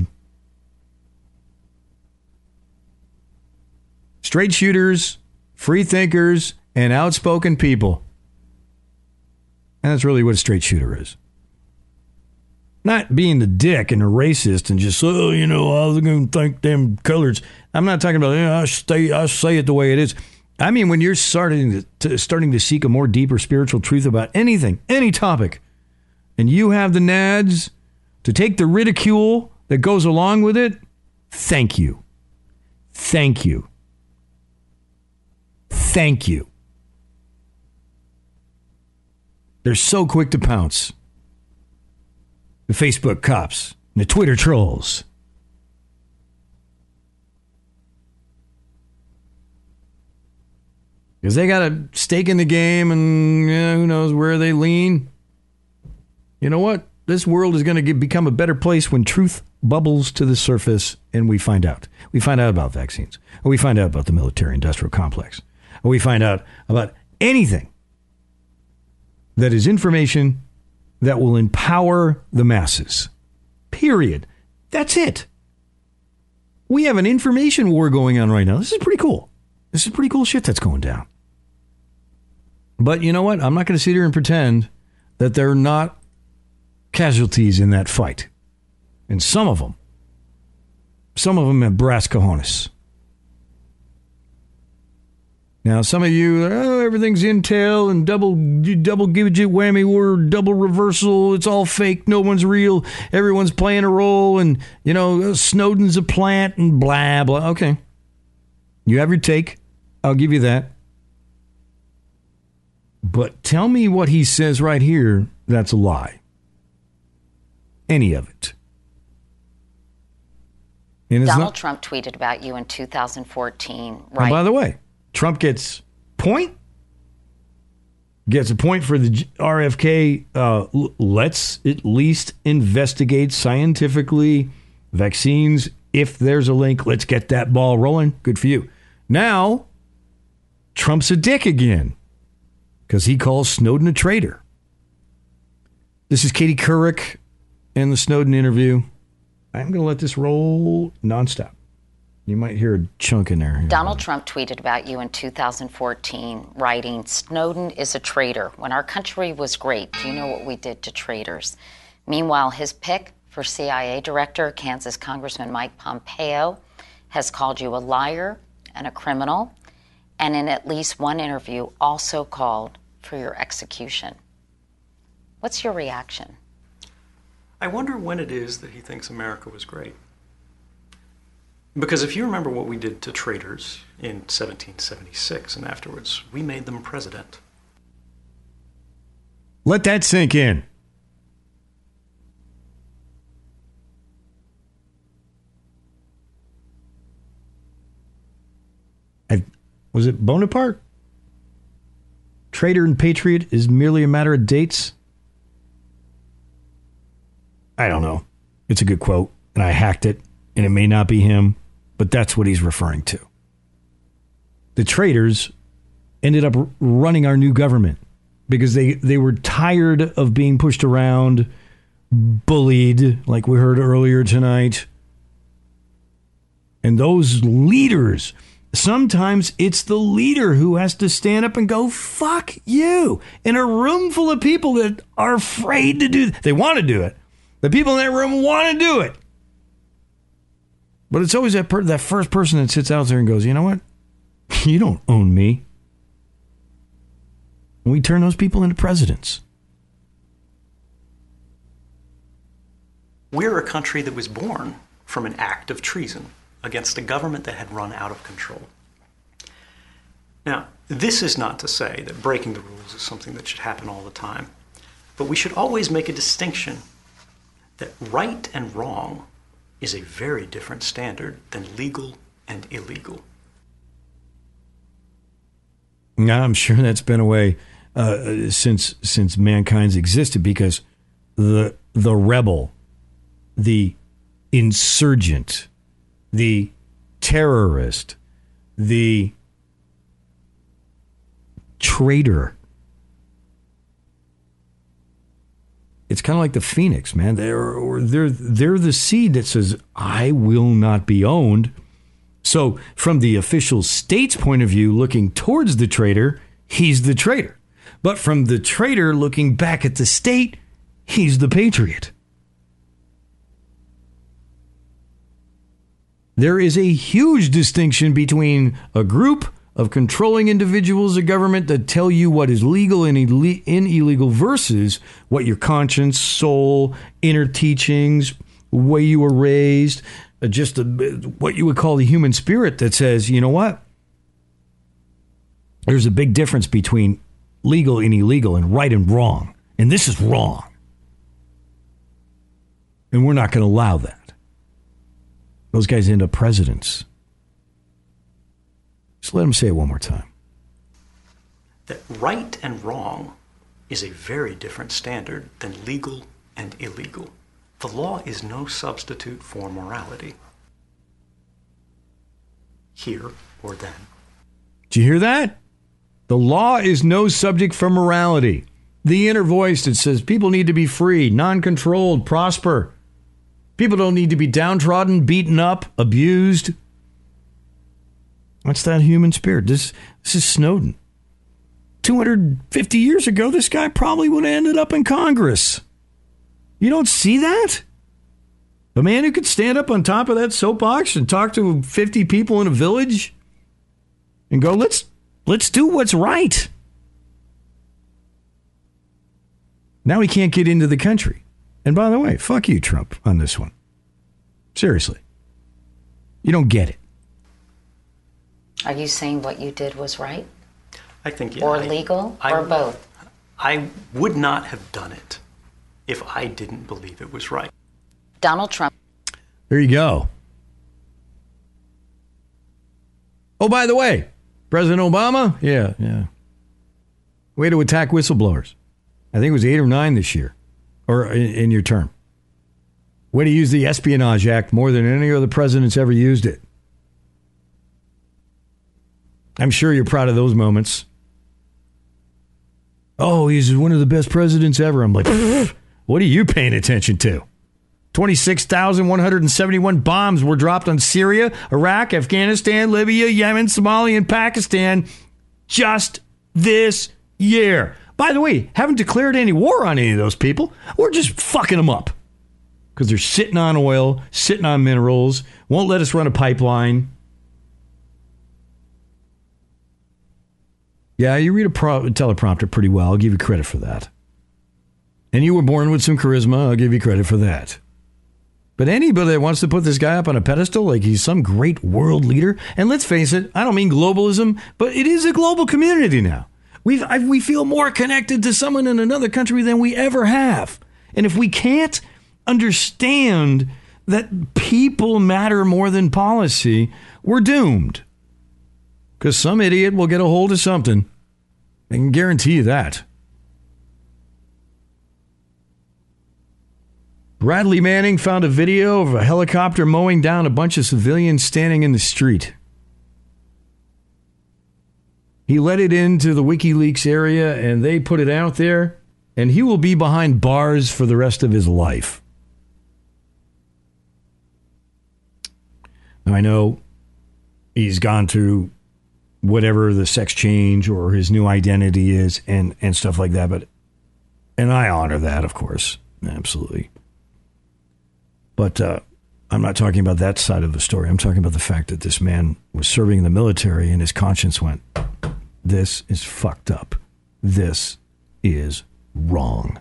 Straight shooters, free thinkers, and outspoken people. And that's really what a straight shooter is. Not being the dick and a racist and just, I was going to think them colors. I'm not talking about, I say it the way it is. I mean, when you're starting to seek a more deeper spiritual truth about anything, any topic, and you have the nads to take the ridicule that goes along with it, thank you. Thank you. Thank you. They're so quick to pounce. The Facebook cops, and the Twitter trolls. Because they got a stake in the game, and who knows where they lean. You know what? This world is going to become a better place when truth bubbles to the surface and we find out. We find out about vaccines. Or we find out about the military-industrial complex. Or we find out about anything that is information that will empower the masses. Period. That's it. We have an information war going on right now. This is pretty cool. This is pretty cool shit that's going down. But you know what? I'm not going to sit here and pretend that there are not casualties in that fight. And some of them have brass cojones. Now, some of you, everything's intel and double gidget whammy word, double reversal. It's all fake. No one's real. Everyone's playing a role. And, Snowden's a plant and blah, blah. Okay. You have your take. I'll give you that. But tell me what he says right here that's a lie. Any of it. And Donald Trump tweeted about you in 2014. Right. And by the way, Trump gets a point for the RFK. Let's at least investigate scientifically vaccines. If there's a link, let's get that ball rolling. Good for you. Now, Trump's a dick again because he calls Snowden a traitor. This is Katie Couric and the Snowden interview. I'm going to let this roll nonstop. You might hear a chunk in there. Donald Trump tweeted about you in 2014, writing, "Snowden is a traitor. When our country was great, do you know what we did to traitors?" Meanwhile, his pick for CIA director, Kansas Congressman Mike Pompeo, has called you a liar and a criminal, and in at least one interview also called for your execution. What's your reaction? I wonder when it is that he thinks America was great. Because if you remember what we did to traitors in 1776 and afterwards, we made them president. Let that sink in. Was it Bonaparte? Traitor and patriot is merely a matter of dates? I don't know. It's a good quote, and I hacked it, and it may not be him, but that's what he's referring to. The traitors ended up running our new government because they were tired of being pushed around, bullied, like we heard earlier tonight. And those leaders, sometimes it's the leader who has to stand up and go, fuck you. In a room full of people that are afraid to do it. They want to do it. The people in that room want to do it. But it's always that first person that sits out there and goes, you know what? You don't own me. And we turn those people into presidents. We're a country that was born from an act of treason against a government that had run out of control. Now, this is not to say that breaking the rules is something that should happen all the time, but we should always make a distinction that right and wrong is a very different standard than legal and illegal. Now, I'm sure that's been a way since mankind's existed, because the rebel, the insurgent, the terrorist, the traitor, it's kind of like the phoenix, man. They're the seed that says, I will not be owned. So from the official state's point of view, looking towards the traitor, he's the traitor. But from the traitor looking back at the state, he's the patriot. There is a huge distinction between a group of controlling individuals of government that tell you what is legal and illegal versus what your conscience, soul, inner teachings, way you were raised, what you would call the human spirit that says, you know what? There's a big difference between legal and illegal and right and wrong. And this is wrong. And we're not going to allow that. Those guys end up presidents. Just let him say it one more time. that right and wrong is a very different standard than legal and illegal. The law is no substitute for morality, here or then. Did you hear that? The law is no subject for morality. The inner voice that says people need to be free, non-controlled, prosper. People don't need to be downtrodden, beaten up, abused. What's that human spirit? This is Snowden. 250 years ago, this guy probably would have ended up in Congress. You don't see that? A man who could stand up on top of that soapbox and talk to 50 people in a village and go, let's do what's right. Now he can't get into the country. And by the way, fuck you, Trump, on this one. Seriously. You don't get it. Are you saying what you did was right? I think, or legal, or both? I would not have done it if I didn't believe it was right. Donald Trump. There you go. Oh, by the way, President Obama, yeah. Way to attack whistleblowers. I think it was 8 or 9 this year, or in your term. Way to use the Espionage Act more than any other president's ever used it. I'm sure you're proud of those moments. Oh, he's one of the best presidents ever. I'm like, what are you paying attention to? 26,171 bombs were dropped on Syria, Iraq, Afghanistan, Libya, Yemen, Somalia, and Pakistan just this year. By the way, haven't declared any war on any of those people. We're just fucking them up. Because they're sitting on oil, sitting on minerals, won't let us run a pipeline. Yeah, you read a teleprompter pretty well. I'll give you credit for that. And you were born with some charisma. I'll give you credit for that. But anybody that wants to put this guy up on a pedestal like he's some great world leader, and let's face it, I don't mean globalism, but it is a global community now. We feel more connected to someone in another country than we ever have. And if we can't understand that people matter more than policy, we're doomed. Because some idiot will get a hold of something. I can guarantee you that. Bradley Manning found a video of a helicopter mowing down a bunch of civilians standing in the street. He let it into the WikiLeaks area, and they put it out there, and he will be behind bars for the rest of his life. Now, I know he's gone through whatever the sex change or his new identity is and stuff like that, and I honor that, of course, absolutely. But I'm not talking about that side of the story. I'm talking about the fact that this man was serving in the military and his conscience went, this is fucked up. This is wrong.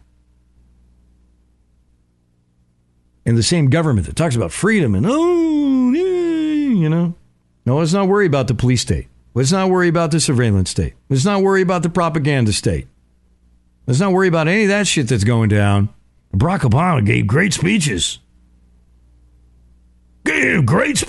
And the same government that talks about freedom and, no, let's not worry about the police state. Let's not worry about the surveillance state. Let's not worry about the propaganda state. Let's not worry about any of that shit that's going down. Barack Obama gave great speeches. There's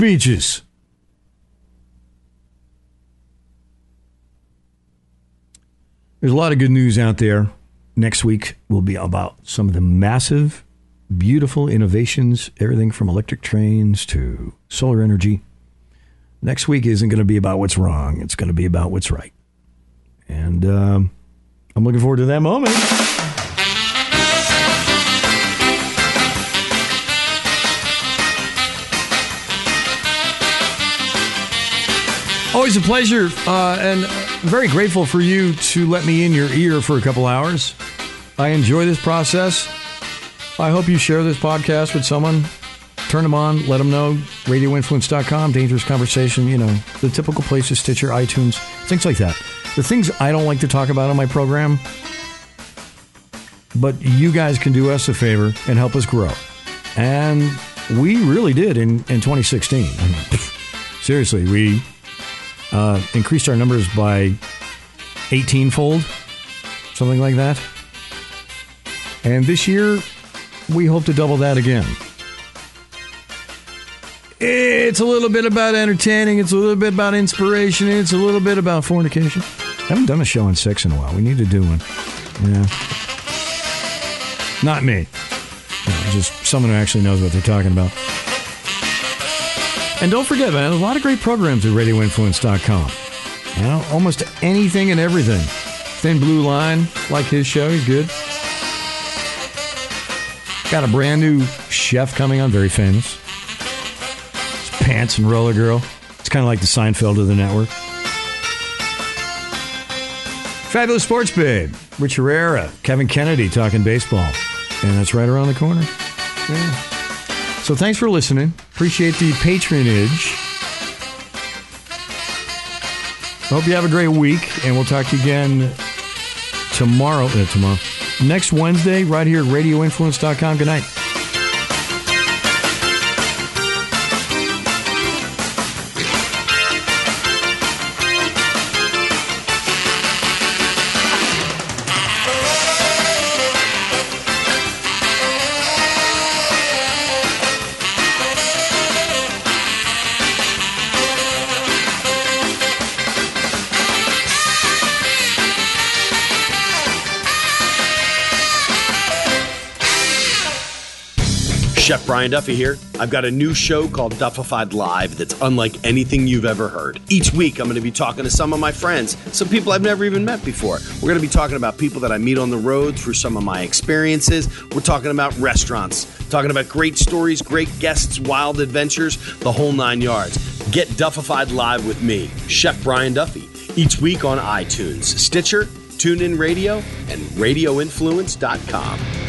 a lot of good news out there. Next week will be about some of the massive, beautiful innovations, everything from electric trains to solar energy. Next week isn't going to be about what's wrong. It's going to be about what's right. And I'm looking forward to that moment. Always a pleasure, and very grateful for you to let me in your ear for a couple hours. I enjoy this process. I hope you share this podcast with someone. Turn them on, let them know. RadioInfluence.com, Dangerous Conversation, the typical places, Stitcher, iTunes, things like that. The things I don't like to talk about on my program, but you guys can do us a favor and help us grow. And we really did in 2016. I mean, seriously, we increased our numbers by 18-fold, something like that. And this year, we hope to double that again. It's a little bit about entertaining. It's a little bit about inspiration. It's a little bit about fornication. Haven't done a show on sex in a while. We need to do one. Yeah. Not me. No, just someone who actually knows what they're talking about. And don't forget, man, there's a lot of great programs at RadioInfluence.com. You know, almost anything and everything. Thin Blue Line, like his show, he's good. Got a brand new chef coming on, very famous. It's Pants and Roller Girl. It's kind of like the Seinfeld of the network. Fabulous Sports Babe, Rich Herrera, Kevin Kennedy talking baseball. And that's right around the corner. Yeah. So thanks for listening. Appreciate the patronage. Hope you have a great week, and we'll talk to you again tomorrow. Next Wednesday, right here at RadioInfluence.com. Good night. Chef Brian Duffy here. I've got a new show called Duffified Live that's unlike anything you've ever heard. Each week, I'm going to be talking to some of my friends, some people I've never even met before. We're going to be talking about people that I meet on the road through some of my experiences. We're talking about restaurants, talking about great stories, great guests, wild adventures, the whole 9 yards. Get Duffified Live with me, Chef Brian Duffy, each week on iTunes, Stitcher, TuneIn Radio, and RadioInfluence.com.